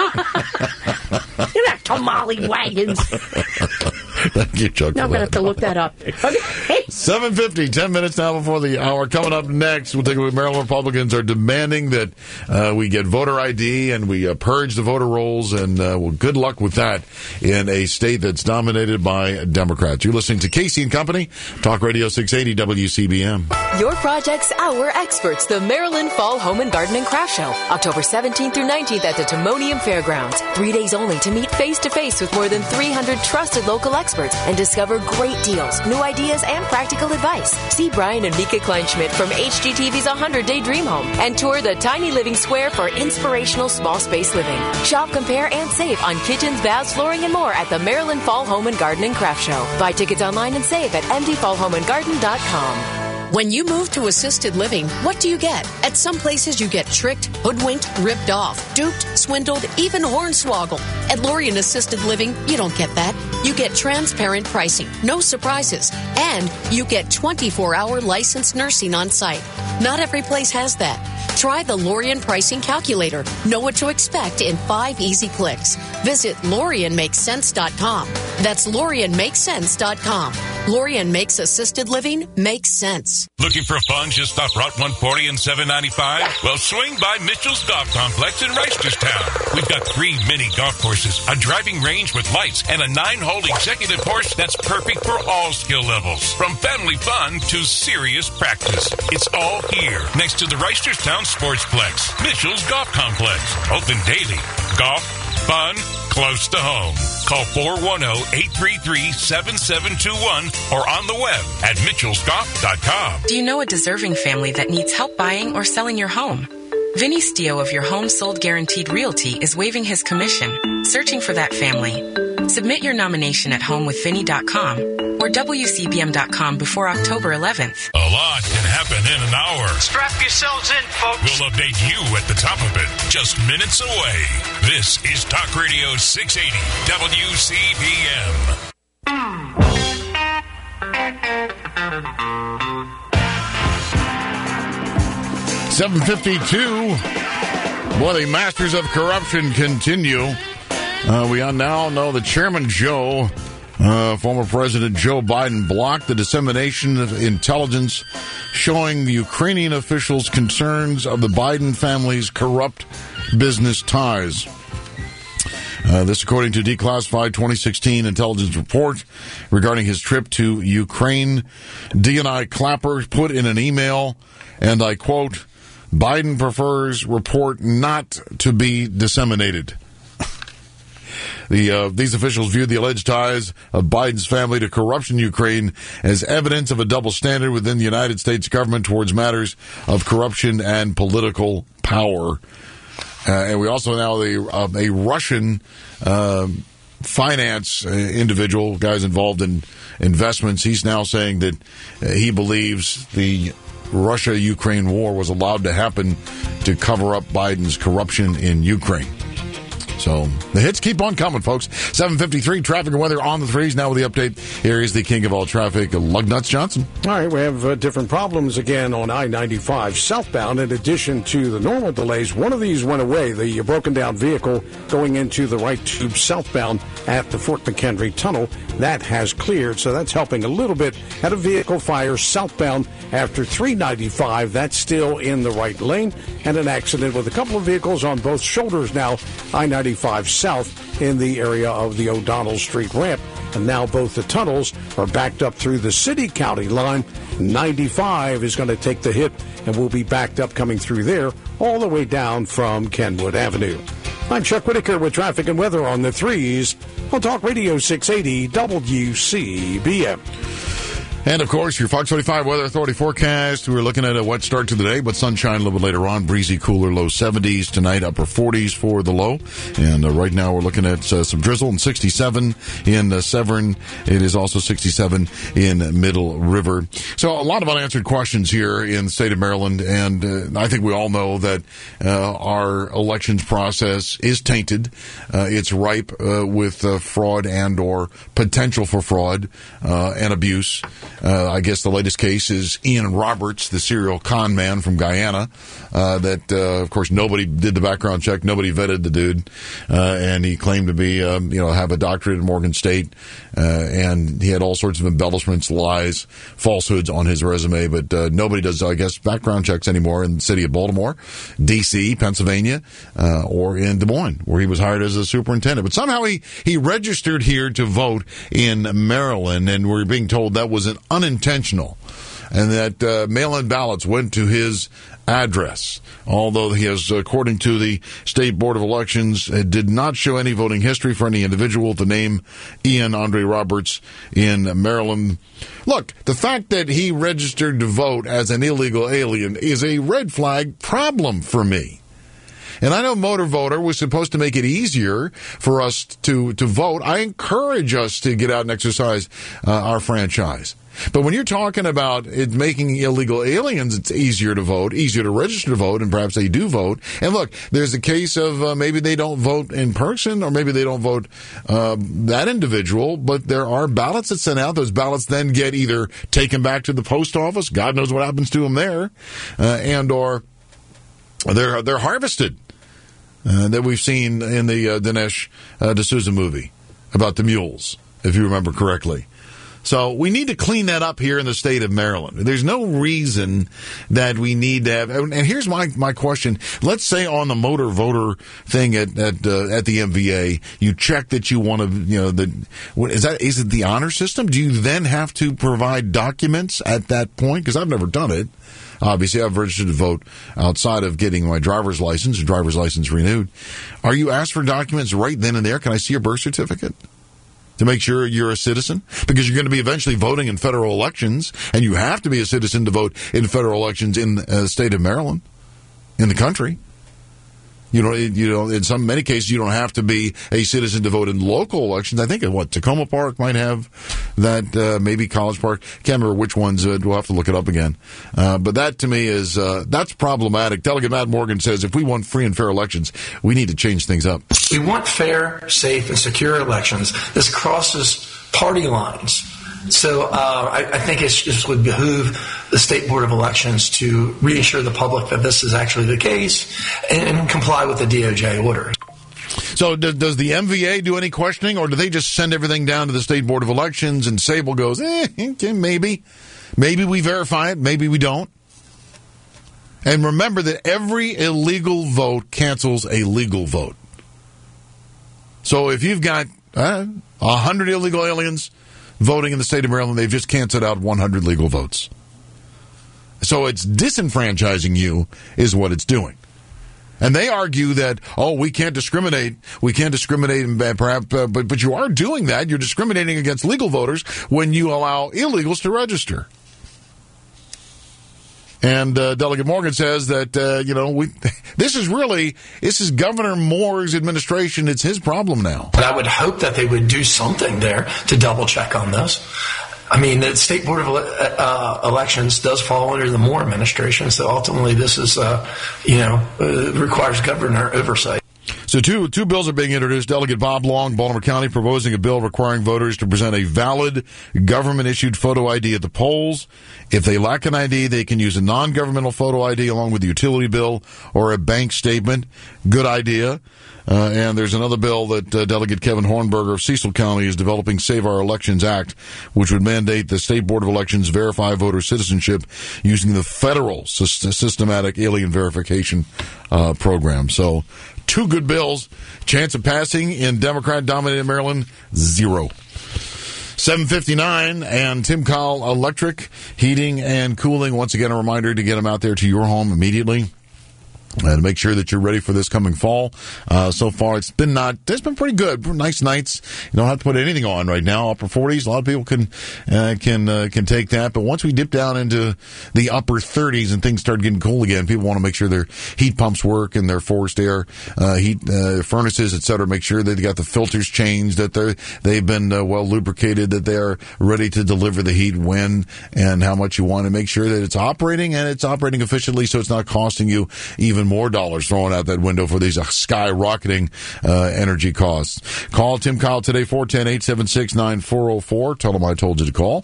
have tamale wagons. Thank you, Chuck. Now I'm going to have to look that up. Okay. 7:50, 10 minutes now before the hour. Coming up next, we'll take a look. Maryland Republicans are demanding that we get voter ID and we purge the voter rolls, and good luck with that in a state that's dominated by Democrats. You're listening to Casey and Company, Talk Radio 680 WCBM. Your project's our experts, the Maryland Fall Home and Garden and Craft Show, October 17th through 19th at the Timonium Fairgrounds. 3 days only to meet face-to-face with more than 300 trusted local experts and discover great deals, new ideas, and practical advice. See Brian and Mika Kleinschmidt from HGTV's 100-Day Dream Home and tour the Tiny Living Square for inspirational small space living. Shop, compare, and save on kitchens, baths, flooring, and more at the Maryland Fall Home and Garden and Craft Show. Buy tickets online and save at mdfallhomeandgarden.com. When you move to assisted living, what do you get? At some places, you get tricked, hoodwinked, ripped off, duped, swindled, even hornswoggled. At Lorien Assisted Living, you don't get that. You get transparent pricing, no surprises, and you get 24-hour licensed nursing on site. Not every place has that. Try the Lorien Pricing Calculator. Know what to expect in 5 easy clicks. Visit LorienMakesSense.com. That's LorienMakesSense.com. Lorien makes assisted living make sense. Looking for fun just off Route 140 and 795? Well, swing by Mitchell's Golf Complex in Reisterstown. We've got 3 mini golf courses, a driving range with lights, and a 9-hole executive course that's perfect for all skill levels. From family fun to serious practice. It's all here, next to the Reisterstown Sportsplex. Mitchell's Golf Complex. Open daily. Golf, fun, close to home. Call 410-833-7721 or on the web at mitchellsgolf.com. Do you know a deserving family that needs help buying or selling your home? Vinny Stio of Your Home Sold Guaranteed Realty is waiving his commission, searching for that family. Submit your nomination at homewithvinny.com. or WCBM.com before October 11th. A lot can happen in an hour. Strap yourselves in, folks. We'll update you at the top of it, just minutes away. This is Talk Radio 680 WCBM. 7:52. Boy, the masters of corruption continue. We now know that Chairman Joe, former President Joe Biden, blocked the dissemination of intelligence showing the Ukrainian officials concerns of the Biden family's corrupt business ties. This according to declassified 2016 intelligence report regarding his trip to Ukraine. DNI Clapper put in an email, and I quote, "Biden prefers report not to be disseminated." These officials viewed the alleged ties of Biden's family to corruption in Ukraine as evidence of a double standard within the United States government towards matters of corruption and political power. And we also now a Russian finance individual, guys involved in investments. He's now saying that he believes the Russia-Ukraine war was allowed to happen to cover up Biden's corruption in Ukraine. So the hits keep on coming, folks. 7:53, traffic and weather on the threes. Now with the update, here is the king of all traffic, Lugnuts Johnson. All right, we have different problems again on I-95 southbound. In addition to the normal delays, one of these went away. The broken down vehicle going into the right tube southbound at the Fort McHenry Tunnel. That has cleared, so that's helping a little bit. Had a vehicle fire southbound after 395. That's still in the right lane. And an accident with a couple of vehicles on both shoulders now. I-95 south in the area of the O'Donnell Street ramp. And now both the tunnels are backed up through the city-county line. 95 is going to take the hit and will be backed up coming through there all the way down from Kenwood Avenue. I'm Chuck Whitaker with traffic and weather on the threes on Talk Radio 680 WCBM. And, of course, your Fox 45 Weather Authority forecast. We're looking at a wet start to the day, but sunshine a little bit later on. Breezy, cooler, low 70s tonight, upper 40s for the low. And right now we're looking at some drizzle and 67 in Severn. It is also 67 in Middle River. So a lot of unanswered questions here in the state of Maryland. And I think we all know that our elections process is tainted. It's ripe with fraud and or potential for fraud and abuse. I guess the latest case is Ian Roberts, the serial con man from Guyana, that, of course, nobody did the background check. Nobody vetted the dude. And he claimed to be, have a doctorate at Morgan State. And he had all sorts of embellishments, lies, falsehoods on his resume. But nobody does, I guess, background checks anymore in the city of Baltimore, D.C., Pennsylvania, or in Des Moines, where he was hired as a superintendent. But somehow he registered here to vote in Maryland, and we're being told that was an unintentional, and that mail-in ballots went to his address, although he has, according to the State Board of Elections, did not show any voting history for any individual with the name Ian Andre Roberts in Maryland. Look, the fact that he registered to vote as an illegal alien is a red flag problem for me. And I know Motor Voter was supposed to make it easier for us to vote. I encourage us to get out and exercise our franchise. But when you're talking about it making illegal aliens, it's easier to vote, easier to register to vote, and perhaps they do vote. And look, there's a case of maybe they don't vote in person, or maybe they don't vote that individual, but there are ballots that sent out. Those ballots then get either taken back to the post office, God knows what happens to them there, and or they're harvested. That we've seen in the Dinesh D'Souza movie about the mules, if you remember correctly. So we need to clean that up here in the state of Maryland. There's no reason that we need to have. And here's my question. Let's say on the Motor Voter thing at the MVA, you check that you want to, is it the honor system? Do you then have to provide documents at that point? Because I've never done it. Obviously, I've registered to vote outside of getting my driver's license renewed. Are you asked for documents right then and there? Can I see your birth certificate to make sure you're a citizen? Because you're going to be eventually voting in federal elections, and you have to be a citizen to vote in federal elections in the state of Maryland, in the country. In many cases, you don't have to be a citizen to vote in local elections. I think Tacoma Park might have that, maybe College Park. Can't remember which ones. We'll have to look it up again. But that to me is, that's problematic. Delegate Matt Morgan says if we want free and fair elections, we need to change things up. We want fair, safe, and secure elections. This crosses party lines. So I think it just would behoove the State Board of Elections to reassure the public that this is actually the case and comply with the DOJ order. So does the MVA do any questioning, or do they just send everything down to the State Board of Elections and Sable goes, maybe. Maybe we verify it, maybe we don't. And remember that every illegal vote cancels a legal vote. So if you've got 100 illegal aliens voting in the state of Maryland, they've just canceled out 100 legal votes. So it's disenfranchising you is what it's doing. And they argue that, we can't discriminate. We can't discriminate, perhaps, but you are doing that. You're discriminating against legal voters when you allow illegals to register. And Delegate Morgan says that, this is Governor Moore's administration. It's his problem now. But I would hope that they would do something there to double check on this. I mean, the State Board of Elections does fall under the Moore administration, so ultimately this is, requires governor oversight. So two bills are being introduced. Delegate Bob Long, Baltimore County, proposing a bill requiring voters to present a valid government-issued photo ID at the polls. If they lack an ID, they can use a non-governmental photo ID along with a utility bill or a bank statement. Good idea. And there's another bill that Delegate Kevin Hornberger of Cecil County is developing, Save Our Elections Act, which would mandate the State Board of Elections verify voter citizenship using the federal systematic alien verification program. So, two good bills. Chance of passing in Democrat-dominated Maryland, 0. 7:59, and Tim Cowell Electric Heating and Cooling. Once again, a reminder to get them out there to your home immediately. And make sure that you're ready for this coming fall. So far, it's been pretty good. Nice nights. You don't have to put anything on right now. Upper 40s. A lot of people can take that. But once we dip down into the upper 30s and things start getting cool again, people want to make sure their heat pumps work and their forced air heat furnaces, etc. Make sure they've got the filters changed, that they've been well lubricated, that they're ready to deliver the heat when and how much you want, to make sure that it's operating and it's operating efficiently, so it's not costing you even more dollars thrown out that window for these skyrocketing energy costs. Call Tim Cowell today, 410-876-9404. Tell him I told you to call,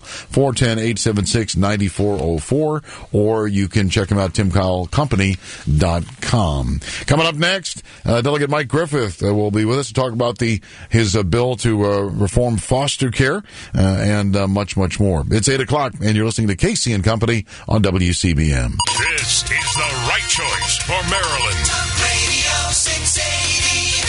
410-876-9404, or you can check him out, timcowellcompany.com. Coming up next, Delegate Mike Griffith will be with us to talk about his bill to reform foster care and much, much more. It's 8 o'clock, and you're listening to Casey and Company on WCBM. This is the right choice for Maryland. Talk Radio 680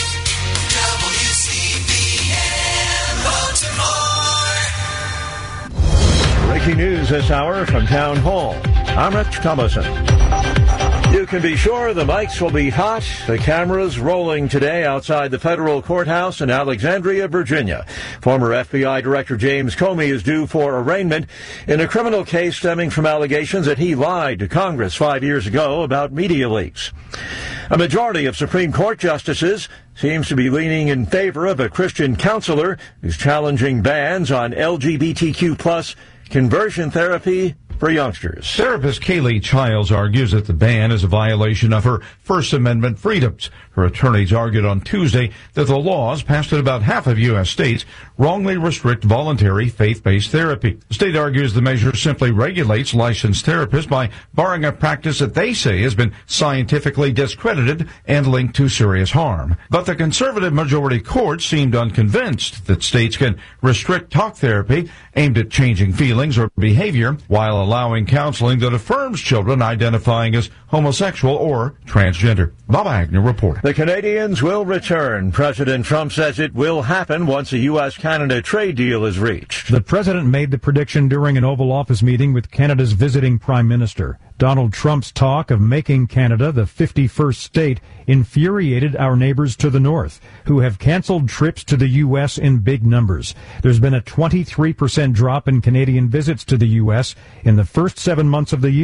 WCBM Baltimore. Breaking news this hour from Town Hall. I'm Rich Thomason. You can be sure the mics will be hot, the cameras rolling today outside the federal courthouse in Alexandria, Virginia. Former FBI Director James Comey is due for arraignment in a criminal case stemming from allegations that he lied to Congress 5 years ago about media leaks. A majority of Supreme Court justices seems to be leaning in favor of a Christian counselor who's challenging bans on LGBTQ+ conversion therapy for youngsters. Therapist Kaylee Childs argues that the ban is a violation of her First Amendment freedoms. Her attorneys argued on Tuesday that the laws passed in about half of U.S. states wrongly restrict voluntary faith-based therapy. The state argues the measure simply regulates licensed therapists by barring a practice that they say has been scientifically discredited and linked to serious harm. But the conservative majority court seemed unconvinced that states can restrict talk therapy aimed at changing feelings or behavior while allowing counseling that affirms children identifying as homosexual or transgender. Bob Agnew reporting. The Canadians will return. President Trump says it will happen once a U.S.-Canada trade deal is reached. The president made the prediction during an Oval Office meeting with Canada's visiting prime minister. Donald Trump's talk of making Canada the 51st state infuriated our neighbors to the north, who have canceled trips to the U.S. in big numbers. There's been a 23% drop in Canadian visits to the U.S. in the first 7 months of the year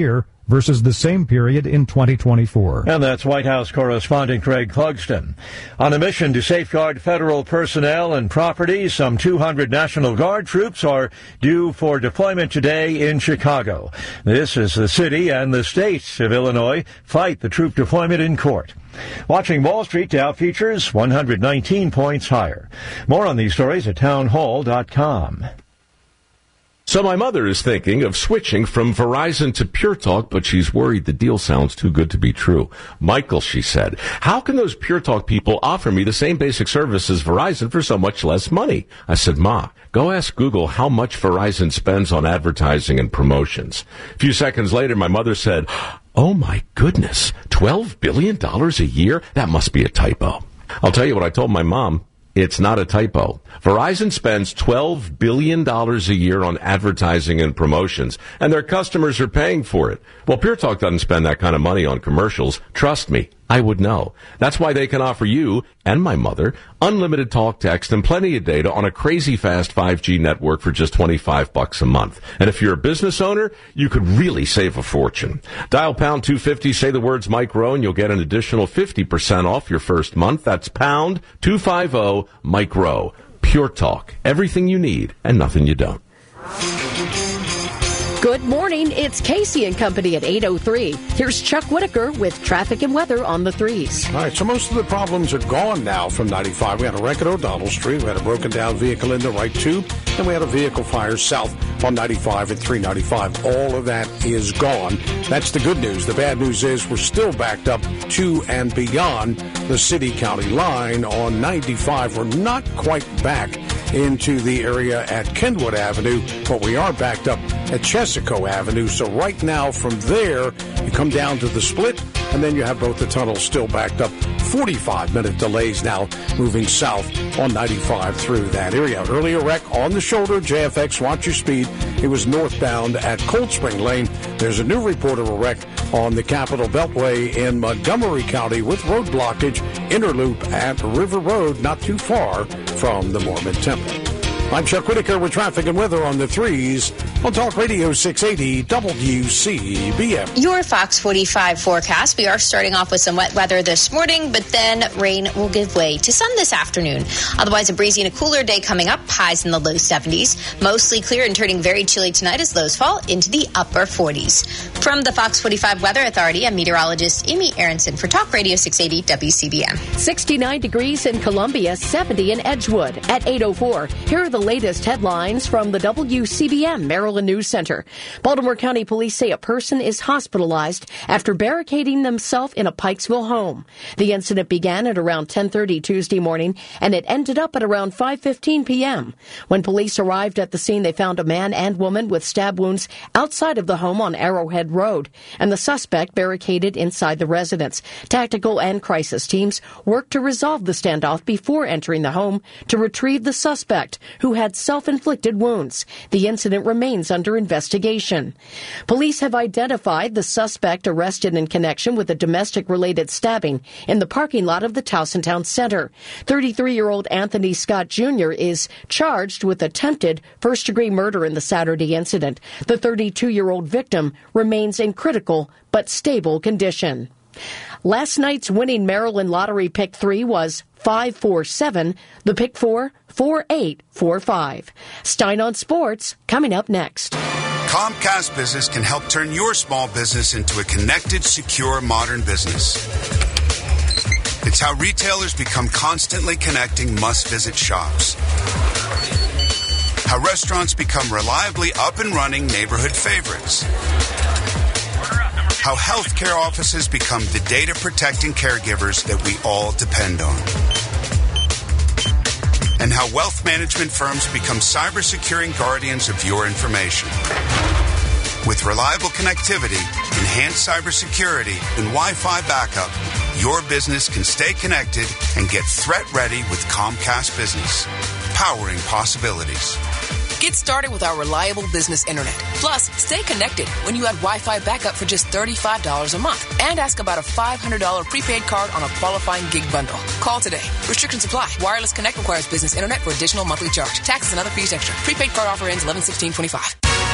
versus the same period in 2024. And that's White House correspondent Greg Clugston. On a mission to safeguard federal personnel and property, some 200 National Guard troops are due for deployment today in Chicago. This is the city and the state of Illinois fight the troop deployment in court. Watching Wall Street, Dow futures 119 points higher. More on these stories at townhall.com. So my mother is thinking of switching from Verizon to Pure Talk, but she's worried the deal sounds too good to be true. Michael, she said, how can those Pure Talk people offer me the same basic service as Verizon for so much less money? I said, Ma, go ask Google how much Verizon spends on advertising and promotions. A few seconds later, my mother said, oh my goodness, $12 billion a year? That must be a typo. I'll tell you what I told my mom. It's not a typo. Verizon spends $12 billion a year on advertising and promotions, and their customers are paying for it. Well, Pure Talk doesn't spend that kind of money on commercials. Trust me, I would know. That's why they can offer you and my mother unlimited talk, text, and plenty of data on a crazy fast 5G network for just $25 a month. And if you're a business owner, you could really save a fortune. Dial pound 250, say the words Mike Rowe, and you'll get an additional 50% off your first month. That's pound 250 Mike Rowe. Pure Talk. Everything you need and nothing you don't. Good morning. It's Casey and Company at 8:03. Here's Chuck Whitaker with traffic and weather on the 3s. All right, so most of the problems are gone now from 95. We had a wreck at O'Donnell Street. We had a broken down vehicle in the right tube. And we had a vehicle fire south on 95 at 395. All of that is gone. That's the good news. The bad news is we're still backed up to and beyond the city-county line on 95. We're not quite back into the area at Kenwood Avenue, but we are backed up at Chesapeake Avenue. So right now from there, you come down to the split, and then you have both the tunnels still backed up. 45-minute delays now moving south on 95 through that area. Earlier wreck on the shoulder, JFX, watch your speed. It was northbound at Cold Spring Lane. There's a new report of a wreck on the Capitol Beltway in Montgomery County with road blockage, interloop at River Road, not too far from the Mormon Temple. I'm Chuck Whitaker with traffic and weather on the 3s on Talk Radio 680 WCBM. Your Fox 45 forecast. We are starting off with some wet weather this morning, but then rain will give way to sun this afternoon. Otherwise, a breezy and a cooler day coming up. Highs in the low 70s. Mostly clear and turning very chilly tonight as lows fall into the upper 40s. From the Fox 45 Weather Authority, I'm meteorologist Amy Aronson for Talk Radio 680 WCBM. 69 degrees in Columbia, 70 in Edgewood. At 8:04, here are the latest headlines from the WCBM Maryland News Center. Baltimore County Police say a person is hospitalized after barricading themselves in a Pikesville home. The incident began at around 10:30 Tuesday morning, and it ended up at around 5:15 p.m. When police arrived at the scene, they found a man and woman with stab wounds outside of the home on Arrowhead Road, and the suspect barricaded inside the residence. Tactical and crisis teams worked to resolve the standoff before entering the home to retrieve the suspect, who had self-inflicted wounds. The incident remains under investigation. Police have identified the suspect arrested in connection with a domestic-related stabbing in the parking lot of the Towson Center. 33-year-old Anthony Scott Jr. is charged with attempted first-degree murder in the Saturday incident. The 32-year-old victim remains in critical but stable condition. Last night's winning Maryland Lottery Pick 3 was 547. The Pick 4, 4845. Stein on Sports, coming up next. Comcast Business can help turn your small business into a connected, secure, modern business. It's how retailers become constantly connecting must-visit shops. How restaurants become reliably up and running neighborhood favorites. How healthcare offices become the data-protecting caregivers that we all depend on. And how wealth management firms become cyber-securing guardians of your information. With reliable connectivity, enhanced cybersecurity, and Wi-Fi backup, your business can stay connected and get threat-ready with Comcast Business. Powering possibilities. Get started with our reliable business internet. Plus, stay connected when you add Wi-Fi backup for just $35 a month. And ask about a $500 prepaid card on a qualifying gig bundle. Call today. Restrictions apply. Wireless Connect requires business internet for additional monthly charge. Taxes and other fees extra. Prepaid card offer ends 11/16/25.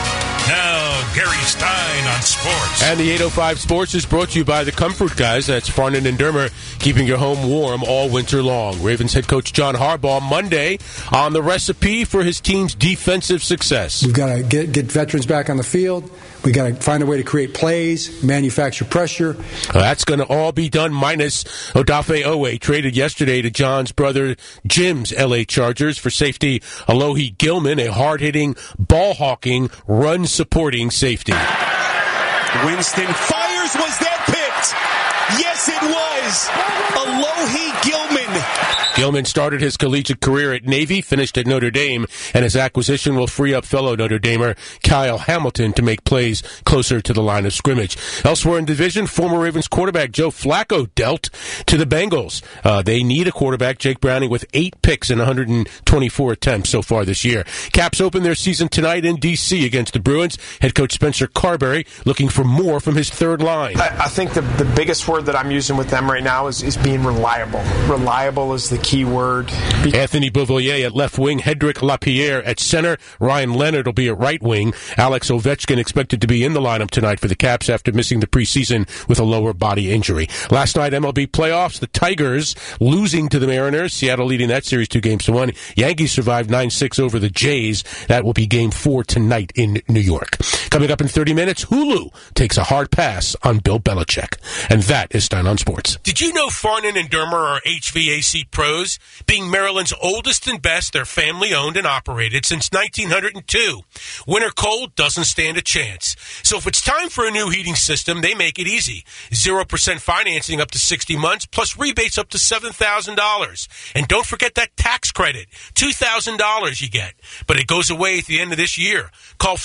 Now, Gary Stein on sports. And the 805 Sports is brought to you by the Comfort Guys. That's Farnan and Dermer, keeping your home warm all winter long. Ravens head coach John Harbaugh Monday on the recipe for his team's defensive success. We've got to get veterans back on the field. We got to find a way to create plays, manufacture pressure. That's going to all be done minus Odafe Owe, traded yesterday to John's brother Jim's L.A. Chargers for safety Alohi Gilman, a hard-hitting, ball-hawking, run-supporting safety. Winston fires. Was that picked? Yes, it was. Alohi Gilman. Gilman started his collegiate career at Navy, finished at Notre Dame, and his acquisition will free up fellow Notre Damer Kyle Hamilton to make plays closer to the line of scrimmage. Elsewhere in division, former Ravens quarterback Joe Flacco dealt to the Bengals. They need a quarterback, Jake Browning, with 8 picks in 124 attempts so far this year. Caps open their season tonight in D.C. against the Bruins. Head coach Spencer Carberry looking for more from his third line. I think the biggest word that I'm using with them right now is being reliable. Reliable is the key word. Anthony Beauvillier at left wing, Hedrick Lapierre at center, Ryan Leonard will be at right wing. Alex Ovechkin expected to be in the lineup tonight for the Caps after missing the preseason with a lower body injury. Last night, MLB playoffs, the Tigers losing to the Mariners, Seattle leading that series 2-1. Yankees survived 9-6 over the Jays. That will be Game 4 tonight in New York. Coming up in 30 minutes, Hulu takes a hard pass on Bill Belichick. And that is Stein on Sports. Did you know Farnan and Dermer are HVAC pros? Being Maryland's oldest and best, they're family-owned and operated since 1902. Winter cold doesn't stand a chance. So if it's time for a new heating system, they make it easy. 0% financing up to 60 months, plus rebates up to $7,000. And don't forget that tax credit, $2,000 you get. But it goes away at the end of this year. Call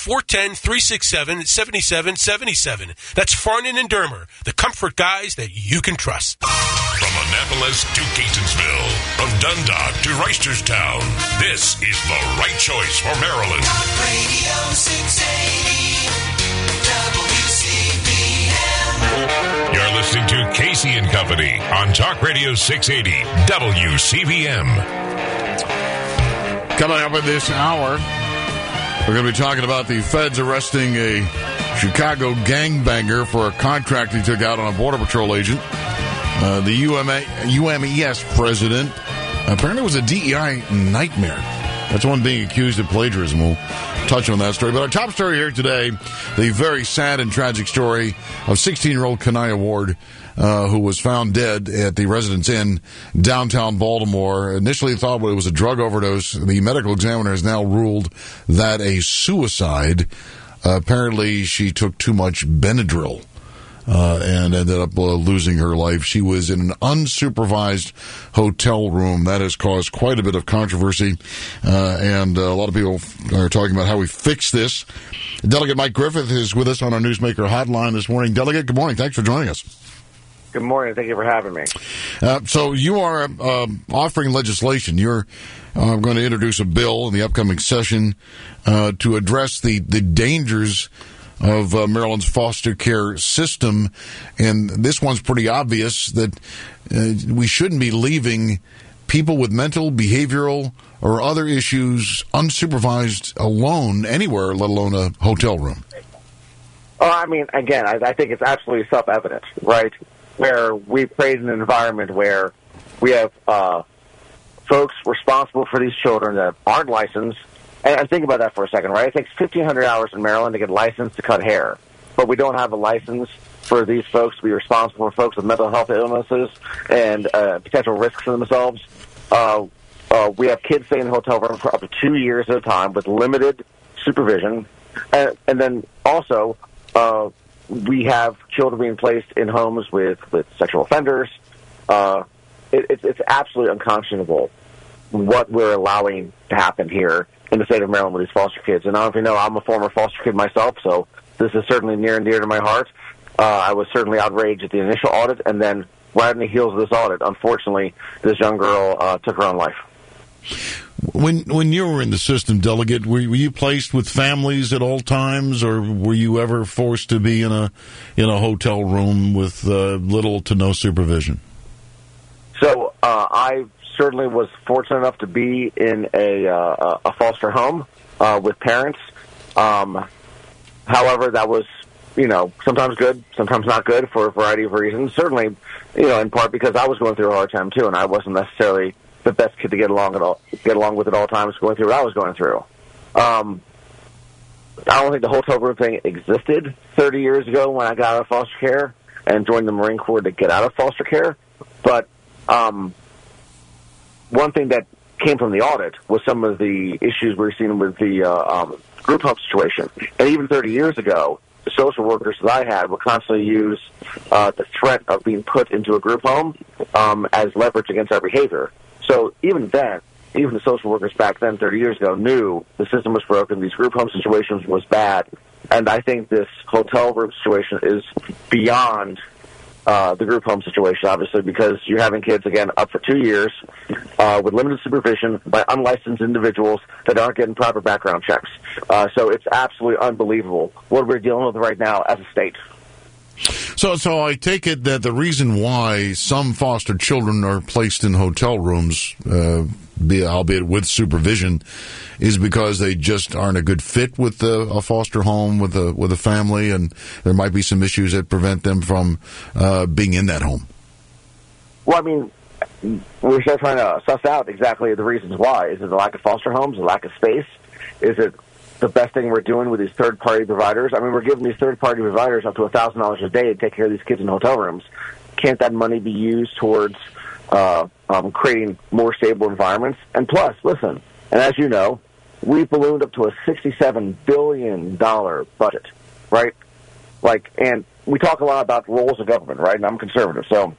410-367-7777. That's Farnan and Dermer, the comfort guys that you can trust. From Annapolis to Catonsville, from Dundalk to Reisterstown, this is the right choice for Maryland. Talk Radio 680 WCBM. You're listening to Casey and Company on Talk Radio 680 WCBM. Coming up in this hour, we're going to be talking about the feds arresting a Chicago gangbanger for a contract he took out on a Border Patrol agent. The UMES president apparently was a DEI nightmare. That's one being accused of plagiarism. We'll touch on that story. But our top story here today, the very sad and tragic story of 16-year-old Kanaya Ward, who was found dead at the Residence Inn downtown Baltimore. Initially thought it was a drug overdose. The medical examiner has now ruled that a suicide. Apparently she took too much Benadryl. And ended up losing her life. She was in an unsupervised hotel room. That has caused quite a bit of controversy, and a lot of people are talking about how we fix this. Delegate Mike Griffith is with us on our Newsmaker hotline this morning. Delegate, good morning. Thanks for joining us. Good morning. Thank you for having me. So you are offering legislation. You're going to introduce a bill in the upcoming session to address the dangers of Maryland's foster care system, and this one's pretty obvious that we shouldn't be leaving people with mental, behavioral, or other issues unsupervised alone anywhere, let alone a hotel room. Oh, I mean, again, I think it's absolutely self-evident, right? Where we've created an environment where we have folks responsible for these children that aren't licensed. And think about that for a second, right? It takes 1,500 hours in Maryland to get licensed to cut hair. But we don't have a license for these folks to be responsible for folks with mental health illnesses and potential risks to themselves. We have kids staying in the hotel room for up to 2 years at a time with limited supervision. And then also, we have children being placed in homes with sexual offenders. It's absolutely unconscionable what we're allowing to happen here in the state of Maryland with these foster kids. And I don't know if you know, I'm a former foster kid myself, so this is certainly near and dear to my heart. I was certainly outraged at the initial audit, and then right on the heels of this audit, unfortunately, this young girl took her own life. When you were in the system, Delegate, were you placed with families at all times, or were you ever forced to be in a hotel room with little to no supervision? So I certainly was fortunate enough to be in a foster home with parents. However, that was, sometimes good, sometimes not good for a variety of reasons. Certainly, in part because I was going through a hard time too, and I wasn't necessarily the best kid to get along with at all times going through what I was going through. I don't think the hotel room thing existed 30 years ago when I got out of foster care and joined the Marine Corps to get out of foster care. But one thing that came from the audit was some of the issues we were seeing with the group home situation. And even 30 years ago, the social workers that I had would constantly use the threat of being put into a group home as leverage against our behavior. So even then, even the social workers back then, 30 years ago, knew the system was broken, these group home situations was bad, and I think this hotel room situation is beyond the group home situation, obviously, because you're having kids, again, up for 2 years with limited supervision by unlicensed individuals that aren't getting proper background checks. So it's absolutely unbelievable what we're dealing with right now as a state. So I take it that the reason why some foster children are placed in hotel rooms, albeit with supervision, is because they just aren't a good fit with a foster home, with a family, and there might be some issues that prevent them from being in that home. Well, I mean, we're still trying to suss out exactly the reasons why. Is it the lack of foster homes, the lack of space? Is it the best thing we're doing with these third-party providers? I mean, we're giving these third-party providers up to $1,000 a day to take care of these kids in hotel rooms. Can't that money be used towards creating more stable environments? And plus, listen, and as you know, we ballooned up to a $67 billion budget, right? And we talk a lot about roles of government, right? And I'm conservative, so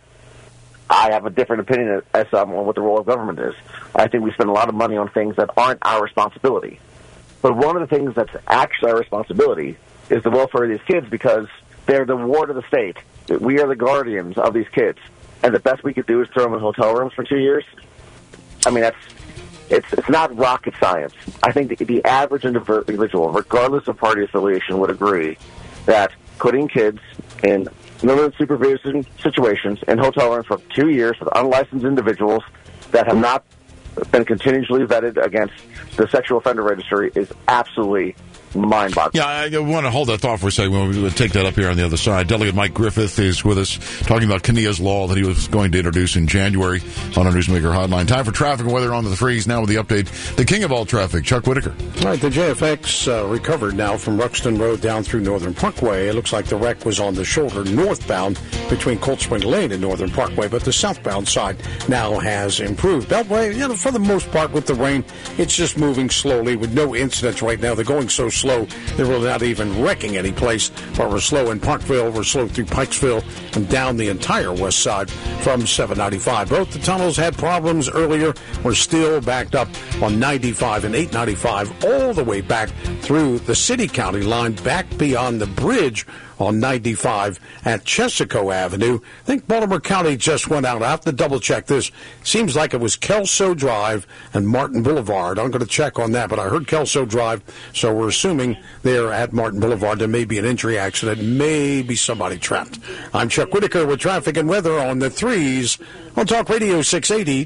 I have a different opinion as on what the role of government is. I think we spend a lot of money on things that aren't our responsibility. But one of the things that's actually our responsibility is the welfare of these kids, because they're the ward of the state. We are the guardians of these kids. And the best we could do is throw them in hotel rooms for 2 years. I mean, it's not rocket science. I think the average individual, regardless of party affiliation, would agree that putting kids in limited supervision situations in hotel rooms for 2 years with unlicensed individuals that have not been continuously vetted against the sexual offender registry is absolutely mind-boggling. Yeah, I want to hold that thought for a second. We'll take that up here on the other side. Delegate Mike Griffith is with us talking about Kenya's law that he was going to introduce in January on our Newsmaker Hotline. Time for traffic and weather on the freeze. Now with the update, the king of all traffic, Chuck Whitaker. All right, the JFX recovered now from Ruxton Road down through Northern Parkway. It looks like the wreck was on the shoulder northbound between Cold Spring Lane and Northern Parkway, but the southbound side now has improved. Beltway, for the most part with the rain, it's just moving slowly with no incidents right now. They're going so slow, they're really not even wrecking any place. But we're slow in Parkville, we're slow through Pikesville, and down the entire west side from 795. Both the tunnels had problems earlier. We're still backed up on 95 and 895 all the way back through the city-county line, back beyond the bridge on 95 at Chesapeake Avenue. I think Baltimore County just went out. I have to double-check this. Seems like it was Kelso Drive and Martin Boulevard. I'm going to check on that, but I heard Kelso Drive, so we're assuming they're at Martin Boulevard. There may be an injury accident, maybe somebody trapped. I'm Chuck Whitaker with traffic and weather on the threes on Talk Radio 680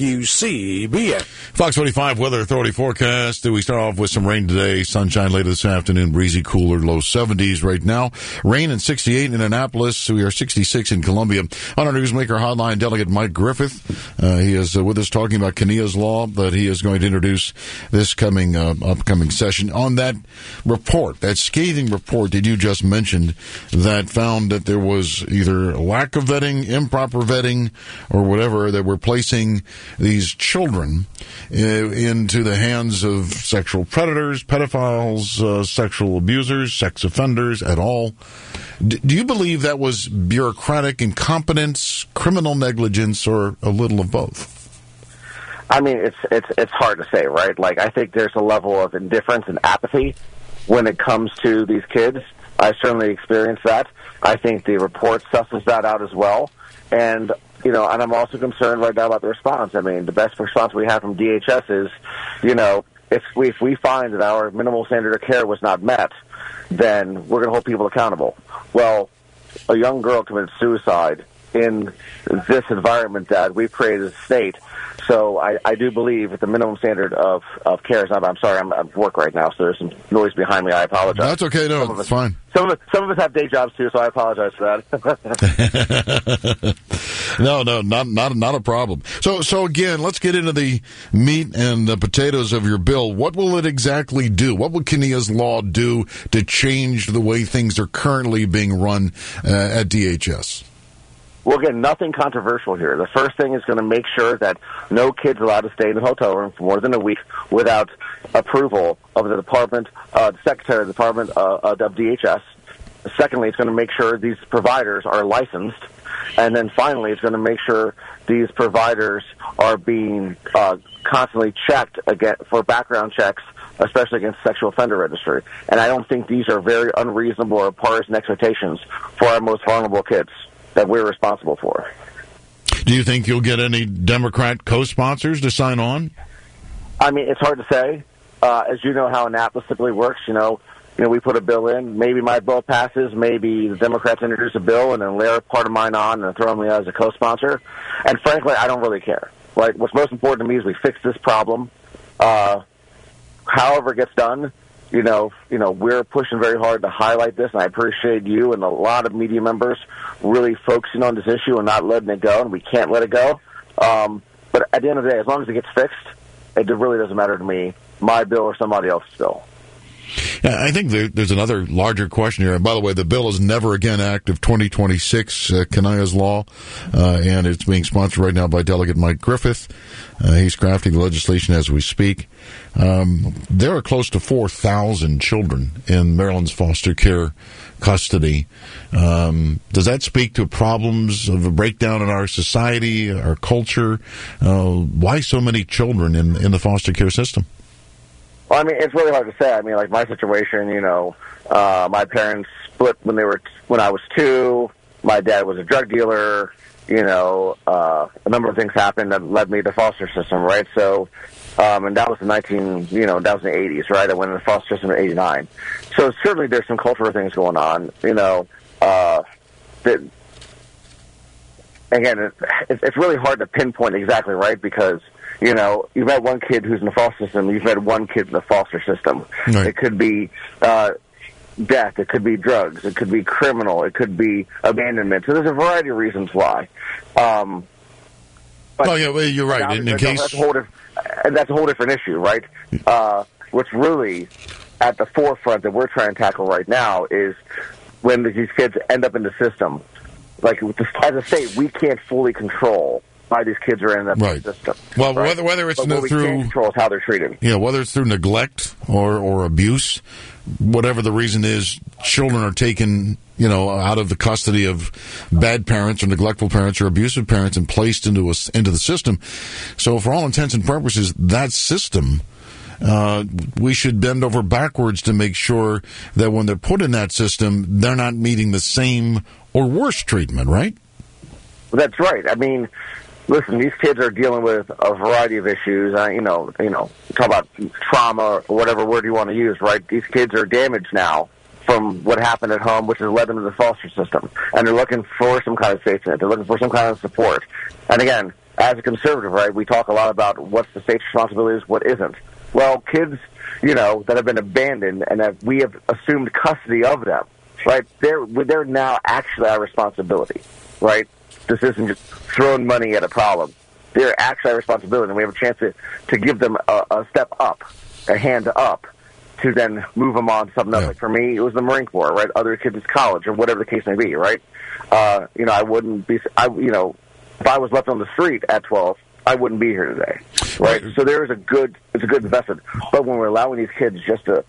WCBN. Fox 45 Weather Authority forecast. We start off with some rain today, sunshine later this afternoon, breezy, cooler, low 70s right now. Rain and 68 in Annapolis. We are 66 in Columbia. On our Newsmaker Hotline, Delegate Mike Griffith. He is with us talking about Kenya's law that he is going to introduce this upcoming session. On that report, that scathing report that you just mentioned that found that there was either lack of vetting, improper vetting, or whatever, that we're placing these children into the hands of sexual predators, pedophiles, sexual abusers, sex offenders at all. Do you believe that was bureaucratic incompetence, criminal negligence, or a little of both? I mean, it's hard to say, right? Like, I think there's a level of indifference and apathy when it comes to these kids. I certainly experienced that. I think the report susses that out as well. And, and I'm also concerned right now about the response. I mean, the best response we have from DHS is, if we find that our minimal standard of care was not met, then we're going to hold people accountable. Well, a young girl committed suicide in this environment that we've created as a state. So I do believe that the minimum standard of care is not. I'm sorry, I'm at work right now, so there's some noise behind me. I apologize. That's okay. No, it's fine. Some of us have day jobs too, so I apologize for that. No, not a problem. So again, let's get into the meat and the potatoes of your bill. What will it exactly do? What will Kenea's law do to change the way things are currently being run at DHS? Well, again, nothing controversial here. The first thing is going to make sure that no kid's allowed to stay in the hotel room for more than a week without approval of the department, the secretary of the department of DHS. Secondly, it's going to make sure these providers are licensed. And then finally, it's going to make sure these providers are being constantly checked again for background checks, especially against sexual offender registry. And I don't think these are very unreasonable or partisan expectations for our most vulnerable kids that we're responsible for. Do you think you'll get any Democrat co-sponsors to sign on? I mean, it's hard to say. As you know how Annapolis typically works, we put a bill in. Maybe my bill passes. Maybe the Democrats introduce a bill and then layer part of mine on and throw me as a co-sponsor. And frankly, I don't really care. Right? What's most important to me is we fix this problem. However it gets done, we're pushing very hard to highlight this, and I appreciate you and a lot of media members really focusing on this issue and not letting it go, and we can't let it go. But at the end of the day, as long as it gets fixed, it really doesn't matter to me, my bill or somebody else's bill. I think there's another larger question here. And by the way, the bill is Never Again Act of 2026, Kenea's law, and it's being sponsored right now by Delegate Mike Griffith. He's crafting the legislation as we speak. There are close to 4,000 children in Maryland's foster care custody. Does that speak to problems of a breakdown in our society, our culture? Why so many children in the foster care system? Well, I mean, it's really hard to say. I mean, like my situation, my parents split when I was 2. My dad was a drug dealer. A number of things happened that led me to the foster system, right? So, and that was in that was in the 80s, right? I went in the foster system in 89. So certainly there's some cultural things going on, that, again, it's really hard to pinpoint exactly, right? Because, you've had one kid who's in the foster system, you've had one kid in the foster system. Right. It could be death, it could be drugs, it could be criminal, it could be abandonment. So there's a variety of reasons why. But you're right. In case that's a whole different issue, right? What's really at the forefront that we're trying to tackle right now is when these kids end up in the system. Like as a state, we can't fully control why these kids are in the system. Well, right? whether it's what we can control is how they're treated. Yeah, whether it's through neglect or abuse, whatever the reason is, children are taken, out of the custody of bad parents or neglectful parents or abusive parents and placed into the system. So, for all intents and purposes, that system. We should bend over backwards to make sure that when they're put in that system, they're not meeting the same or worse treatment, right? Well, that's right. I mean, listen, these kids are dealing with a variety of issues. Talk about trauma or whatever word you want to use, right? These kids are damaged now from what happened at home, which has led them to the foster system. And they're looking for some kind of safety net. They're looking for some kind of support. And again, as a conservative, right, we talk a lot about what's the state's responsibilities, what isn't. Well, kids, that have been abandoned and that we have assumed custody of them, right? They're now actually our responsibility, right? This isn't just throwing money at a problem. They're actually our responsibility, and we have a chance to give them a step up, a hand up, to then move them on to something else. Like for me, it was the Marine Corps, right? Other kids, college, or whatever the case may be, right? I wouldn't be, if I was left on the street at 12, I wouldn't be here today, right? So it's a good investment. But when we're allowing these kids just to,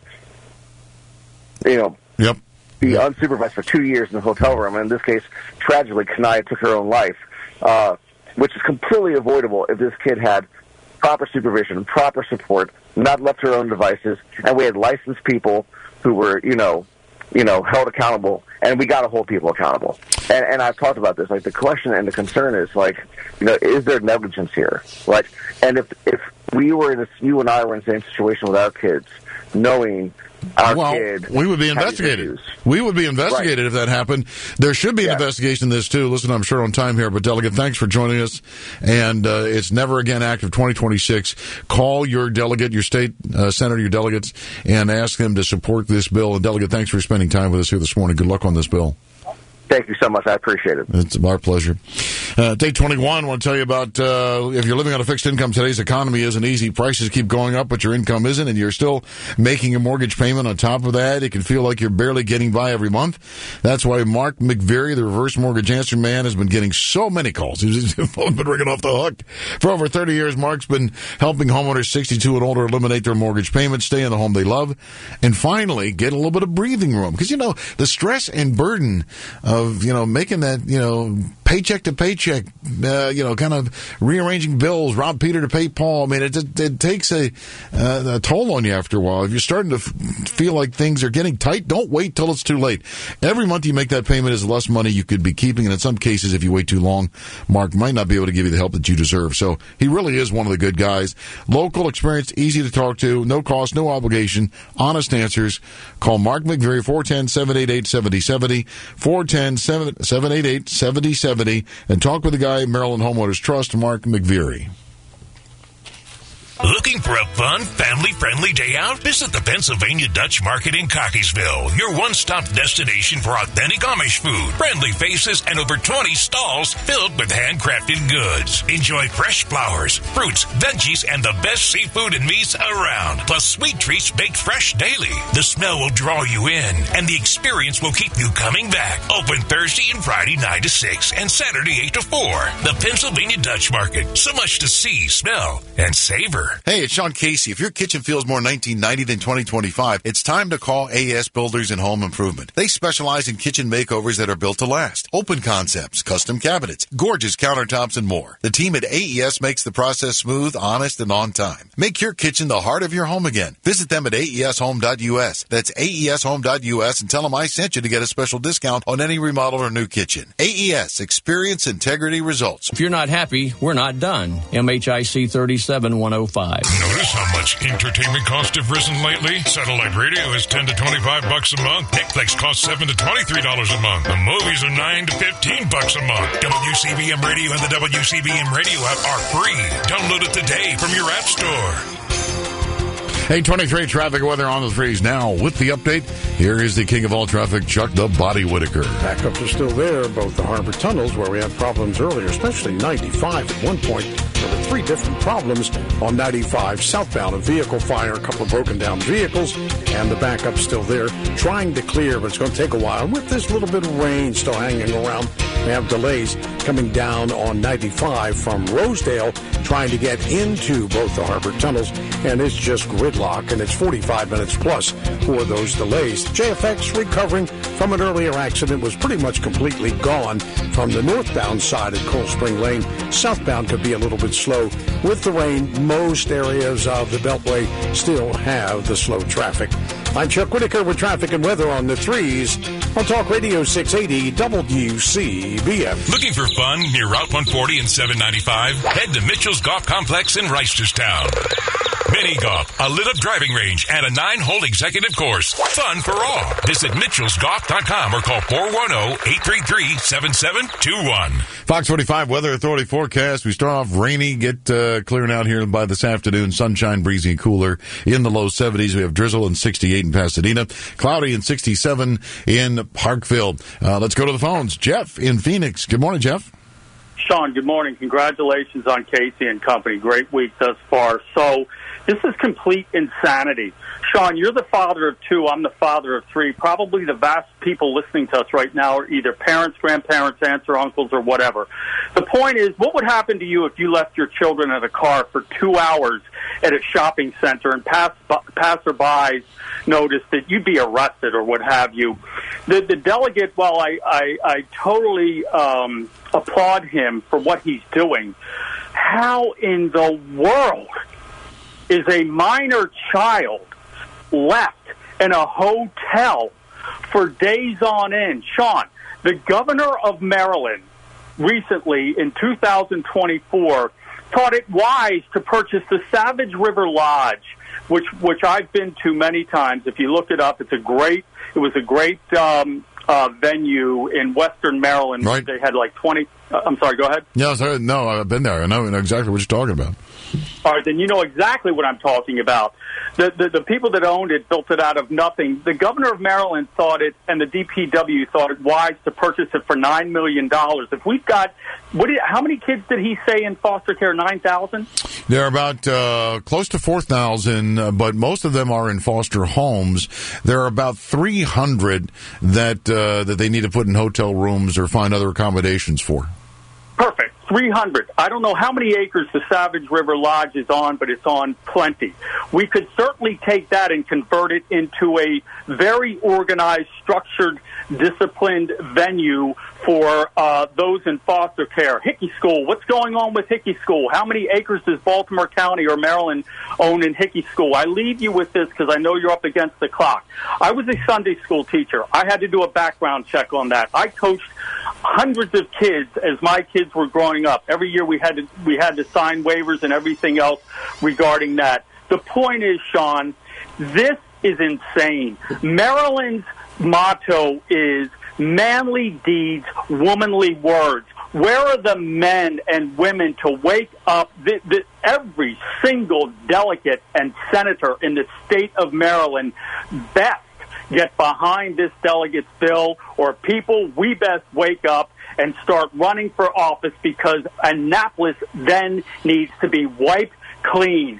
be unsupervised for 2 years in the hotel room, and in this case, tragically, Kenea took her own life, which is completely avoidable if this kid had proper supervision, proper support, not left to her own devices, and we had licensed people who were, held accountable, and we got to hold people accountable. And I've talked about this. Like, the question and the concern is, is there negligence here? And if we were you and I were in the same situation with our kids, knowing our kid. We would be investigated. We would be investigated if that happened. There should be an investigation in this, too. Listen, I'm short on time here, but Delegate, thanks for joining us. And it's Never Again Act of 2026. Call your delegate, your state senator, your delegates, and ask them to support this bill. And Delegate, thanks for spending time with us here this morning. Good luck on this bill. Thank you so much. I appreciate it. It's our pleasure. Day 21, I want to tell you about if you're living on a fixed income, today's economy isn't easy. Prices keep going up, but your income isn't, and you're still making a mortgage payment on top of that. It can feel like you're barely getting by every month. That's why Mark McVeary, the reverse mortgage answer man, has been getting so many calls. His phone's been ringing off the hook. For over 30 years, Mark's been helping homeowners 62 and older eliminate their mortgage payments, stay in the home they love, and finally get a little bit of breathing room. Because, the stress and burden of, making that, paycheck to paycheck, kind of rearranging bills, rob Peter to pay Paul. I mean, it takes a toll on you after a while. If you're starting to feel like things are getting tight, don't wait till it's too late. Every month you make that payment is less money you could be keeping, and in some cases, if you wait too long, Mark might not be able to give you the help that you deserve. So he really is one of the good guys. Local, experienced, easy to talk to, no cost, no obligation, honest answers. Call Mark McVeary, 410-788-7070, 410-788-7070, and talk with the guy at Maryland Homeowners Trust, Mark McVeary. Looking for a fun, family-friendly day out? Visit the Pennsylvania Dutch Market in Cockeysville, your one-stop destination for authentic Amish food, friendly faces, and over 20 stalls filled with handcrafted goods. Enjoy fresh flowers, fruits, veggies, and the best seafood and meats around, plus sweet treats baked fresh daily. The smell will draw you in, and the experience will keep you coming back. Open Thursday and Friday 9 to 6 and Saturday 8 to 4. The Pennsylvania Dutch Market. So much to see, smell, and savor. Hey, it's Sean Casey. If your kitchen feels more 1990 than 2025, it's time to call AES Builders and Home Improvement. They specialize in kitchen makeovers that are built to last. Open concepts, custom cabinets, gorgeous countertops, and more. The team at AES makes the process smooth, honest, and on time. Make your kitchen the heart of your home again. Visit them at aeshome.us. That's aeshome.us, and tell them I sent you to get a special discount on any remodel or new kitchen. AES, experience, integrity, results. If you're not happy, we're not done. MHIC 37105. Notice how much entertainment costs have risen lately? Satellite radio is $10 to $25 a month. Netflix costs $7 to $23 a month. The movies are $9 to $15 a month. WCBM Radio and the WCBM Radio app are free. Download it today from your app store. 823 traffic weather on the threes now. With the update, here is the king of all traffic, Chuck the Body Whitaker. Backups are still there, both the harbor tunnels where we had problems earlier, especially 95 at one point. There were 3 different problems on 95 southbound. A vehicle fire, a couple of broken down vehicles, and the backup's still there. Trying to clear, but it's going to take a while. With this little bit of rain still hanging around, we have delays coming down on 95 from Rosedale, trying to get into both the harbor tunnels, and it's just gridlock, and it's 45 minutes plus for those delays. JFX, recovering from an earlier accident, was pretty much completely gone from the northbound side at Cold Spring Lane. Southbound could be a little bit slow. With the rain, most areas of the Beltway still have the slow traffic. I'm Chuck Whitaker with traffic and weather on the threes on Talk Radio 680 WCBM. Looking for fun near Route 140 and 795? Head to Mitchell's Golf Complex in Reisterstown. Mini golf, a lit-up driving range, and a 9-hole executive course. Fun for all. Visit mitchellsgolf.com or call 410-833-7721. Fox 45 Weather Authority forecast. We start off rainy, get clearing out here by this afternoon. Sunshine, breezy, and cooler in the low 70s. We have drizzle and 68 in Pasadena. Cloudy and 67 in Parkville. Let's go to the phones. Jeff in Phoenix. Good morning, Jeff. Sean, good morning. Congratulations on Casey and company. Great week thus far. So this is complete insanity. Sean, you're the father of 2. I'm the father of 3. Probably the vast people listening to us right now are either parents, grandparents, aunts, or uncles, or whatever. The point is, what would happen to you if you left your children in a car for 2 hours at a shopping center and passerbys noticed that you'd be arrested or what have you? The delegate, while I totally applaud him for what he's doing, how in the world is a minor child left in a hotel for days on end? Sean, the governor of Maryland recently in 2024 thought it wise to purchase the Savage River Lodge, which I've been to many times. If you look it up, it was a great venue in Western Maryland. Right. They had like 20. I'm sorry. Go ahead. Yeah, no, I've been there. I know exactly what you're talking about. All right, then you know exactly what I'm talking about. The people that owned it built it out of nothing. The governor of Maryland thought it, and the DPW thought it wise to purchase it for $9 million. If we've got, how many kids did he say in foster care? 9,000? They're about close to 4,000, but most of them are in foster homes. There are about 300 that they need to put in hotel rooms or find other accommodations for. Perfect. 300. I don't know how many acres the Savage River Lodge is on, but it's on plenty. We could certainly take that and convert it into a very organized, structured, disciplined venue for those in foster care. Hickey School. What's going on with Hickey School? How many acres does Baltimore County or Maryland own in Hickey School? I leave you with this because I know you're up against the clock. I was a Sunday school teacher. I had to do a background check on that. I coached hundreds of kids as my kids were growing up. Every year we had to sign waivers and everything else regarding that. The point is, Sean, this is insane. Maryland's motto is manly deeds, womanly words. Where are the men and women to wake up? Every single delegate and senator in the state of Maryland best get behind this delegate's bill, or people, we best wake up and start running for office, because Annapolis then needs to be wiped clean.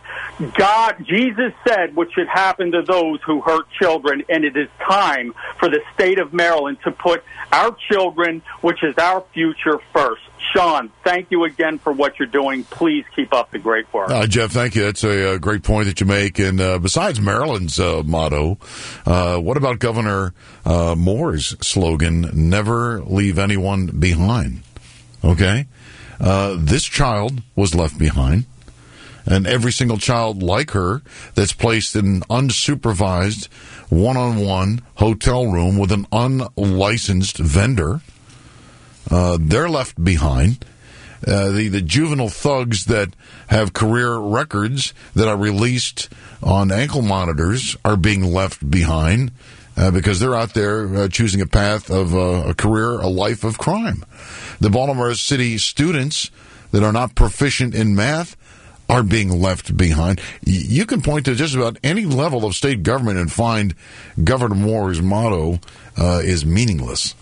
Jesus said what should happen to those who hurt children, and it is time for the state of Maryland to put our children, which is our future, first. Sean, thank you again for what you're doing. Please keep up the great work. Jeff, thank you. That's a great point that you make. And besides Maryland's motto, what about Governor Moore's slogan, never leave anyone behind? Okay? This child was left behind. And every single child like her that's placed in an unsupervised one-on-one hotel room with an unlicensed vendor, they're left behind. The juvenile thugs that have career records that are released on ankle monitors are being left behind because they're out there choosing a path of a career, a life of crime. The Baltimore City students that are not proficient in math are being left behind. You can point to just about any level of state government and find Governor Moore's motto is meaningless.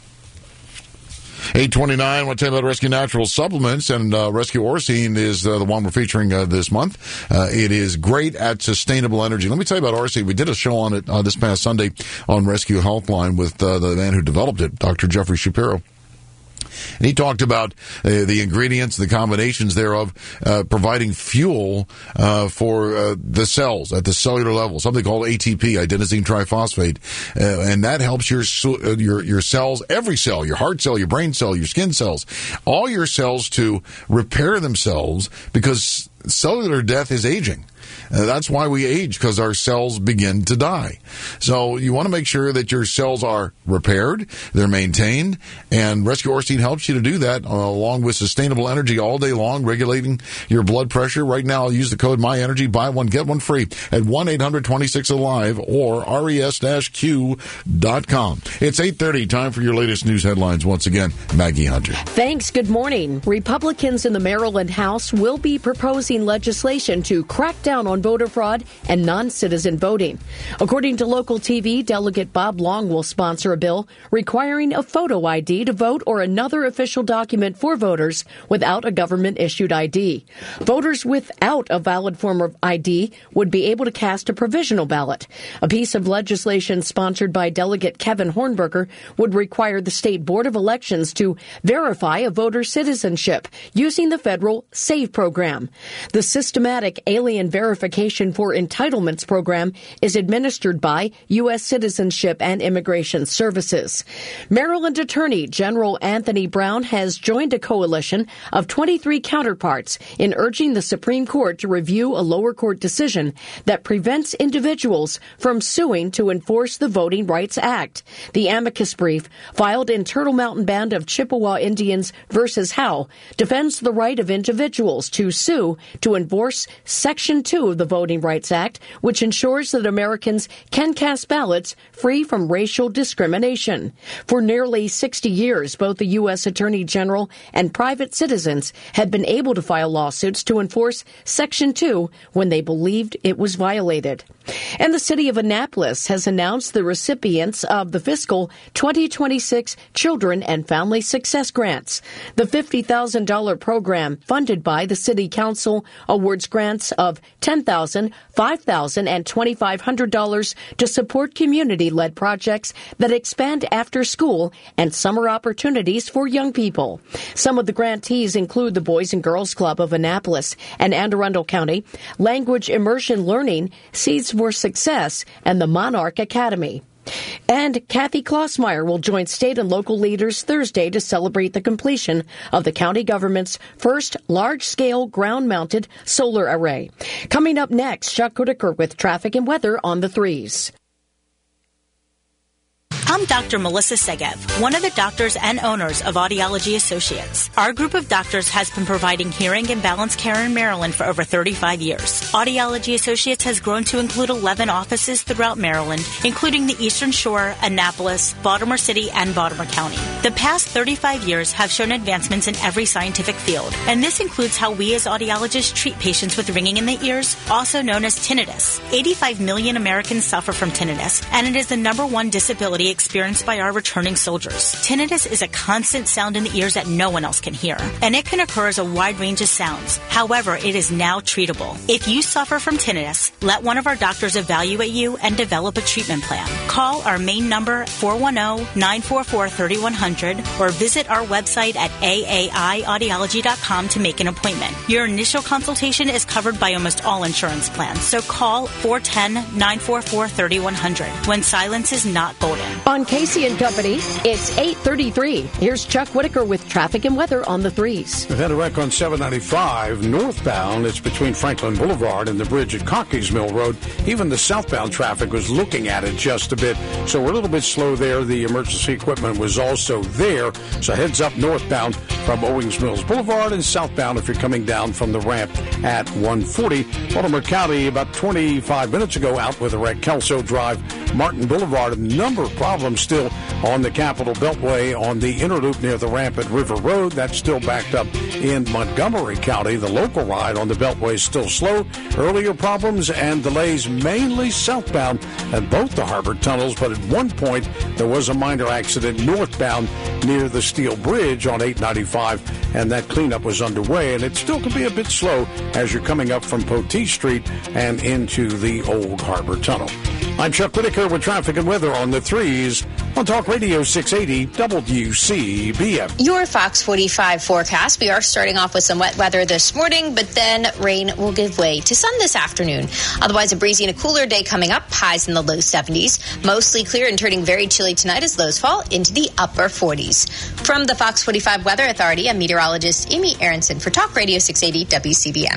8:29, I want to tell you about Rescue Natural Supplements, and Rescue Orcine is the one we're featuring this month. It is great at sustainable energy. Let me tell you about Orcine. We did a show on it this past Sunday on Rescue Healthline with the man who developed it, Dr. Jeffrey Shapiro. And he talked about the ingredients, the combinations thereof, providing fuel for the cells at the cellular level, something called ATP, adenosine triphosphate, and that helps your cells, every cell, your heart cell, your brain cell, your skin cells, all your cells to repair themselves, because cellular death is aging. That's why we age, because our cells begin to die. So you want to make sure that your cells are repaired, they're maintained, and Rescue Orcine helps you to do that along with sustainable energy all day long, regulating your blood pressure. Right now, I'll use the code MyEnergy, buy one, get one free at 1-800-26-ALIVE or res-q.com. It's 8:30, time for your latest news headlines. Once again, Maggie Hunter. Thanks. Good morning. Republicans in the Maryland House will be proposing legislation to crack down on voter fraud and non-citizen voting. According to local TV, Delegate Bob Long will sponsor a bill requiring a photo ID to vote or another official document for voters without a government-issued ID. Voters without a valid form of ID would be able to cast a provisional ballot. A piece of legislation sponsored by Delegate Kevin Hornberger would require the State Board of Elections to verify a voter's citizenship using the federal SAVE program. The systematic alien verification Verification for Entitlements program is administered by U.S. Citizenship and Immigration Services. Maryland Attorney General Anthony Brown has joined a coalition of 23 counterparts in urging the Supreme Court to review a lower court decision that prevents individuals from suing to enforce the Voting Rights Act. The amicus brief, filed in Turtle Mountain Band of Chippewa Indians versus Howe, defends the right of individuals to sue to enforce Section 2 of the Voting Rights Act, which ensures that Americans can cast ballots free from racial discrimination. For nearly 60 years, both the U.S. Attorney General and private citizens have been able to file lawsuits to enforce Section 2 when they believed it was violated. And the city of Annapolis has announced the recipients of the fiscal 2026 Children and Family Success Grants. The $50,000 program, funded by the City Council, awards grants of $10,000, $5,000, and $2,500 to support community-led projects that expand after-school and summer opportunities for young people. Some of the grantees include the Boys and Girls Club of Annapolis and Anne Arundel County, Language Immersion Learning, Seeds for Success, and the Monarch Academy. And Kathy Klossmeyer will join state and local leaders Thursday to celebrate the completion of the county government's first large-scale ground-mounted solar array. Coming up next, Chuck Whitaker with traffic and weather on the 3s. I'm Dr. Melissa Segev, one of the doctors and owners of Audiology Associates. Our group of doctors has been providing hearing and balance care in Maryland for over 35 years. Audiology Associates has grown to include 11 offices throughout Maryland, including the Eastern Shore, Annapolis, Baltimore City, and Baltimore County. The past 35 years have shown advancements in every scientific field, and this includes how we as audiologists treat patients with ringing in the ears, also known as tinnitus. 85 million Americans suffer from tinnitus, and it is the #1 disability experienced by our returning soldiers. Tinnitus is a constant sound in the ears that no one else can hear, and it can occur as a wide range of sounds. However, it is now treatable. If you suffer from tinnitus, let one of our doctors evaluate you and develop a treatment plan. Call our main number 410-944-3100 or visit our website at aaiaudiology.com to make an appointment. Your initial consultation is covered by almost all insurance plans, so call 410-944-3100 when silence is not golden. On Casey and Company, it's 8:33. Here's Chuck Whitaker with traffic and weather on the 3s. We've had a wreck on 795 northbound. It's between Franklin Boulevard and the bridge at Cockeys Mill Road. Even the southbound traffic was looking at it just a bit, so we're a little bit slow there. The emergency equipment was also there, so heads up northbound from Owings Mills Boulevard and southbound if you're coming down from the ramp at 140. Baltimore County about 25 minutes ago out with a wreck. Kelso Drive, Martin Boulevard, a number of problems still on the Capitol Beltway on the inner loop near the ramp at River Road. That's still backed up in Montgomery County. The local ride on the Beltway is still slow. Earlier problems and delays mainly southbound at both the harbor tunnels, but at one point there was a minor accident northbound near the Steel Bridge on 895, and that cleanup was underway, and it still can be a bit slow as you're coming up from Poteet Street and into the Old Harbor Tunnel. I'm Chuck Whitaker with traffic and weather on the 3s on Talk Radio 680 WCBM. Your Fox 45 forecast. We are starting off with some wet weather this morning, but then rain will give way to sun this afternoon. Otherwise, a breezy and a cooler day coming up. Highs in the low 70s. Mostly clear and turning very chilly tonight as lows fall into the upper 40s. From the Fox 45 Weather Authority, I'm meteorologist Amy Aronson for Talk Radio 680 WCBM.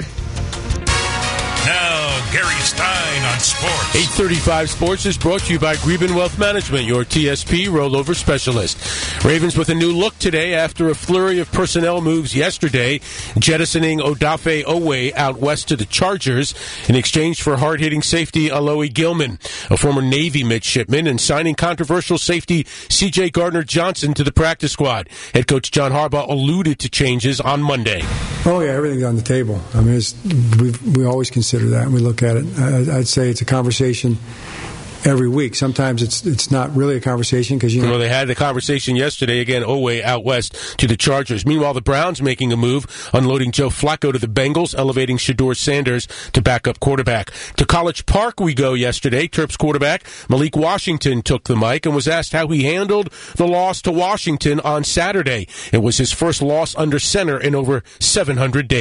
Now, Gary Stein on sports. 8:35 Sports is brought to you by Greben Wealth Management, your TSP rollover specialist. Ravens with a new look today after a flurry of personnel moves yesterday, jettisoning Odafe Owe out west to the Chargers in exchange for hard-hitting safety Alohi Gilman, a former Navy midshipman, and signing controversial safety C.J. Gardner-Johnson to the practice squad. Head coach John Harbaugh alluded to changes on Monday. Oh, yeah, everything's on the table. I mean, we always consider that, and we look at it. I'd say it's a conversation every week. Sometimes it's not really a conversation because, Well, they had the conversation yesterday. Again, Owe out west to the Chargers. Meanwhile, the Browns making a move, unloading Joe Flacco to the Bengals, elevating Shedeur Sanders to backup quarterback. To College Park we go yesterday. Terps quarterback Malik Washington took the mic and was asked how he handled the loss to Washington on Saturday. It was his first loss under center in over 700 days.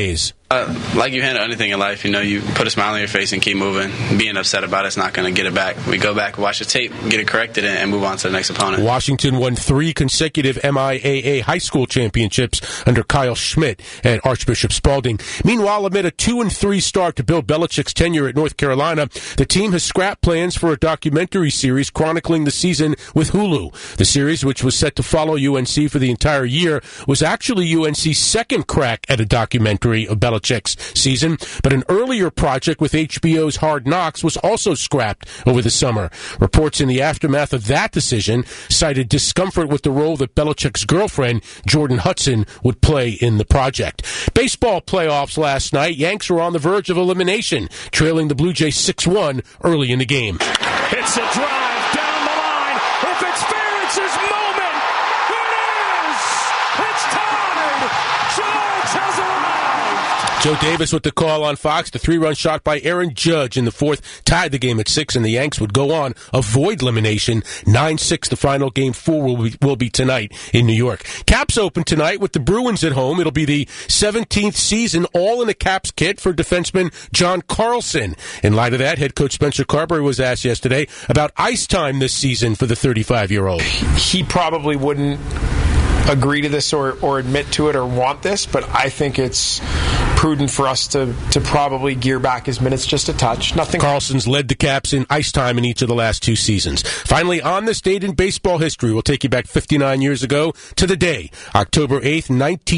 Like you handle anything in life, you put a smile on your face and keep moving. Being upset about it's not going to get it back. We go back, watch the tape, get it corrected, and move on to the next opponent. Washington won 3 consecutive MIAA high school championships under Kyle Schmidt at Archbishop Spalding. Meanwhile, amid a 2-3 start to Bill Belichick's tenure at North Carolina, the team has scrapped plans for a documentary series chronicling the season with Hulu. The series, which was set to follow UNC for the entire year, was actually UNC's second crack at a documentary of Belichick's season, but an earlier project with HBO's Hard Knocks was also scrapped over the summer. Reports in the aftermath of that decision cited discomfort with the role that Belichick's girlfriend, Jordan Hudson, would play in the project. Baseball playoffs last night. Yanks were on the verge of elimination, trailing the Blue Jays 6-1 early in the game. It's a drive down the line. If it's fair, it's his moment. It is. It's tied. George has arrived. Joe Davis with the call on Fox. The 3-run shot by Aaron Judge in the fourth tied the game at 6, and the Yanks would go on, avoid elimination. 9-6, the final game 4 will be tonight in New York. Caps open tonight with the Bruins at home. It'll be the 17th season, all in a Caps kit for defenseman John Carlson. In light of that, head coach Spencer Carberry was asked yesterday about ice time this season for the 35-year-old. He probably wouldn't agree to this or admit to it or want this, but I think it's prudent for us to probably gear back his minutes just a touch. Nothing. Carlson's led the Caps in ice time in each of the last 2 seasons. Finally, on this date in baseball history, we'll take you back 59 years ago to the day, October 8th,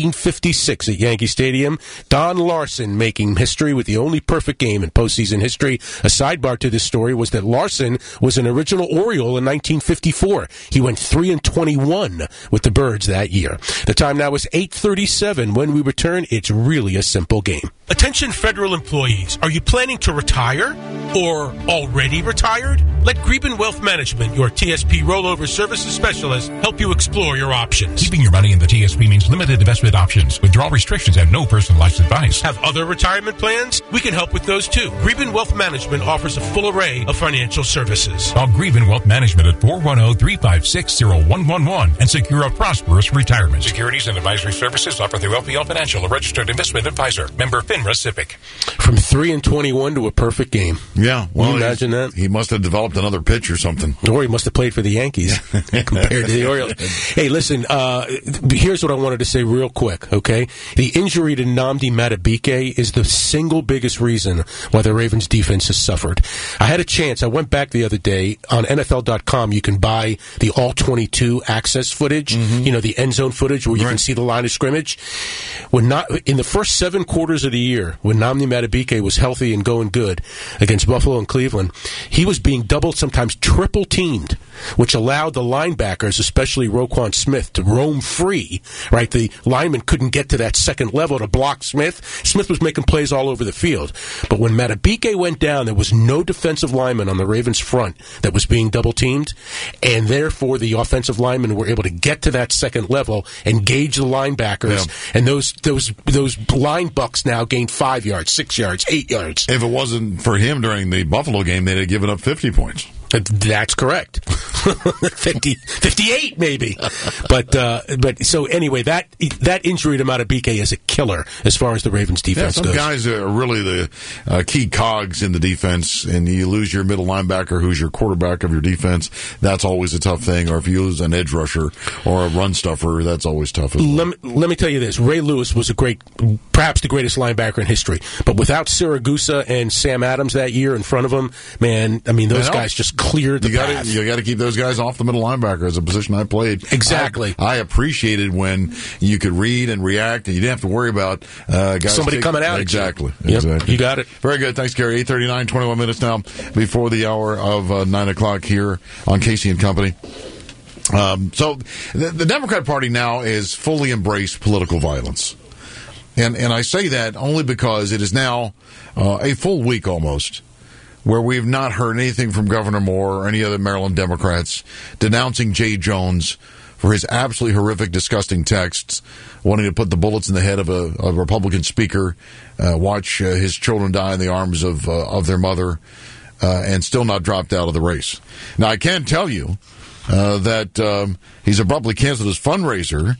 1956 at Yankee Stadium. Don Larson making history with the only perfect game in postseason history. A sidebar to this story was that Larson was an original Oriole in 1954. He went 3-21 with the Birds that year. The time now is 8:37. When we return, it's really a simple game. Attention federal employees. Are you planning to retire or already retired? Let Greben Wealth Management, your TSP rollover services specialist, help you explore your options. Keeping your money in the TSP means limited investment options, withdrawal restrictions, and no personalized advice. Have other retirement plans? We can help with those too. Greben Wealth Management offers a full array of financial services. Call Greben Wealth Management at 410-356-0111 and secure a prosperous retirement. Securities and advisory services offered through LPL Financial, a registered investment advisor. Member FINRA SIPC. From 3-21 to a perfect game. Yeah. Well, can you imagine that? He must have developed another pitch or something. Or he must have played for the Yankees compared to the Orioles. Hey, listen, here's what I wanted to say real quick, okay? The injury to Nnamdi Madubuike is the single biggest reason why the Ravens defense has suffered. I had a chance. I went back the other day. On NFL.com, you can buy the all-22 access footage, the end zone footage where you can see the line of scrimmage. In the first 7 quarters of the year, when Nnamdi Madubuike was healthy and going good against Buffalo and Cleveland, he was being doubled, sometimes triple teamed, which allowed the linebackers, especially Roquan Smith, to roam free, right? The lineman couldn't get to that second level to block Smith. Smith was making plays all over the field. But when Madubuike went down, there was no defensive lineman on the Ravens front that was being double teamed, and therefore the offensive linemen were able to get to that second level, engage the linebackers, and those line bucks now gained 5 yards, 6 yards, 8 yards. If it wasn't for him during the Buffalo game, they'd have given up 50 points. That's correct. 58 maybe. But so anyway, that injury to Madubuike is a killer as far as the Ravens defense goes. Some guys are really the key cogs in the defense, and you lose your middle linebacker who's your quarterback of your defense. That's always a tough thing. Or if you lose an edge rusher or a run stuffer, that's always tough as well. Let me tell you this. Ray Lewis was perhaps the greatest linebacker in history. But without Siragusa and Sam Adams that year in front of him, man, I mean, those guys just cleared the path. You got to keep those guys off the middle linebacker as a position I played. Exactly. I appreciated when you could read and react, and you didn't have to worry about guys somebody coming out. Exactly. Yep, exactly. You got it. Very good. Thanks, Gary. 8:39, 21 minutes now before the hour of 9 o'clock here on Casey and Company. So the Democrat Party now is fully embraced political violence. And I say that only because it is now a full week almost where we've not heard anything from Governor Moore or any other Maryland Democrats denouncing Jay Jones for his absolutely horrific, disgusting texts, wanting to put the bullets in the head of a Republican speaker, watch his children die in the arms of their mother, and still not dropped out of the race. Now, I can tell you that he's abruptly canceled his fundraiser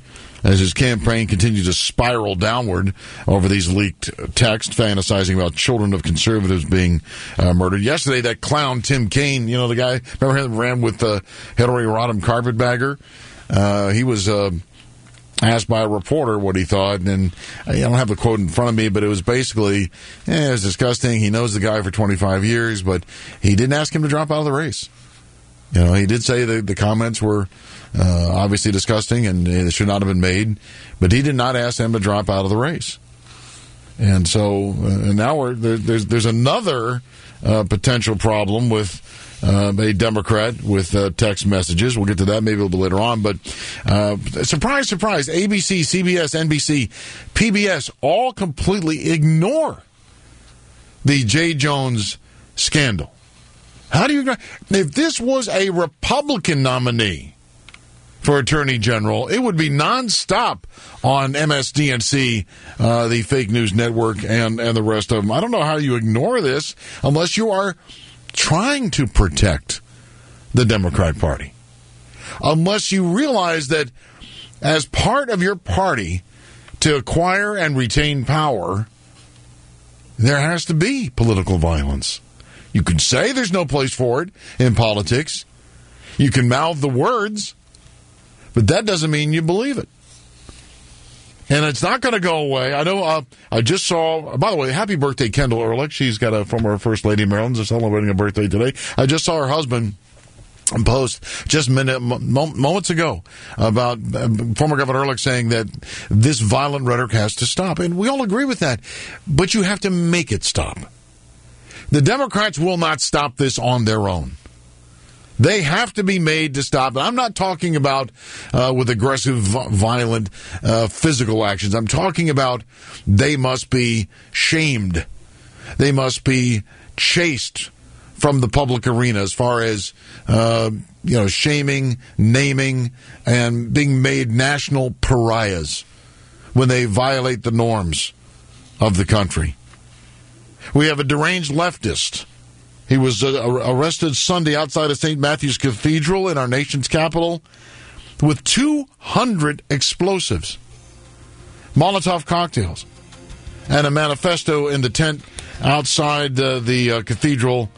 as his campaign continues to spiral downward over these leaked texts fantasizing about children of conservatives being murdered. Yesterday, that clown Tim Kaine, the guy, remember him, ran with Hillary Rodham Carpetbagger? He was asked by a reporter what he thought, and I don't have the quote in front of me, but it was basically, it was disgusting. He knows the guy for 25 years, but he didn't ask him to drop out of the race. He did say the comments were obviously disgusting and they should not have been made, but he did not ask him to drop out of the race. And so now there's another potential problem with a Democrat with text messages. We'll get to that maybe a little bit later on. But surprise, surprise, ABC, CBS, NBC, PBS all completely ignore the J. Jones scandal. How do you ignore? If this was a Republican nominee for Attorney General, it would be nonstop on MSDNC, the fake news network, and the rest of them. I don't know how you ignore this unless you are trying to protect the Democrat Party. Unless you realize that as part of your party to acquire and retain power, there has to be political violence. You can say there's no place for it in politics. You can mouth the words, but that doesn't mean you believe it. And it's not going to go away. I know I just saw, by the way, happy birthday, Kendall Ehrlich. She's got a former First Lady of Maryland, is celebrating a birthday today. I just saw her husband post just moments ago about former Governor Ehrlich saying that this violent rhetoric has to stop. And we all agree with that. But you have to make it stop. The Democrats will not stop this on their own. They have to be made to stop. And I'm not talking about with aggressive, violent, physical actions. I'm talking about they must be shamed. They must be chased from the public arena as far as, shaming, naming, and being made national pariahs when they violate the norms of the country. We have a deranged leftist. He was arrested Sunday outside of St. Matthew's Cathedral in our nation's capital with 200 explosives, Molotov cocktails, and a manifesto in the tent outside the cathedral.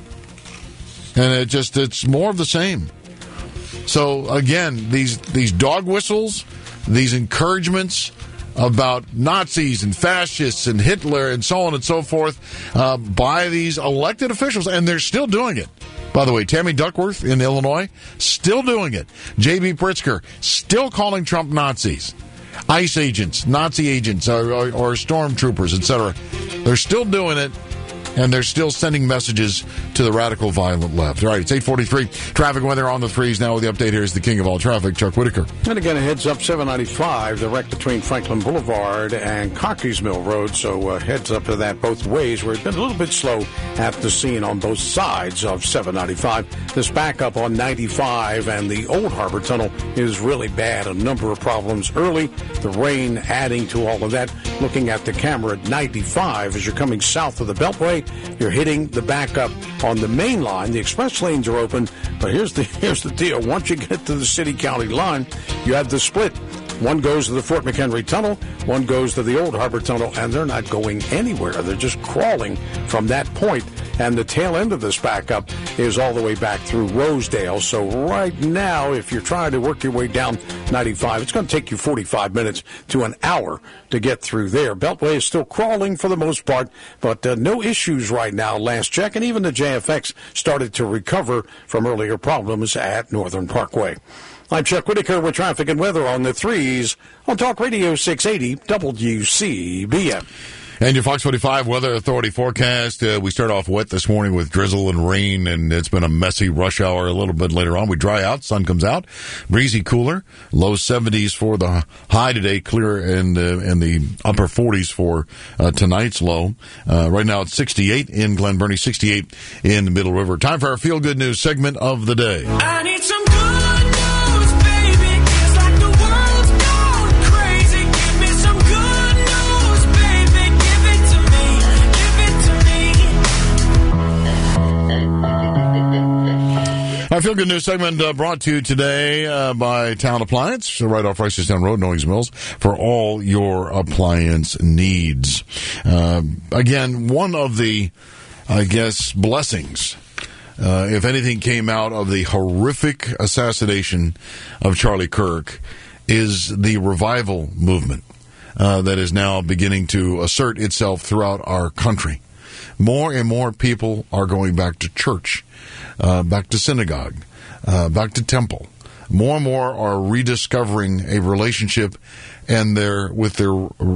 And it's more of the same. So, again, these dog whistles, these encouragements about Nazis and fascists and Hitler and so on and so forth by these elected officials, and they're still doing it. By the way, Tammy Duckworth in Illinois, still doing it. J.B. Pritzker, still calling Trump Nazis. ICE agents, Nazi agents, or stormtroopers, etc. They're still doing it, and they're still sending messages to the radical violent left. All right, it's 8:43. Traffic weather on the threes now with the update. Here's the king of all traffic, Chuck Whitaker. And again, a heads up 795, the wreck between Franklin Boulevard and Cockeys Mill Road. So heads up to that both ways. We've been a little bit slow at the scene on both sides of 795. This backup on 95 and the Old Harbor Tunnel is really bad. A number of problems early. The rain adding to all of that. Looking at the camera at 95 as you're coming south of the Beltway. You're hitting the backup on the main line. The express lanes are open, but here's the deal. Once you get to the city-county line, you have the split. One goes to the Fort McHenry Tunnel, one goes to the Old Harbor Tunnel, and they're not going anywhere. They're just crawling from that point. And the tail end of this backup is all the way back through Rosedale. So right now, if you're trying to work your way down 95, it's going to take you 45 minutes to an hour to get through there. Beltway is still crawling for the most part, but no issues right now, last check. And even the JFX started to recover from earlier problems at Northern Parkway. I'm Chuck Whitaker with traffic and weather on the threes on Talk Radio 680 WCBM. And your Fox 45 Weather Authority forecast. We start off wet this morning with drizzle and rain, and it's been a messy rush hour a little bit later on. We dry out, sun comes out, breezy cooler, low 70s for the high today, clear in the upper 40s for tonight's low. Right now it's 68 in Glen Burnie, 68 in the Middle River. Time for our Feel Good News segment of the day. I need some good news, baby. It's like the world's gone crazy. Give me some good news, baby. Give it to me. Give it to me. All Our Feel Good News segment brought to you today by Town Appliance, right off Ricestown Road, Owings Mills, for all your appliance needs. Again, one of the, I guess, blessings, if anything came out of the horrific assassination of Charlie Kirk, is the revival movement that is now beginning to assert itself throughout our country. More and more people are going back to church, back to synagogue, back to temple. More and more are rediscovering a relationship and with their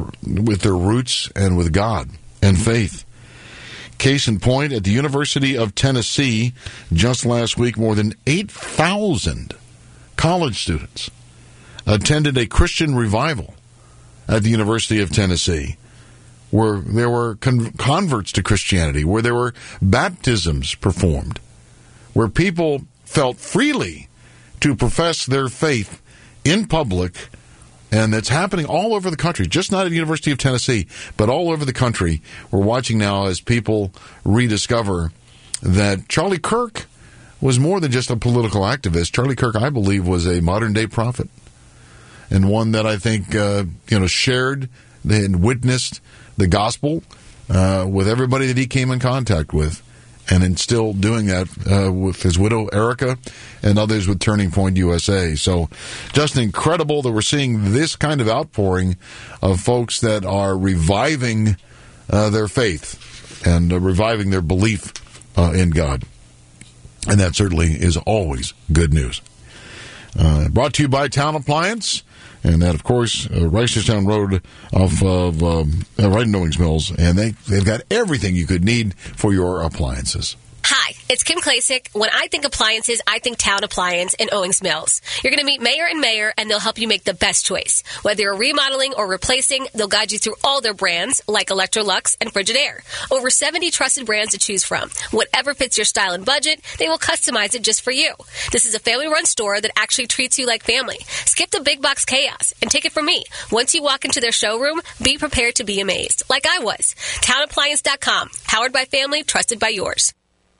roots and with God and faith. Case in point, at the University of Tennessee, just last week, more than 8,000 college students attended a Christian revival at the University of Tennessee, where there were converts to Christianity, where there were baptisms performed, where people felt freely to profess their faith in public. And it's happening all over the country, just not at the University of Tennessee, but all over the country. We're watching now as people rediscover that Charlie Kirk was more than just a political activist. Charlie Kirk, I believe, was a modern-day prophet, and one that I think shared and witnessed the gospel with everybody that he came in contact with, and in still doing that with his widow, Erica, and others with Turning Point USA. So just incredible that we're seeing this kind of outpouring of folks that are reviving their faith and reviving their belief in God. And that certainly is always good news. Brought to you by Town Appliance. And that, of course, Ricestown Road off of right in Owings Mills. And they've got everything you could need for your appliances. Hi, it's Kim Klasick. When I think appliances, I think Town Appliance in Owings Mills. You're going to meet Mayor and Mayor, and they'll help you make the best choice. Whether you're remodeling or replacing, they'll guide you through all their brands, like Electrolux and Frigidaire. Over 70 trusted brands to choose from. Whatever fits your style and budget, they will customize it just for you. This is a family-run store that actually treats you like family. Skip the big box chaos and take it from me. Once you walk into their showroom, be prepared to be amazed, like I was. TownAppliance.com. Powered by family, trusted by yours.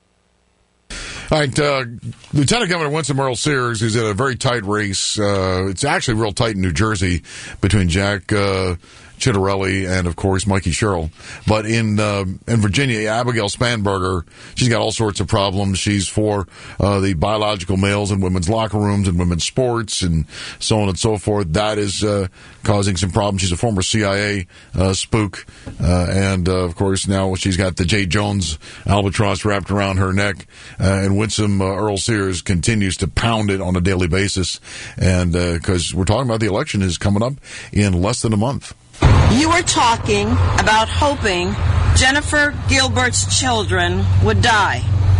All right, Lieutenant Governor Winsome Earl-Sears is in a very tight race. It's actually real tight in New Jersey between Jack Ciattarelli and, of course, Mikey Sherrill. But in Virginia, Abigail Spanberger, she's got all sorts of problems. She's for the biological males in women's locker rooms and women's sports and so on and so forth. That is causing some problems. She's a former CIA spook. And, of course, now she's got the J. Jones albatross wrapped around her neck. And Winsome Earl-Sears continues to pound it on a daily basis. And because we're talking about the election is coming up in less than a month. You were talking about hoping Jennifer Gilbert's children would die.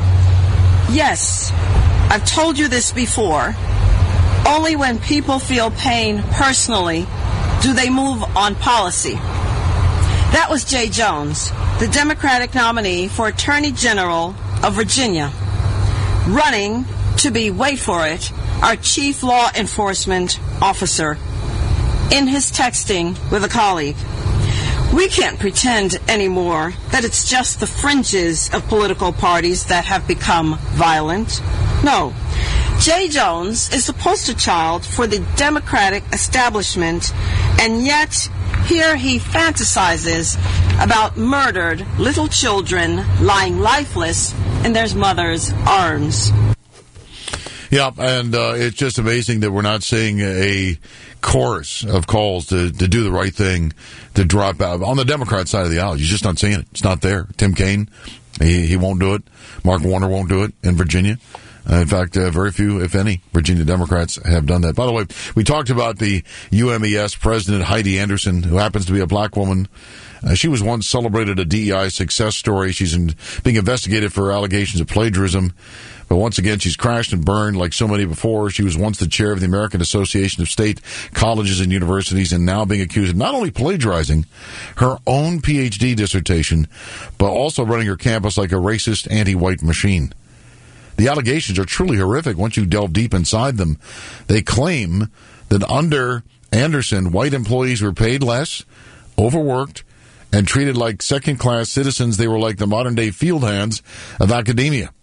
Yes, I've told you this before. Only when people feel pain personally do they move on policy. That was Jay Jones, the Democratic nominee for Attorney General of Virginia, running to be, wait for it, our Chief Law Enforcement Officer, in his texting with a colleague. We can't pretend anymore that it's just the fringes of political parties that have become violent. No. Jay Jones is the poster child for the Democratic establishment, and yet here he fantasizes about murdered little children lying lifeless in their mother's arms. Yeah, and it's just amazing that we're not seeing a chorus of calls to do the right thing, to drop out. On the Democrat side of the aisle, you're just not seeing it. It's not there. Tim Kaine, he won't do it. Mark Warner won't do it in Virginia. In fact, very few, if any, Virginia Democrats have done that. By the way, we talked about the UMES president, Heidi Anderson, who happens to be a black woman. She was once celebrated a DEI success story. She's being investigated for allegations of plagiarism. But once again, she's crashed and burned like so many before. She was once the chair of the American Association of State Colleges and Universities, and now being accused of not only plagiarizing her own PhD dissertation, but also running her campus like a racist anti-white machine. The allegations are truly horrific once you delve deep inside them. They claim that under Anderson, white employees were paid less, overworked, and treated like second-class citizens. They were like the modern-day field hands of academia.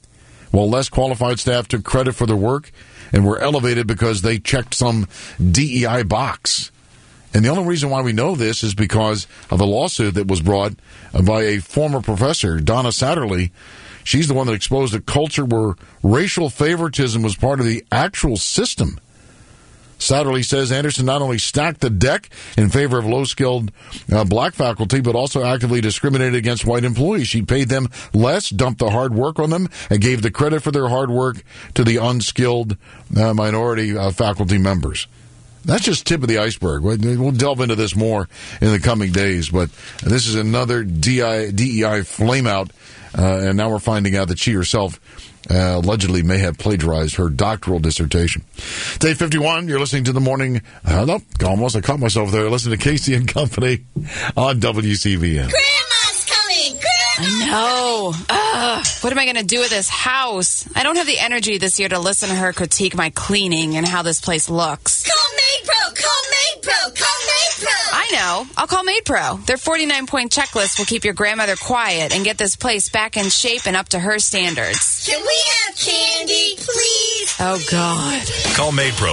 while less qualified staff took credit for their work and were elevated because they checked some DEI box. And the only reason why we know this is because of a lawsuit that was brought by a former professor, Donna Satterley. She's the one that exposed a culture where racial favoritism was part of the actual system. Satterley says Anderson not only stacked the deck in favor of low-skilled black faculty, but also actively discriminated against white employees. She paid them less, dumped the hard work on them, and gave the credit for their hard work to the unskilled minority faculty members. That's just tip of the iceberg. We'll delve into this more in the coming days, but this is another DEI flameout, and now we're finding out that she herself allegedly may have plagiarized her doctoral dissertation. It's 8:51. You're listening to the morning. Nope, almost. I caught myself there. Listen to Casey and Company on WCBN. Grandma's coming! I know. What am I going to do with this house? I don't have the energy this year to listen to her critique my cleaning and how this place looks. Call MaidPro! Call MaidPro! Call MaidPro! I know. I'll call MaidPro. Their 49-point checklist will keep your grandmother quiet and get this place back in shape and up to her standards. Can we have candy, please? Oh, God. Call MaidPro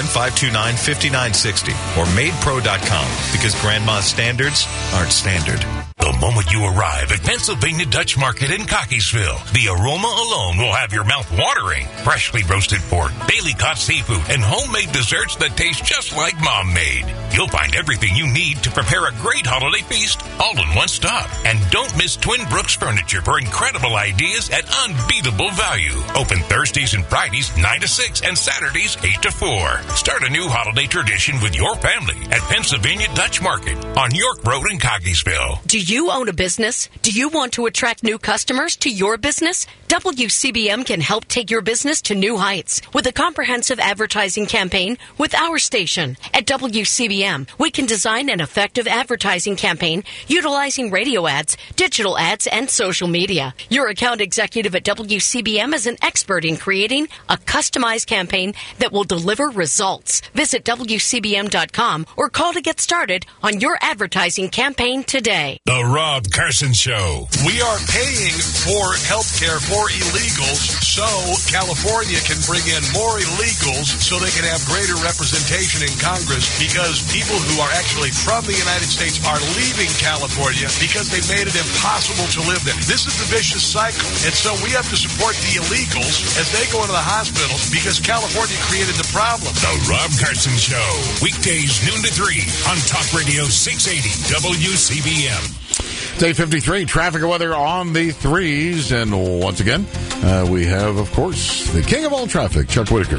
410-529-5960 or MaidPro.com because grandma's standards aren't standard. The moment you arrive at Pennsylvania Dutch Market in Cockeysville, the aroma alone will have your mouth watering. Freshly roasted pork, daily caught seafood, and homemade desserts that taste just like Mom made. You'll find everything you need to prepare a great holiday feast all in one stop. And don't miss Twin Brooks Furniture for incredible ideas at unbeatable value. Open Thursdays and Fridays 9 to 6 and Saturdays 8 to 4. Start a new holiday tradition with your family at Pennsylvania Dutch Market on York Road in Cockeysville. Do you own a business? Do you want to attract new customers to your business? WCBM can help take your business to new heights with a comprehensive advertising campaign with our station. At WCBM, we can design an effective advertising campaign utilizing radio ads, digital ads, and social media. Your account executive at WCBM is an expert in creating a customized campaign that will deliver results. Visit WCBM.com or call to get started on your advertising campaign today. The Rob Carson Show. We are paying for health care for illegals so California can bring in more illegals so they can have greater representation in Congress because people who are actually from the United States are leaving California because they made it impossible to live there. This is the vicious cycle. And so we have to support the illegals as they go into the hospitals because California created the problem. The Rob Carson Show. Weekdays noon to 3 on Talk Radio 680 WCBM. Day 53, traffic and weather on the threes. And once again, we have, of course, the king of all traffic, Chuck Whitaker.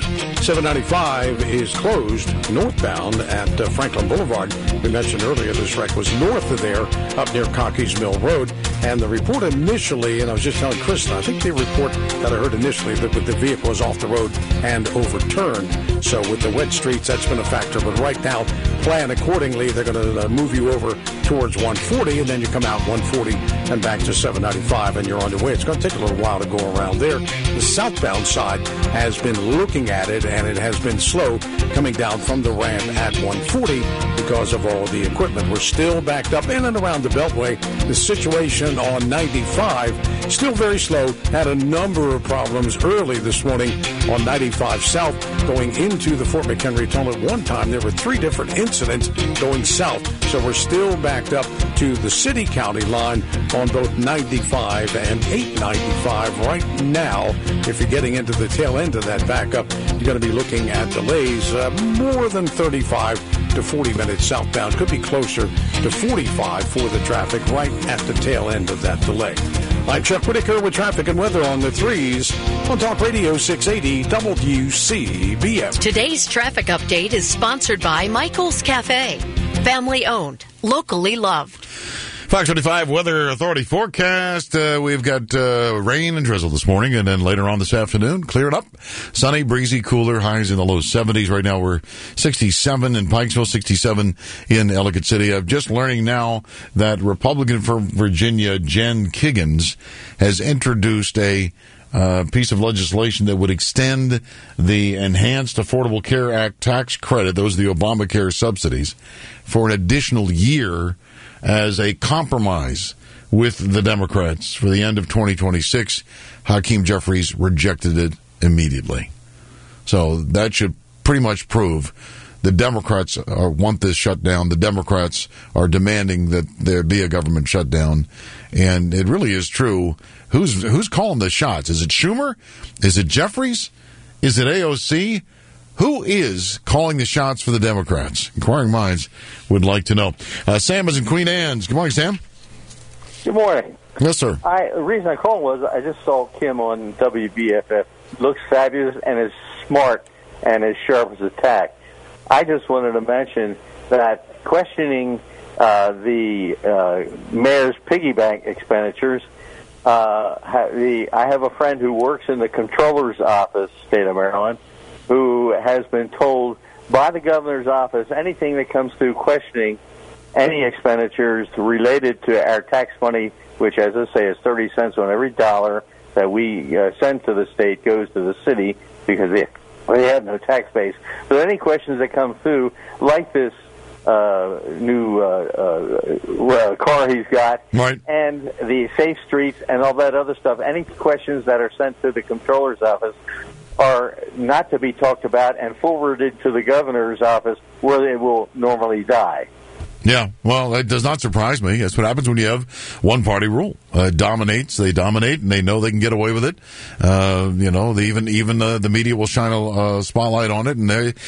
795 is closed northbound at Franklin Boulevard. We mentioned earlier this wreck was north of there, up near Cockeys Mill Road. And the report initially, and I was just telling Kristen, I think the report that I heard initially that the vehicle was off the road and overturned. So with the wet streets, that's been a factor. But right now, plan accordingly. They're going to move you over towards 140, and then you come out 140 and back to 795, and you're on your way. It's going to take a little while to go around there. The southbound side has been looking at it, and it has been slow coming down from the ramp at 140 because of all the equipment. We're still backed up in and around the Beltway. The situation on 95, still very slow. Had a number of problems early this morning on 95 South going into the Fort McHenry Tunnel. At one time, there were 3 different incidents going south. So we're still backed up to the city-county line on both 95 and 895 right now. If you're getting into the tail end of that backup, you're going to be looking at delays more than 35 to 40 minutes southbound. Could be closer to 45 for the traffic right at the tail end of that delay. I'm Chuck Whitaker with traffic and weather on the threes on Talk Radio 680 WCBM. Today's traffic update is sponsored by Michael's Cafe. Family owned, locally loved. Fox 25 Weather Authority forecast. We've got rain and drizzle this morning, and then later on this afternoon, clear it up. Sunny, breezy, cooler, highs in the low 70s. Right now we're 67 in Pikesville, 67 in Ellicott City. I'm just learning now that Republican from Virginia, Jen Kiggins, has introduced a piece of legislation that would extend the Enhanced Affordable Care Act tax credit, those are the Obamacare subsidies, for an additional year as a compromise with the Democrats for the end of 2026. Hakeem Jeffries rejected it immediately. So that should pretty much prove the Democrats want this shutdown. The Democrats are demanding that there be a government shutdown. And it really is true. Who's calling the shots? Is it Schumer? Is it Jeffries? Is it AOC? Who is calling the shots for the Democrats? Inquiring minds would like to know. Sam is in Queen Anne's. Good morning, Sam. Good morning. Yes, sir. The reason I called was I just saw Kim on WBFF. Looks fabulous and is smart and as sharp as a tack. I just wanted to mention that questioning the mayor's piggy bank expenditures, I have a friend who works in the comptroller's office, state of Maryland, who has been told by the governor's office anything that comes through questioning any expenditures related to our tax money, which, as I say, is 30 cents on every dollar that we send to the state goes to the city because they have no tax base. So any questions that come through, like this new car he's got, right, and the safe streets and all that other stuff, any questions that are sent to the comptroller's office are not to be talked about and forwarded to the governor's office where they will normally die. Yeah, well, it does not surprise me. That's what happens when you have one-party rule. Dominates, they dominate, and they know they can get away with it. Even the media will shine a spotlight on it. And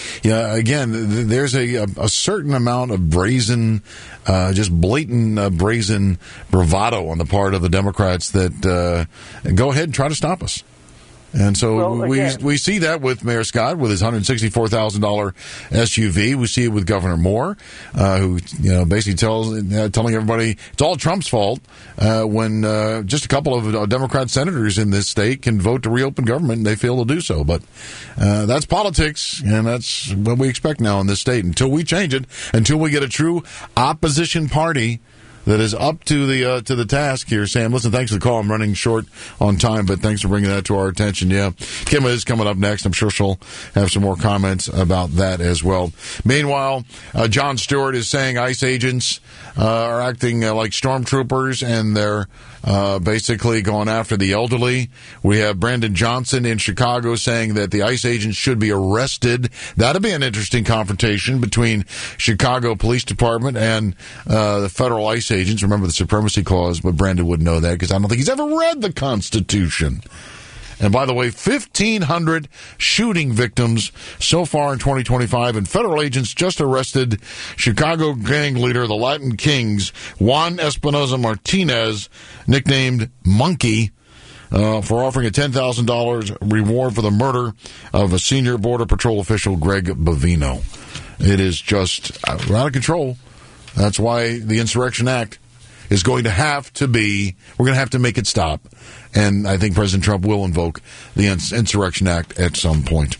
again, there's a certain amount of brazen, just blatant brazen bravado on the part of the Democrats that go ahead and try to stop us. And so we see that with Mayor Scott with his $164,000 SUV. We see it with Governor Moore, who basically telling everybody it's all Trump's fault when just a couple of Democrat senators in this state can vote to reopen government and they fail to do so. But that's politics, and that's what we expect now in this state. Until we change it, until we get a true opposition party that is up to the task here. Sam, listen, thanks for the call. I'm running short on time, but thanks for bringing that to our attention. Yeah, Kim is coming up next. I'm sure she'll have some more comments about that as well. Meanwhile, Jon Stewart is saying ICE agents are acting like stormtroopers, and they're basically going after the elderly. We have Brandon Johnson in Chicago saying that the ICE agents should be arrested. That'll be an interesting confrontation between Chicago Police Department and the federal ICE agents. Remember the Supremacy Clause, but Brandon wouldn't know that because I don't think he's ever read the Constitution. And by the way, 1,500 shooting victims so far in 2025, and federal agents just arrested Chicago gang leader, the Latin Kings, Juan Espinoza Martinez, nicknamed Monkey, for offering a $10,000 reward for the murder of a senior Border Patrol official, Greg Bovino. It is just out of control. That's why the Insurrection Act is going to have to be, we're going to have to make it stop. And I think President Trump will invoke the Insurrection Act at some point.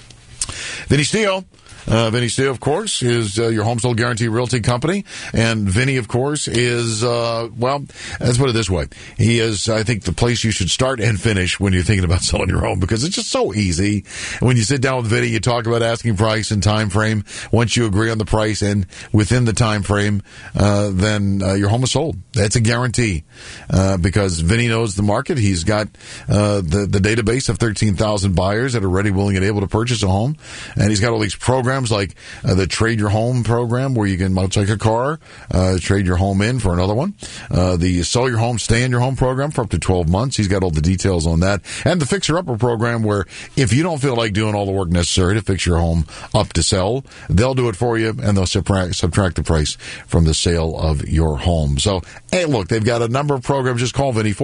Vinny Steele. Vinny Steele, of course, is your home sold guarantee realty company. And Vinny, of course, is, let's put it this way. He is, I think, the place you should start and finish when you're thinking about selling your home because it's just so easy. When you sit down with Vinny, you talk about asking price and time frame. Once you agree on the price and within the time frame, then your home is sold. That's a guarantee because Vinny knows the market. He's got the database of 13,000 buyers that are ready, willing, and able to purchase a home. And he's got all these programs like the Trade Your Home program where you can, much like a car, trade your home in for another one. The Sell Your Home, Stay in Your Home program for up to 12 months. He's got all the details on that. And the Fixer Upper program where if you don't feel like doing all the work necessary to fix your home up to sell, they'll do it for you and they'll subtract the price from the sale of your home. So, hey, look, they've got a number of programs. Just call Vinny,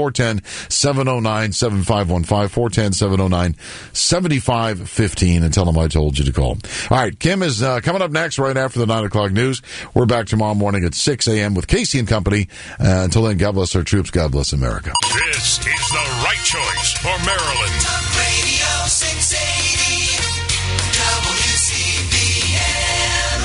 410-709-7515, 410-709-7515, and tell them I told you to call. All right, Kim is coming up next right after the 9 o'clock news. We're back tomorrow morning at 6 a.m. with Casey and Company. Until then, God bless our troops. God bless America. This is the right choice for Maryland.